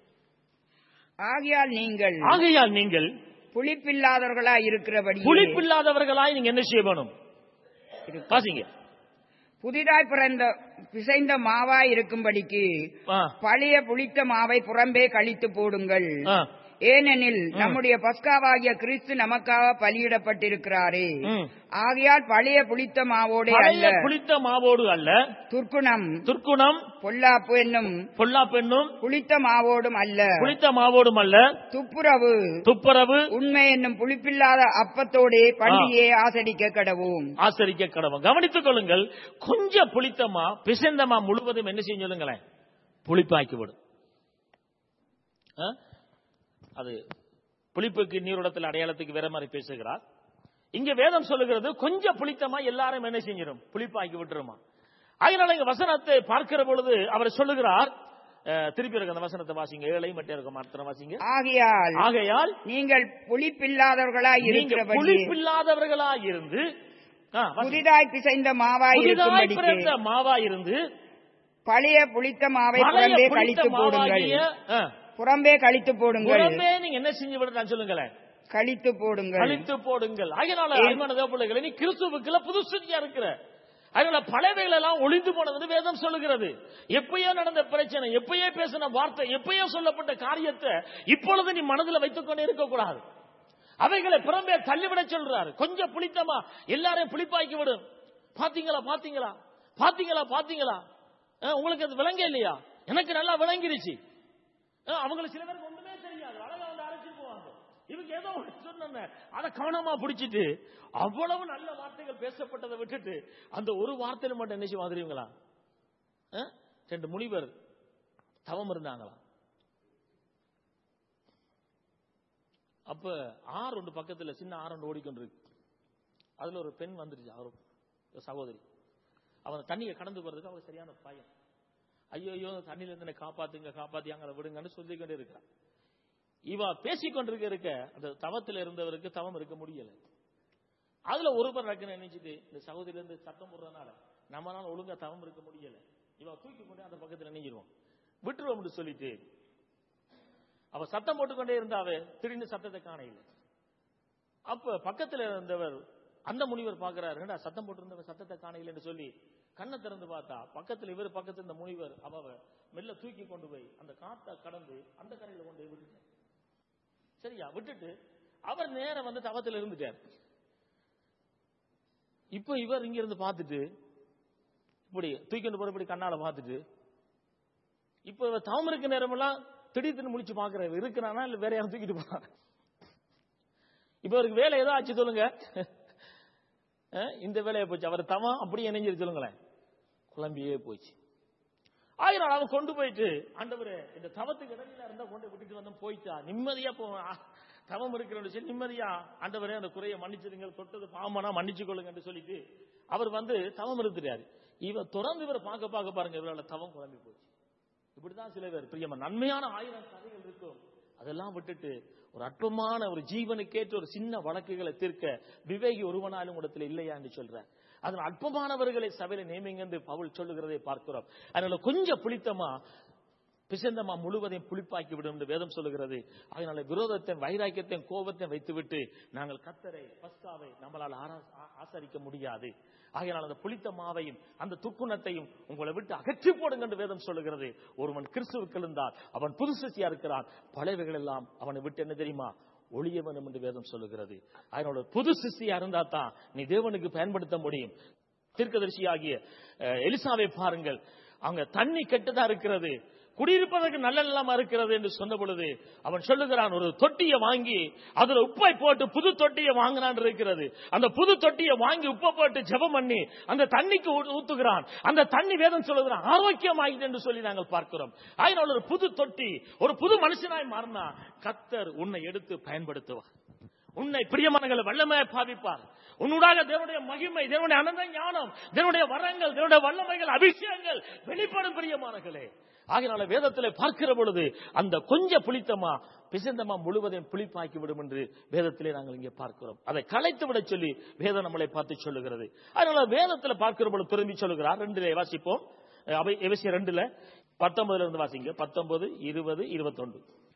ஆகையால் நீங்கள் ஆகையால் நீங்கள் புளிப்பில்லாதவர்களாய் இருக்கிறபடி புளிப்பில்லாதவர்களாய் நீங்க என்ன செய்ய வேணும், வாசிங்க. புதிதாய் பிறந்த பிசைந்த மாவாய் இருக்கும்படிக்கு ஆ, பழைய புளித்த மாவை புறம்பே கழித்து போடுங்கள். ஆ, ஏனெனில் நம்முடைய பஸ்காவாகிய கிறிஸ்து நமக்காக பலியிடப்பட்டிருக்கிறாரே. ம். ஆகையால் பழைய புளித்த மாவோடு பழைய அல்ல, புளித்த மாவோடு அல்ல, துர்க்குணம் துர்க்குணம் பொல்லாப்பு என்னும் பொல்லா பெண்ணும் புளித்த மாவோடும் அல்ல, புளித்த மாவோடும் அல்ல, துப்புரவு துப்புரவு உண்மை என்னும் புளிப்பில்லாத அப்பத்தோடே பண்டிகையை ஆசரிக்க கடவோம். ஆசரிக்க கடவும். கவனித்துக் கொள்ளுங்கள், கொஞ்சம் புளித்தமா பிசைந்தமா முழுவதும் என்ன செய்ய சொல்லுங்களேன், புளிப்பாக்கி விடும். ஆ? அது புளிப்புக்கு நீரோடத்தில் அடையாளத்துக்கு வேற மாதிரி பேசுகிறார். இங்க வேதம் சொல்லுகிறது கொஞ்சம் புளித்தமா எல்லாரும் என்ன செஞ்சிடும், புளிப்பாக்கி விட்டுருமா. அதனால இங்க வசனத்தை பார்க்கிற பொழுது அவர் சொல்லுகிறார், அஹ், திருப்பி இருக்க அந்த வசனத்தை வாசிங்க, ஏழை மட்டும் இருக்க மாத்திரம் வாசிங்க. ஆகையால் ஆகையால் நீங்கள் புளிப்பில்லாதவர்களாய் நீங்க இருக்கிறபடி புளிப்பில்லாதவர்களாய் இருந்து, ஆ, வாசிங்க. புதிதாய் பிசைந்த மாவாய் புதிதாய் இருக்கும்படிக்கு பிறந்த மாவா இருந்து பழைய புளித்த மாவை பழைய புறம்பே புளித்த கழித்து போடுங்கள். மாவாகிய, ஆ, புறம்பே கழித்து போடுங்கள். புறம்பே நீங்க என்ன செஞ்சு விடுறேன் சொல்லுங்களேன், கழித்து போடுங்கள். அழித்து போடுங்கள். அதனால அருமையான தேவப்பிள்ளைகளே, நீ கிறிஸ்துவுக்குள்ள புது சுத்தியா இருக்கிற. அதனால பழையவைகள் எல்லாம் ஒளிந்து போனது வேதம் சொல்லுகிறது. எப்பயோ நடந்த பிரச்சனை, எப்பயோ பேசின வார்த்தை, எப்பயோ சொல்லப்பட்ட காரியத்தை இப்பொழுது நீ மனதில் வைத்துக் கொண்டே இருக்கக்கூடாது. அவைகளை புறம்பே தள்ளிவிட சொல்றாரு. கொஞ்சம் புளித்தமா எல்லாரையும் புளிப்பாக்கி விடும். பாத்தீங்களா பாத்தீங்களா பாத்தீங்களா பாத்தீங்களா அஹ், உங்களுக்கு அது விளங்க இல்லையா? எனக்கு நல்லா விளங்கிருச்சு. அஹ், அவங்களுக்கு சில பேருக்கு ஒண்ணுமே தெரியாது, அழகா வந்து அரைச்சிட்டு போவாங்க. இவங்க ஏதோ சொன்ன அதை கவனமா பிடிச்சிட்டு அவ்வளவு நல்ல வார்த்தைகள் பேசப்பட்டதை விட்டுட்டு அந்த ஒரு வார்த்தையில மட்டும் என்ன செய்வாங்க தெரியுங்களா? ரெண்டு முனிவர் தவம் இருந்தாங்களா. அப்ப ஆறு ஒன்று பக்கத்துல சின்ன ஆறு ஒன்று ஓடிக்கொண்டிருக்கு. அதுல ஒரு பெண் வந்துருச்சு, அவர் சகோதரி. அவன் தண்ணியை கடந்து போறதுக்கு அவருக்கு சரியான பயம். ஐயோ ஐயோ தண்ணியில இருந்து என்னை காப்பாத்துங்க காப்பாத்தியாங்க விடுங்கன்னு சொல்லி கொண்டே இருக்கா. இவ பேசிக்கொண்டிருக்க இருக்க அந்த தவத்தில் இருந்தவருக்கு தவம் இருக்க முடியல. அதுல ஒருவர் ரக்கனை நினைச்சிட்டு இந்த சகோதரில இருந்து சத்தம் போடுறதுனால நம்மளால ஒழுங்கா தவம் இருக்க முடியல, இவ தூக்கி கொண்டே அந்த பக்கத்துல நினைஞ்சிருவோம் விட்டுருவோம் சொல்லிட்டு அவ சத்தம் போட்டுக்கொண்டே இருந்தாவே திடீர்னு சத்தத்தை காண இல்லை. அப்ப பக்கத்துல இருந்தவர் அந்த முனிவர் பாக்குறாரு, சத்தம் போட்டு இருந்தவர் சத்தத்தை காண இல்லைன்னு சொல்லி கண்ணை திறந்து பார்த்தா பக்கத்துல இவர் பக்கத்துல இந்த முனிவர் அவ மெல்ல தூக்கி கொண்டு போய் அந்த காத்தை கடந்து அந்த கரையில கொண்டு போய் விட்டுட்டார். சரியா விட்டுட்டு அவர் நேரம் வந்து தவத்தில் இருந்துட்டார். இப்ப இவர் இங்க இருந்து பார்த்துட்டு இப்படி தூக்கிட்டு போற இப்படி கண்ணால பார்த்துட்டு இப்ப இவர் தவம் இருக்க நேரம் எல்லாம் திடீர்னு முடிச்சு பாக்குறாரு, இருக்கிறானா இல்ல வேற யாரும் தூக்கிட்டு போறாங்க. இப்ப அவருக்கு வேலை ஏதோ ஆச்சு சொல்லுங்க, இந்த வேலையை போச்சு. அவர் தவம் அப்படியே இணைஞ்சிரு சொல்லுங்களேன், குழம்பியே போச்சு. ஆயிரம் அவன் கொண்டு போயிட்டு ஆண்டவரே இந்த தவத்துக்கு இடையில இருந்தா கொண்டு விட்டுட்டு வந்து போயிட்டா நிம்மதியா போ, தவம் இருக்கிற நிம்மதியா ஆண்டவரே அந்த குறையை மன்னிச்சிருங்க, தொட்டது பாவமானா மன்னிச்சு கொள்ளுங்க சொல்லிட்டு அவர் வந்து தவம் இருந்துட்டாரு. இவ தொடர்ந்து இவரை பார்க்க பார்க்க பாருங்க, இவரால் தவம் குழம்பி போச்சு. இப்படிதான் சில பேர் பிரியமா நன்மையான ஆயிரம் கதைகள் இருக்கும், அதெல்லாம் விட்டுட்டு ஒரு அற்பமான ஒரு ஜீவனுக்கேற்ற ஒரு சின்ன வழக்குகளை தீர்க்க விவேகி ஒருவனாலும் இடத்துல இல்லையா என்று சொல்ற. அதனால் அற்பமானவர்களை சபையில நியமிங்க என்று பவுல் சொல்லுகிறதை பார்க்கிறோம். அதனால கொஞ்சம் புளித்தமா பிசந்தமா முழுவதையும் புளிப்பாக்கி விடும் என்று வேதம் சொல்லுகிறது. அதனால விரோதத்தை வைராக்கியத்தை கோபத்தை வைத்துவிட்டு நாங்கள் கர்த்தரை பஸ்காவை நம்மளால் ஆசரிக்க முடியாது. ஆகையால் அந்த புளித்த மாவையும் அந்த துக்குணத்தையும் உங்களை விட்டு அகற்றி போடுங்க என்று வேதம் சொல்லுகிறது. ஒருவன் கிறிஸ்துவுக்கு இருந்தால் அவன் புது சிருஷ்டியா இருக்கிறான், பழையவைகள் எல்லாம் அவனை விட்டு என்ன தெரியுமா ஒளிய வேணும் என்று வேதம் சொல்லுகிறது. அதனோட புது சிருஷ்டியா இருந்தா தான் நீ தேவனுக்கு பயன்படுத்த முடியும். தீர்க்கதரிசியாகிய எலிசாவை பாருங்கள், அங்க தண்ணி கெட்டதா இருக்கிறது, குடியிருப்பதற்கு நல்ல நிலமா இருக்கிறது என்று சொன்ன பொழுது அவன் சொல்லுகிறான், ஒரு தொட்டியை வாங்கி அதுல உப்பை போட்டு புது தொட்டியை வாங்கினான் இருக்கிறது. அந்த புது தொட்டியை வாங்கி உப்பை போட்டு ஜெபம் பண்ணி அந்த தண்ணிக்கு ஊத்துகிறான். அந்த தண்ணி வேதம் சொல்லுகிறான் ஆரோக்கியமாகிது என்று சொல்லி நாங்கள் பார்க்கிறோம். அதனால ஒரு புது தொட்டி ஒரு புது மனுஷனாய் மாறினா கர்த்தர் உன்னை எடுத்து பயன்படுத்துவார். உன்னை பிரியமானங்களை வல்லமையை பாவிப்பார். உன்னுடைய தேவனுடைய மகிமை, தேவனுடைய அனந்த ஞானம், தேவனுடைய வரங்கள், தேவனுடைய வல்லமைகள், அபிஷேகங்கள் வெளிப்படும் பிரியமானங்களே. ஆகையால வேதத்தில் பார்க்கிற பொழுது அந்த கொஞ்சம் புளித்தமா பிசந்தமா முழுவதையும் புளிப்பாக்கி விடும் என்று வேதத்திலே நாங்கள் இங்கே பார்க்கிறோம். அதை கலைத்து விட சொல்லி வேதம் நம்மளை பார்த்து சொல்லுகிறது. அதனால வேதத்தில் பார்க்கிற பொழுது திரும்பி சொல்லுகிறார். ரெண்டுல வாசிப்போம், எபேசியர் ரெண்டுல பத்தொன்பதுல இருந்து வாசிங்க, பத்தொன்பது இருபது இருபத்தி ஒன்று.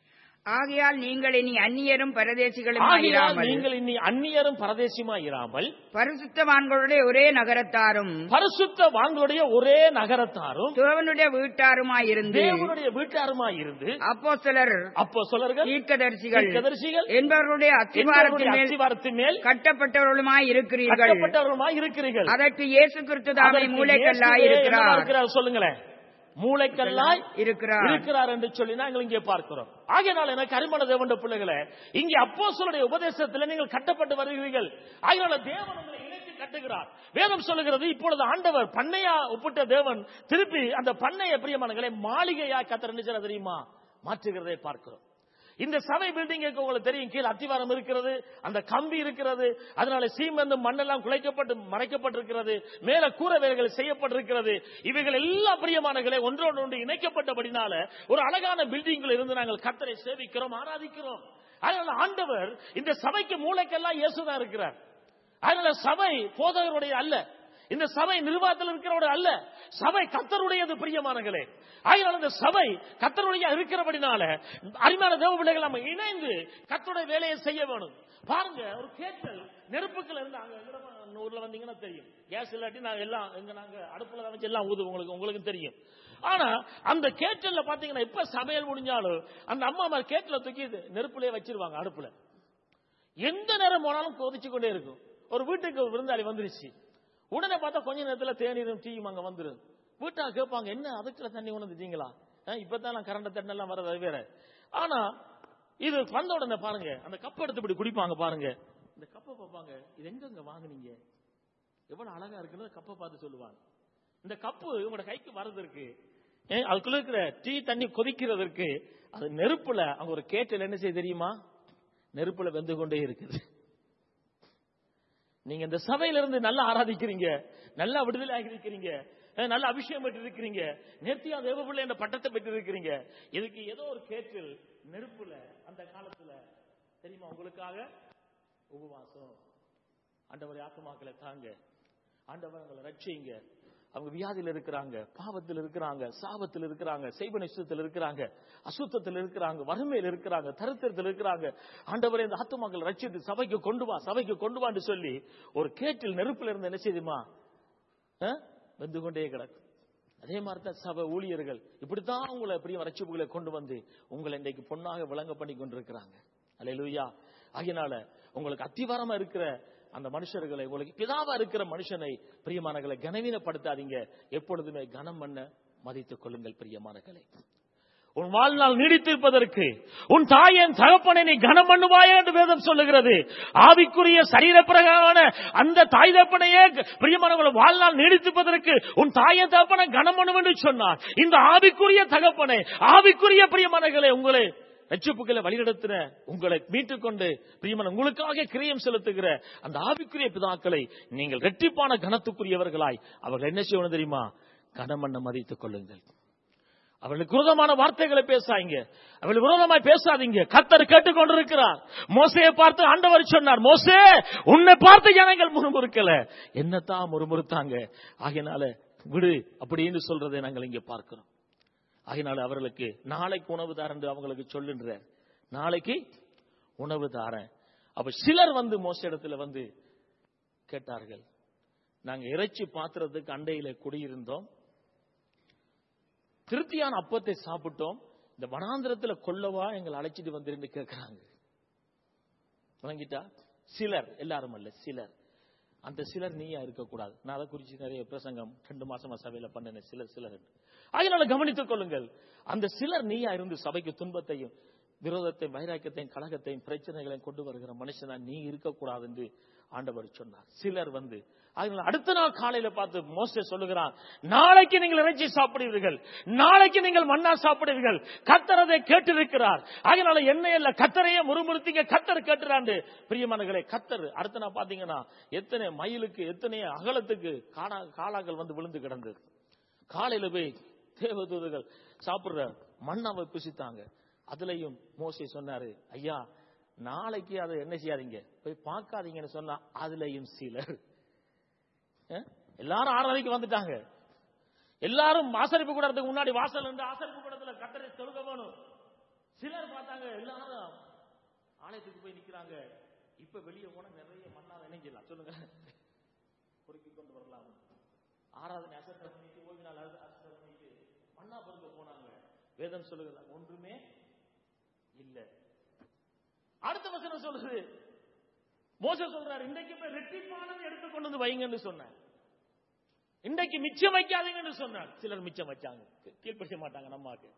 ஆகையால் நீங்கள் இனி அந்நியரும் பரதேசிகளும் ஆகையால் நீங்கள் இனி அந்நியரும் பரதேசியுமாய் இராமல் பரிசுத்தவான்களுடைய ஒரே நகரத்தாரும் பரிசுத்தவான்களுடைய ஒரே நகரத்தாரும் தேவனுடைய வீட்டாருமாய் இருந்து தேவனுடைய வீட்டாருமாய் இருந்து அப்போஸ்தலர் அப்போஸ்தலர்கள் தீர்க்கதரிசிகள் தீர்க்கதரிசிகள் என்பவர்களுடைய அஸ்திவாரத்தின் மேல் அஸ்திவாரத்தின் மேல் கட்டப்பட்டவர்களுமாய் இருக்கிறீர்கள் கட்டப்பட்டவர்களுமாய் இருக்கிறீர்கள். அதற்கு இயேசு கிறிஸ்து தாமே மூளைக்கல்லாய் இருக்கிறார். சொல்லுங்களேன், மூளைக்கல்லாய் இருக்கிறார் இருக்கிறார் என்று சொல்லி நாங்கள் இங்கே பார்க்கிறோம். ஆகையால் எனக்கு அருமையான தேவனுடைய பிள்ளைகளே, இங்கே அப்போஸ்தலருடைய உபதேசத்தில் நீங்கள் கட்டப்பட்டு வருகிறீர்கள். ஆகையால் தேவன் உங்களை இணைத்து கட்டுகிறார். வேதம் சொல்லுகிறது, இப்பொழுது ஆண்டவர் பண்ணையா ஒப்பிட்ட தேவன் திருப்பி அந்த பண்ணைய பிரியமானங்களை மாளிகையா கத்தர் என்ன தெரியுமா மாற்றுகிறதை பார்க்கிறோம். இந்த சபை பில்டிங் உங்களுக்கு தெரியும், கீழே அத்திவாரம் இருக்கிறது, அந்த கம்பி இருக்கிறது, அதனால சீமெந்து மண்ணெல்லாம் குலைக்கப்பட்டு மறைக்கப்பட்டிருக்கிறது, மேல கூரை வேலைகள் செய்யப்பட்டிருக்கிறது. இவைகள் எல்லா பிரியமானங்களே ஒன்றோடு ஒன்று இணைக்கப்பட்டபடினால ஒரு அழகான பில்டிங்கில் இருந்து நாங்கள் கர்த்தரை சேவிக்கிறோம், ஆராதிக்கிறோம். அதனால ஆண்டவர் இந்த சபைக்கு மூளைக்கெல்லாம் இயேசுதான் இருக்கிறார். அதனால சபை போதகருடைய அல்ல, இந்த சபை நிர்வாகத்தில் இருக்கிறவருடைய அல்ல, சபை கர்த்தருடையது பிரியமானங்களே. ஆகையால் இந்த சபை கர்த்தருடைய இருக்கிறபடினால அருமையான தேவ பிள்ளைகள் நம்ம இணைந்து கர்த்தருடைய வேலையை செய்ய வேணும். பாருங்க, ஒரு கேட்டல் நெருப்புக்குள்ள இருந்து அங்க ஊர்ல வந்தீங்கன்னா தெரியும், கேஸ் இல்லாட்டி நாங்க எல்லாம் எங்க நாங்க அடுப்புல வச்சு எல்லாம் ஊது, உங்களுக்கு உங்களுக்கு தெரியும். ஆனா அந்த கேட்டல்ல பாத்தீங்கன்னா இப்ப சமையல் முடிஞ்சாலும் அந்த அம்மா மாதிரி கேட்டல தூக்கி நெருப்புலயே வச்சிருவாங்க அடுப்புல. எந்த நேரம் போனாலும் கொதிச்சு கொண்டே இருக்கும். ஒரு வீட்டுக்கு விருந்தாளி வந்துருச்சு, உடனே பார்த்தா கொஞ்ச நேரத்துல தேநீரும் டீயும் அங்க வந்துடும். வீட்டா கேட்பாங்க, என்ன அதுக்குள்ள தண்ணி உணர்ந்துட்டீங்களா? இப்பதான் கரண்ட் தண்ணெல்லாம் வர வேற. ஆனா இது வந்த உடனே பாருங்க, அந்த கப்பை எடுத்து இப்படி குடிப்பாங்க. பாருங்க, இந்த கப்பை பார்ப்பாங்க, இது எங்க வாங்குனீங்க, எவ்வளவு அழகா இருக்குன்னு கப்பை பார்த்து சொல்லுவாங்க. இந்த கப்பு உங்களோட கைக்கு வர்றதற்கு, அதுக்குள்ள இருக்கிற டீ தண்ணி கொதிக்கிறதற்கு அது நெருப்புல அங்க ஒரு கேட்டல் என்ன செய்ய தெரியுமா, நெருப்புல வெந்து கொண்டே இருக்குது. நீங்க இந்த சபையில இருந்து நல்லா ஆராதிக்கிறீங்க, நல்லா விடுதலை ஆகிருக்கிறீங்க, நல்ல அபிஷேகம் பெற்று இருக்கிறீங்க, நேர்த்தியா தேவ பிள்ளை என்ற பட்டத்தை பெற்று இருக்கிறீங்க. இதுக்கு ஏதோ ஒரு கேட்டில் நெருப்புல அந்த காலத்துல தெரியுமா உங்களுக்காக உபவாசம். ஆண்டவரை ஆத்துமாக்களை தாங்க, ஆண்டவர்களை ரட்சிங்க. அவங்க வியாதியில் இருக்கிறாங்க, பாவத்தில் இருக்கிறாங்க, சாபத்தில் இருக்கிறாங்க, செய்வ நிச்சயத்தில் இருக்கிறாங்க, அசுத்தத்தில் இருக்கிறாங்க, வறுமையில் இருக்கிறாங்க, தரித்திரத்தில் இருக்கிறாங்க. ஆண்டவரை இந்த ஆத்துமாக்கள் ரட்சித்து சபைக்கு கொண்டு வா, சபைக்கு கொண்டு வான்னு சொல்லி ஒரு கேட்டில் நெருப்புல இருந்து என்ன செய்யுமா வந்து கொண்டே கிடக்கும். அதே மாதிரி தான் சபை ஊழியர்கள் இப்படித்தான் உங்களை பிரிய ரட்சிப்புகளை கொண்டு வந்து உங்களை இன்றைக்கு பொன்னாக விளங்க பண்ணி கொண்டிருக்கிறாங்க. அல்லேலூயா. ஆகையினால உங்களுக்கு அத்திவாரமா இருக்கிற அந்த மனுஷர்களை, உங்களுக்கு பிதாவா இருக்கிற மனுஷனை பிரியமானங்களை கனவீனப்படுத்தாதீங்க. எப்பொழுதுமே கனம் பண்ண மதித்துக் கொள்ளுங்கள் பிரியமானங்களே. உன் வாழ்நாள் நீடித்திருப்பதற்கு உன் தாயின் தகப்பனை நீ கனம் பண்ணுவாயே என்று வேதம் சொல்லுகிறது. ஆவிக்குரிய சரீர பிரகாரமான அந்த தாய் தகப்பனையே பிரியமானவர்கள் வாழ்நாள் நீடித்திருப்பதற்கு உன் தாயின் தகப்பனை கனம் பண்ணும் என்று சொன்னார். இந்த ஆவிக்குரிய தகப்பனை, ஆவிக்குரிய பிரியமானங்களே, உங்களை ரட்சிப்புகளை வழிநடத்தின, உங்களை மீட்டுக் கொண்டு பிரியமான உங்களுக்காக கிரியம் செலுத்துகிற அந்த ஆவிக்குரிய பிதாக்களை நீங்கள் இரட்டிப்பான கனத்துக்குரியவர்களாய் அவர்கள் என்ன செய்யணும் தெரியுமா, கனம் பண்ண மதித்துக் கொள்ளுங்கள். அவர்களுக்கு விரோதமான வார்த்தைகளை பேசாதீங்க, அவர்கள் விரோதமாய் பேசாதீங்க. கர்த்தர் கேட்டுக் கொண்டிருக்கிறார். மோசேயை பார்த்து ஆண்டவர் சொன்னார், மோசே உன்னை பார்த்து ஜனங்கள் முறுமுறுக்கல, என்னத்தான் முறுமுறுத்தாங்க, ஆகையினால விடு அப்படின்னு சொல்றதை நாங்கள் இங்கே பார்க்கிறோம். ஆகையினால அவர்களுக்கு நாளைக்கு உணவு தாரேன் என்று அவங்களுக்கு சொல்லுன்ற, நாளைக்கு உணவு தாரேன். அப்ப சிலர் வந்து மோச இடத்துல வந்து கேட்டார்கள், நாங்க இறைச்சி பாத்திரத்துக்கு அண்டையில குடியிருந்தோம், திருப்தியான அப்பத்தை சாப்பிட்டோம், இந்த வனாந்திரத்துல கொல்லவா எங்களை அழைச்சிட்டு வந்து கேட்கிறாங்க. வணங்கிட்டா சிலர், எல்லாரும் அல்ல சிலர். அந்த சிலர் நீயா இருக்கக்கூடாது. நான் அதை குறிச்சு நிறைய பிரசங்கம் ரெண்டு மாசமா சபையில பண்ணேன். சிலர் சிலர் அதனால கவனித்துக் கொள்ளுங்கள். அந்த சிலர் நீயா இருந்து சபைக்கு துன்பத்தையும் விரோதத்தையும் வைராக்கியத்தையும் கலகத்தையும் பிரச்சனைகளையும் கொண்டு வருகிற மனுஷனா நீ இருக்கக்கூடாது என்று ஆண்டவர் சொன்னார். சிலர் வந்து அதனால அடுத்த நாள் காலையில பார்த்து மோசே சொல்லுகிறான், நாளைக்கு நீங்கள் இறைச்சி சாப்பிடுவீர்கள், நாளைக்கு நீங்கள் மன்னா சாப்பிடுவீர்கள். கர்த்தர் அதை கேட்டிருக்கிறார். அதனால என்ன இல்ல, கர்த்தரையே முறுமுறுத்தீங்க, கர்த்தர் கேட்டுறாண்டு பிரியமானங்களே. கர்த்தர் அடுத்த நாள் பாத்தீங்கன்னா எத்தனை மைலுக்கு எத்தனை அகலத்துக்கு காடா காளாக்கள் வந்து விழுந்து கிடந்தது. காலையில போய் தேவதூதர்கள் சாப்பிடுற மண்ணாவை புசித்தாங்க. அதுலயும் மோசே சொன்னாரு, ஐயா நாளைக்கு அதை என்ன செய்யாதீங்க, போய் பார்க்காதீங்கன்னு சொன்னா அதுலயும் சிலர் எல்லாரும் ஆராதனைக்கு வந்துட்டாங்க. எல்லாரும் ஆசரிப்பு கூடத்துக்கு முன்னாடி வாசல் இருந்து ஆசரிப்பு கூடத்துல கர்த்தரை தொழுக வேணும். சிலர் பார்த்தாங்க எல்லாரும் ஆலயத்துக்கு போய் நிக்கிறாங்க. இப்ப வெளியே போனா நிறைய மண்ணாத இணைஞ்சிடலாம். சொல்லுங்க, பொறுக்கி கொண்டு வரலாம். ஆராதனை அசத்தை பண்ணிட்டு ஓய்வு நாள் அசத்தை பண்ணிட்டு மண்ணா பொறுக்க போனாங்க. வேதம் சொல்லுகிறது ஒன்றுமே இல்ல. அடுத்த வசனம் சொல்லுது, மோசே சொல்றாரு, இன்றைக்கு போய் ரெட்டிப்பானதை எடுத்து கொண்டு வந்து வைங்கன்னு சொன்னார். இன்றைக்கு மிச்சம் வைக்காதீங்கன்னு சொன்னார். சிலர் மிச்சம் வச்சாங்க, கீழ்படிய மாட்டாங்க நம்மாக்கு.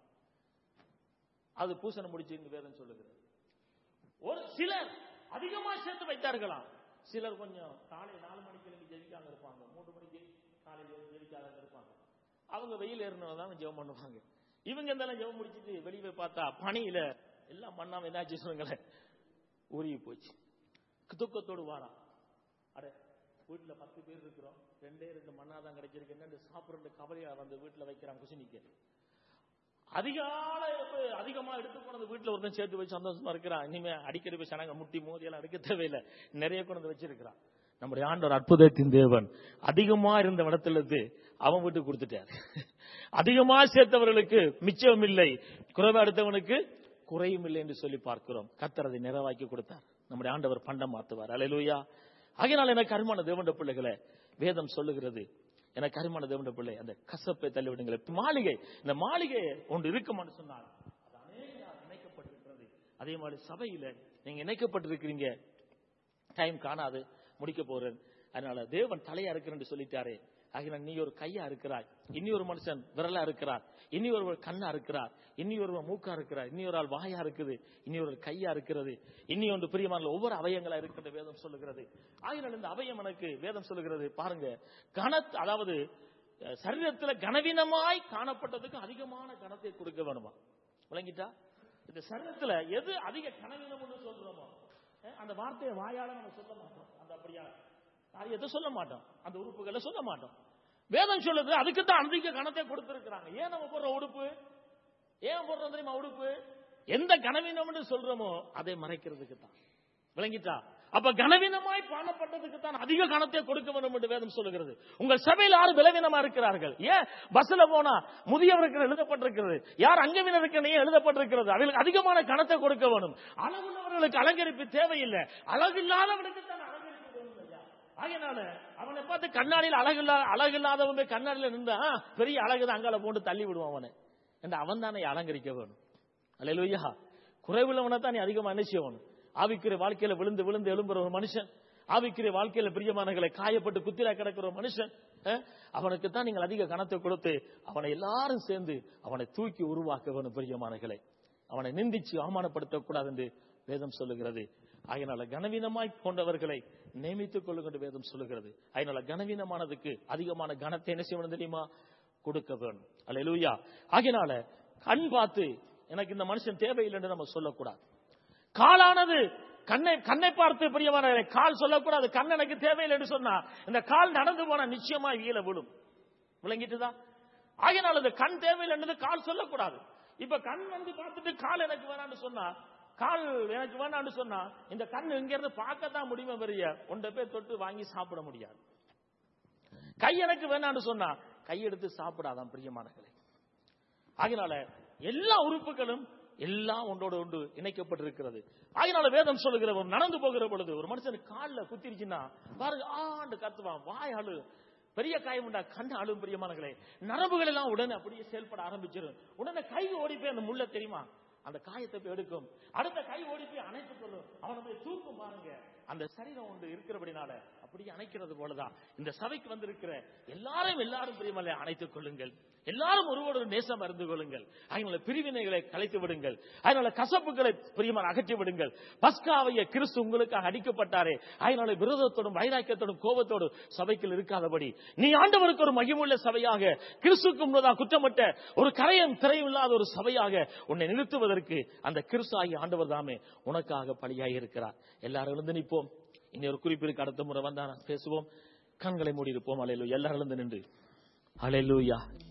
அது பூசணம் முடிச்சு வேதம் சொல்லுகிறது. ஒரு சிலர் அதிகமா சேர்த்து வைத்தார்களாம். சிலர் கொஞ்சம் காலை நாலு மணிக்கு எழுந்து ஜெபிக்காம இருப்பாங்க, மூன்று மணிக்கு காலையில் ஜெபிக்காத இருப்பாங்க. அவங்க வெயில் ஏறினதான் ஜெபம் பண்ணுவாங்க. இவங்க இருந்தாலும் ஜெபம் முடிச்சுட்டு வெளியே பார்த்தா பனியில எல்லாம் மண்ணாம என்னாச்சு சொல்லுங்களேன், உருகி போச்சு. துக்கத்தோடு வாரான். அட வீட்டுல பத்து பேர் இருக்கிறோம், ரெண்டே ரெண்டு மண்ணாதான் கிடைச்சிருக்கு, என்ன சாப்பிட்ற கவலையா வந்து வீட்டுல வைக்கிறான் குசினிக்க. அதிகால அதிகமா எடுத்து போனது வீட்டுல ஒருத்தன் சேர்த்து வச்சு சந்தோஷமா இருக்கிறான். இனிமே அடிக்கடி போய் சனங்க முட்டி மோதி எல்லாம் அடிக்க தேவையில்லை, நிறைய கொண்டு வச்சிருக்கிறான். நம்முடைய ஆண்டவர் அற்புதத்தின் தேவன் அதிகமா இருந்த இடத்துல அவன் வீட்டுக்கு கொடுத்துட்டார். அதிகமா சேர்த்தவர்களுக்கு மிச்சம் இல்லை, குறைவா எடுத்தவனுக்கு குறையும் இல்லை என்று சொல்லி பார்க்கிறோம். கர்த்தர் அதை நிறைவாக்கி கொடுத்தார். நம்முடைய ஆண்டவர் பண்டம் மாத்துவார். அல்லேலூயா. ஆகையினால் எனக்கு அருமையான தேவனுடைய பிள்ளைகளை வேதம் சொல்லுகிறது, எனக்கு அருமையான தேவனுடைய பிள்ளை, அந்த கசப்பை தள்ளிவிடுங்கள். மாளிகை, இந்த மாளிகை ஒன்று இருக்குமான்னு சொன்னால் அது அநேகமாக இணைக்கப்பட்டிருக்கிறது. அதே மாதிரி சபையில நீங்க இணைக்கப்பட்டிருக்கிறீங்க. டைம் காணாது, முடிக்க போறேன். அதனால தேவன் தலையா இருக்கிறேன்னு சொல்லிட்டாரே. ஆகினால் நீ ஒரு கையா இருக்கிறாய், இனி ஒரு மனுஷன் விரலா இருக்கிறார், இனி ஒரு கண்ணா இருக்கிறார், இனி ஒரு மூக்கா இருக்கிறார், இனி ஒரு ஆள் வாயா இருக்குது, இனி ஒரு கையா இருக்கிறது, இனி ஒன்று பிரியமான ஒவ்வொரு அவயங்களா இருக்கின்ற வேதம் சொல்லுகிறது. ஆகினால் இந்த அவயம் எனக்கு வேதம் சொல்லுகிறது பாருங்க, கன அதாவது சரீரத்துல கனவீனமாய் காணப்பட்டதுக்கு அதிகமான கனத்தை கொடுக்க வேணுமா? விளங்கிட்டா? இந்த சரீரத்துல எது அதிக கனவீனம்னு சொல்றோமோ அந்த வார்த்தையை வாயால நம்ம சொல்ல மாட்டோம். அந்த அப்படியா காரியத்தை சொல்ல மாட்டோம், அந்த உறுப்புகளை சொல்ல மாட்டோம். வேதம் சொல்லுது அதுக்கு தான் அதிக கணத்தை கொடுத்திருக்கிறாங்க. ஏன் நம்ம போடுற உடுப்பு, ஏன் போடுறோம் தெரியுமா உடுப்பு? எந்த கனவீனம்னு சொல்றோமோ அதை மறைக்கிறதுக்கு தான். விளங்கிட்டா? அப்ப கனவீனமாய் காணப்பட்டதுக்கு தான் அதிக கணத்தை கொடுக்க வேண்டும் என்று வேதம் சொல்லுகிறது. உங்கள் சபையில் யாரும் பலவீனமா இருக்கிறார்கள்? ஏன் பஸ்ல போனா முதியவருக்கு எழுதப்பட்டிருக்கிறது, யார் அங்கவீனருக்கு எழுதப்பட்டிருக்கிறது, அவர்களுக்கு அதிகமான கணத்தை கொடுக்க வேண்டும். அழகுள்ளவர்களுக்கு அலங்கரிப்பு தேவையில்லை, அழகில்லாதவனுக்கு தான் அலங்கரிப்பு வேணும். அதனால அவனை பார்த்து கண்ணாடியில் அழகில்லா அழகில்லாதவன் கண்ணாடியில் நின்றா பெரிய அழகுதான் அங்கால போட்டு தள்ளி விடுவான் அவனை. என்று அவன் தானே அலங்கரிக்க வேணும். அல்லேலூயா. குறைவுள்ளவனை தான் நீ அதிகமா என்ன செய்யணும்? ஆவிக்குரிய வாழ்க்கையில விழுந்து விழுந்து எழும்புற ஒரு மனுஷன், ஆவிக்குரிய வாழ்க்கையில பிரியமானங்களை காயப்பட்டு குத்தில கிடக்கிற ஒரு மனுஷன், அவனுக்கு தான் நீங்கள் அதிக கணத்தை கொடுத்து அவனை எல்லாரும் சேர்ந்து அவனை தூக்கி உருவாக்க வேணும். பிரியமானங்களை அவனை நிந்திச்சு அவமானப்படுத்த கூடாது என்று வேதம் சொல்லுகிறது. அதனால கனவீனமாய் கொண்டவர்களை நியமித்துக் கொள்ளுங்க வேதம் சொல்லுகிறது. அதனால கனவீனமானதுக்கு அதிகமான கனத்தை என்ன செய்யணும் தெரியுமா? கொடுக்க வேணும். அல்லேலூயா. ஆகையினால கண் பார்த்து எனக்கு இந்த மனுஷன் தேவையில்லை என்று நம்ம சொல்லக்கூடாது. காலானது கண்ணை கண்ணை பார்த்து பிரியமான கால் சொல்லக்கூடாது, கண் எனக்கு தேவையில்லை என்று சொன்னா இந்த கால் நடந்து போனா நிச்சயமா கீழ விழும். விளங்கிட்டுதான்? ஆகையினால இந்த கண் தேவையில்லை என்று கால் சொல்லக்கூடாது. இப்ப கண் வந்து பார்த்துட்டு கால் எனக்கு வேணான்னு சொன்னா, கால் எனக்கு வேணான்னு சொன்னா இந்த கண் இங்க இருந்து பார்க்கத்தான் முடியுமே பெரிய ஒன்றை பேர் தொட்டு வாங்கி சாப்பிட முடியாது. கை எனக்கு வேணான்னு சொன்னா கையெடுத்து சாப்பிடாதான் பிரியமானங்களே. ஆகினால எல்லா உறுப்புகளும் எல்லாம் ஒன்றோடு ஒன்று இணைக்கப்பட்டிருக்கிறது. ஆகினால வேதம் சொல்லுகிற ஒரு நடந்து போகிற பொழுது ஒரு மனுஷனுக்கு காலில் குத்திருச்சுன்னா பாருங்க ஆண்டு கத்துவான், வாய் அழு, பெரிய காயம் உண்டா, கண்ணு அழும். பிரியமானங்களே, நரம்புகள் எல்லாம் உடனே அப்படியே செயல்பட ஆரம்பிச்சிடும். உடனே கை ஓடி போய் அந்த முள்ள தெரியுமா அந்த காயத்தை போய் எடுக்கும், அடுத்த கை ஓடி போய் அணைத்துக் கொள்ளும், அவனை போய் தூக்கும். பாருங்க அந்த சரீரம் ஒன்று இருக்கிறபடினால அப்படியே அணைக்கிறது போலதான் இந்த சபைக்கு வந்திருக்கிற எல்லாரும் எல்லாரும் பிரியமல்ல அணைத்துக் கொள்ளுங்கள். எல்லாரும் ஒருவோடு நேசம் அறிந்து கொள்ளுங்கள். அதனால பிரிவினைகளை கலைத்து விடுங்கள். அதனால கசப்புகளை பிரியமான அகற்றி விடுங்கள். பஸ்காவைய கிறிஸ்து உங்களுக்காக அடிக்கப்பட்டாரே, அதனால விரோதத்தோடும் வைராக்கியத்தோடும் கோபத்தோடும் சபைக்குள் இருக்காதபடி நீ ஆண்டவருக்கு ஒரு மகிமுள்ள சபையாக, கிறிஸ்துக்கு முன்னதாக குற்றமற்ற ஒரு கரையும் திரையும் இல்லாத ஒரு சபையாக உன்னை நிறுத்துவதற்கு அந்த கிறிஸ்து ஆகிய ஆண்டவர் தாமே உனக்காக பலியாகி இருக்கிறார். எல்லாரும் எழுந்து நிற்போம். இனி ஒரு குறிப்பிற்கு அடுத்த முறை வந்தா பேசுவோம். கண்களை மூடி இருப்போம். அல்லேலூயா. எல்லாரும் எழுந்து நின்று அல்லேலூயா.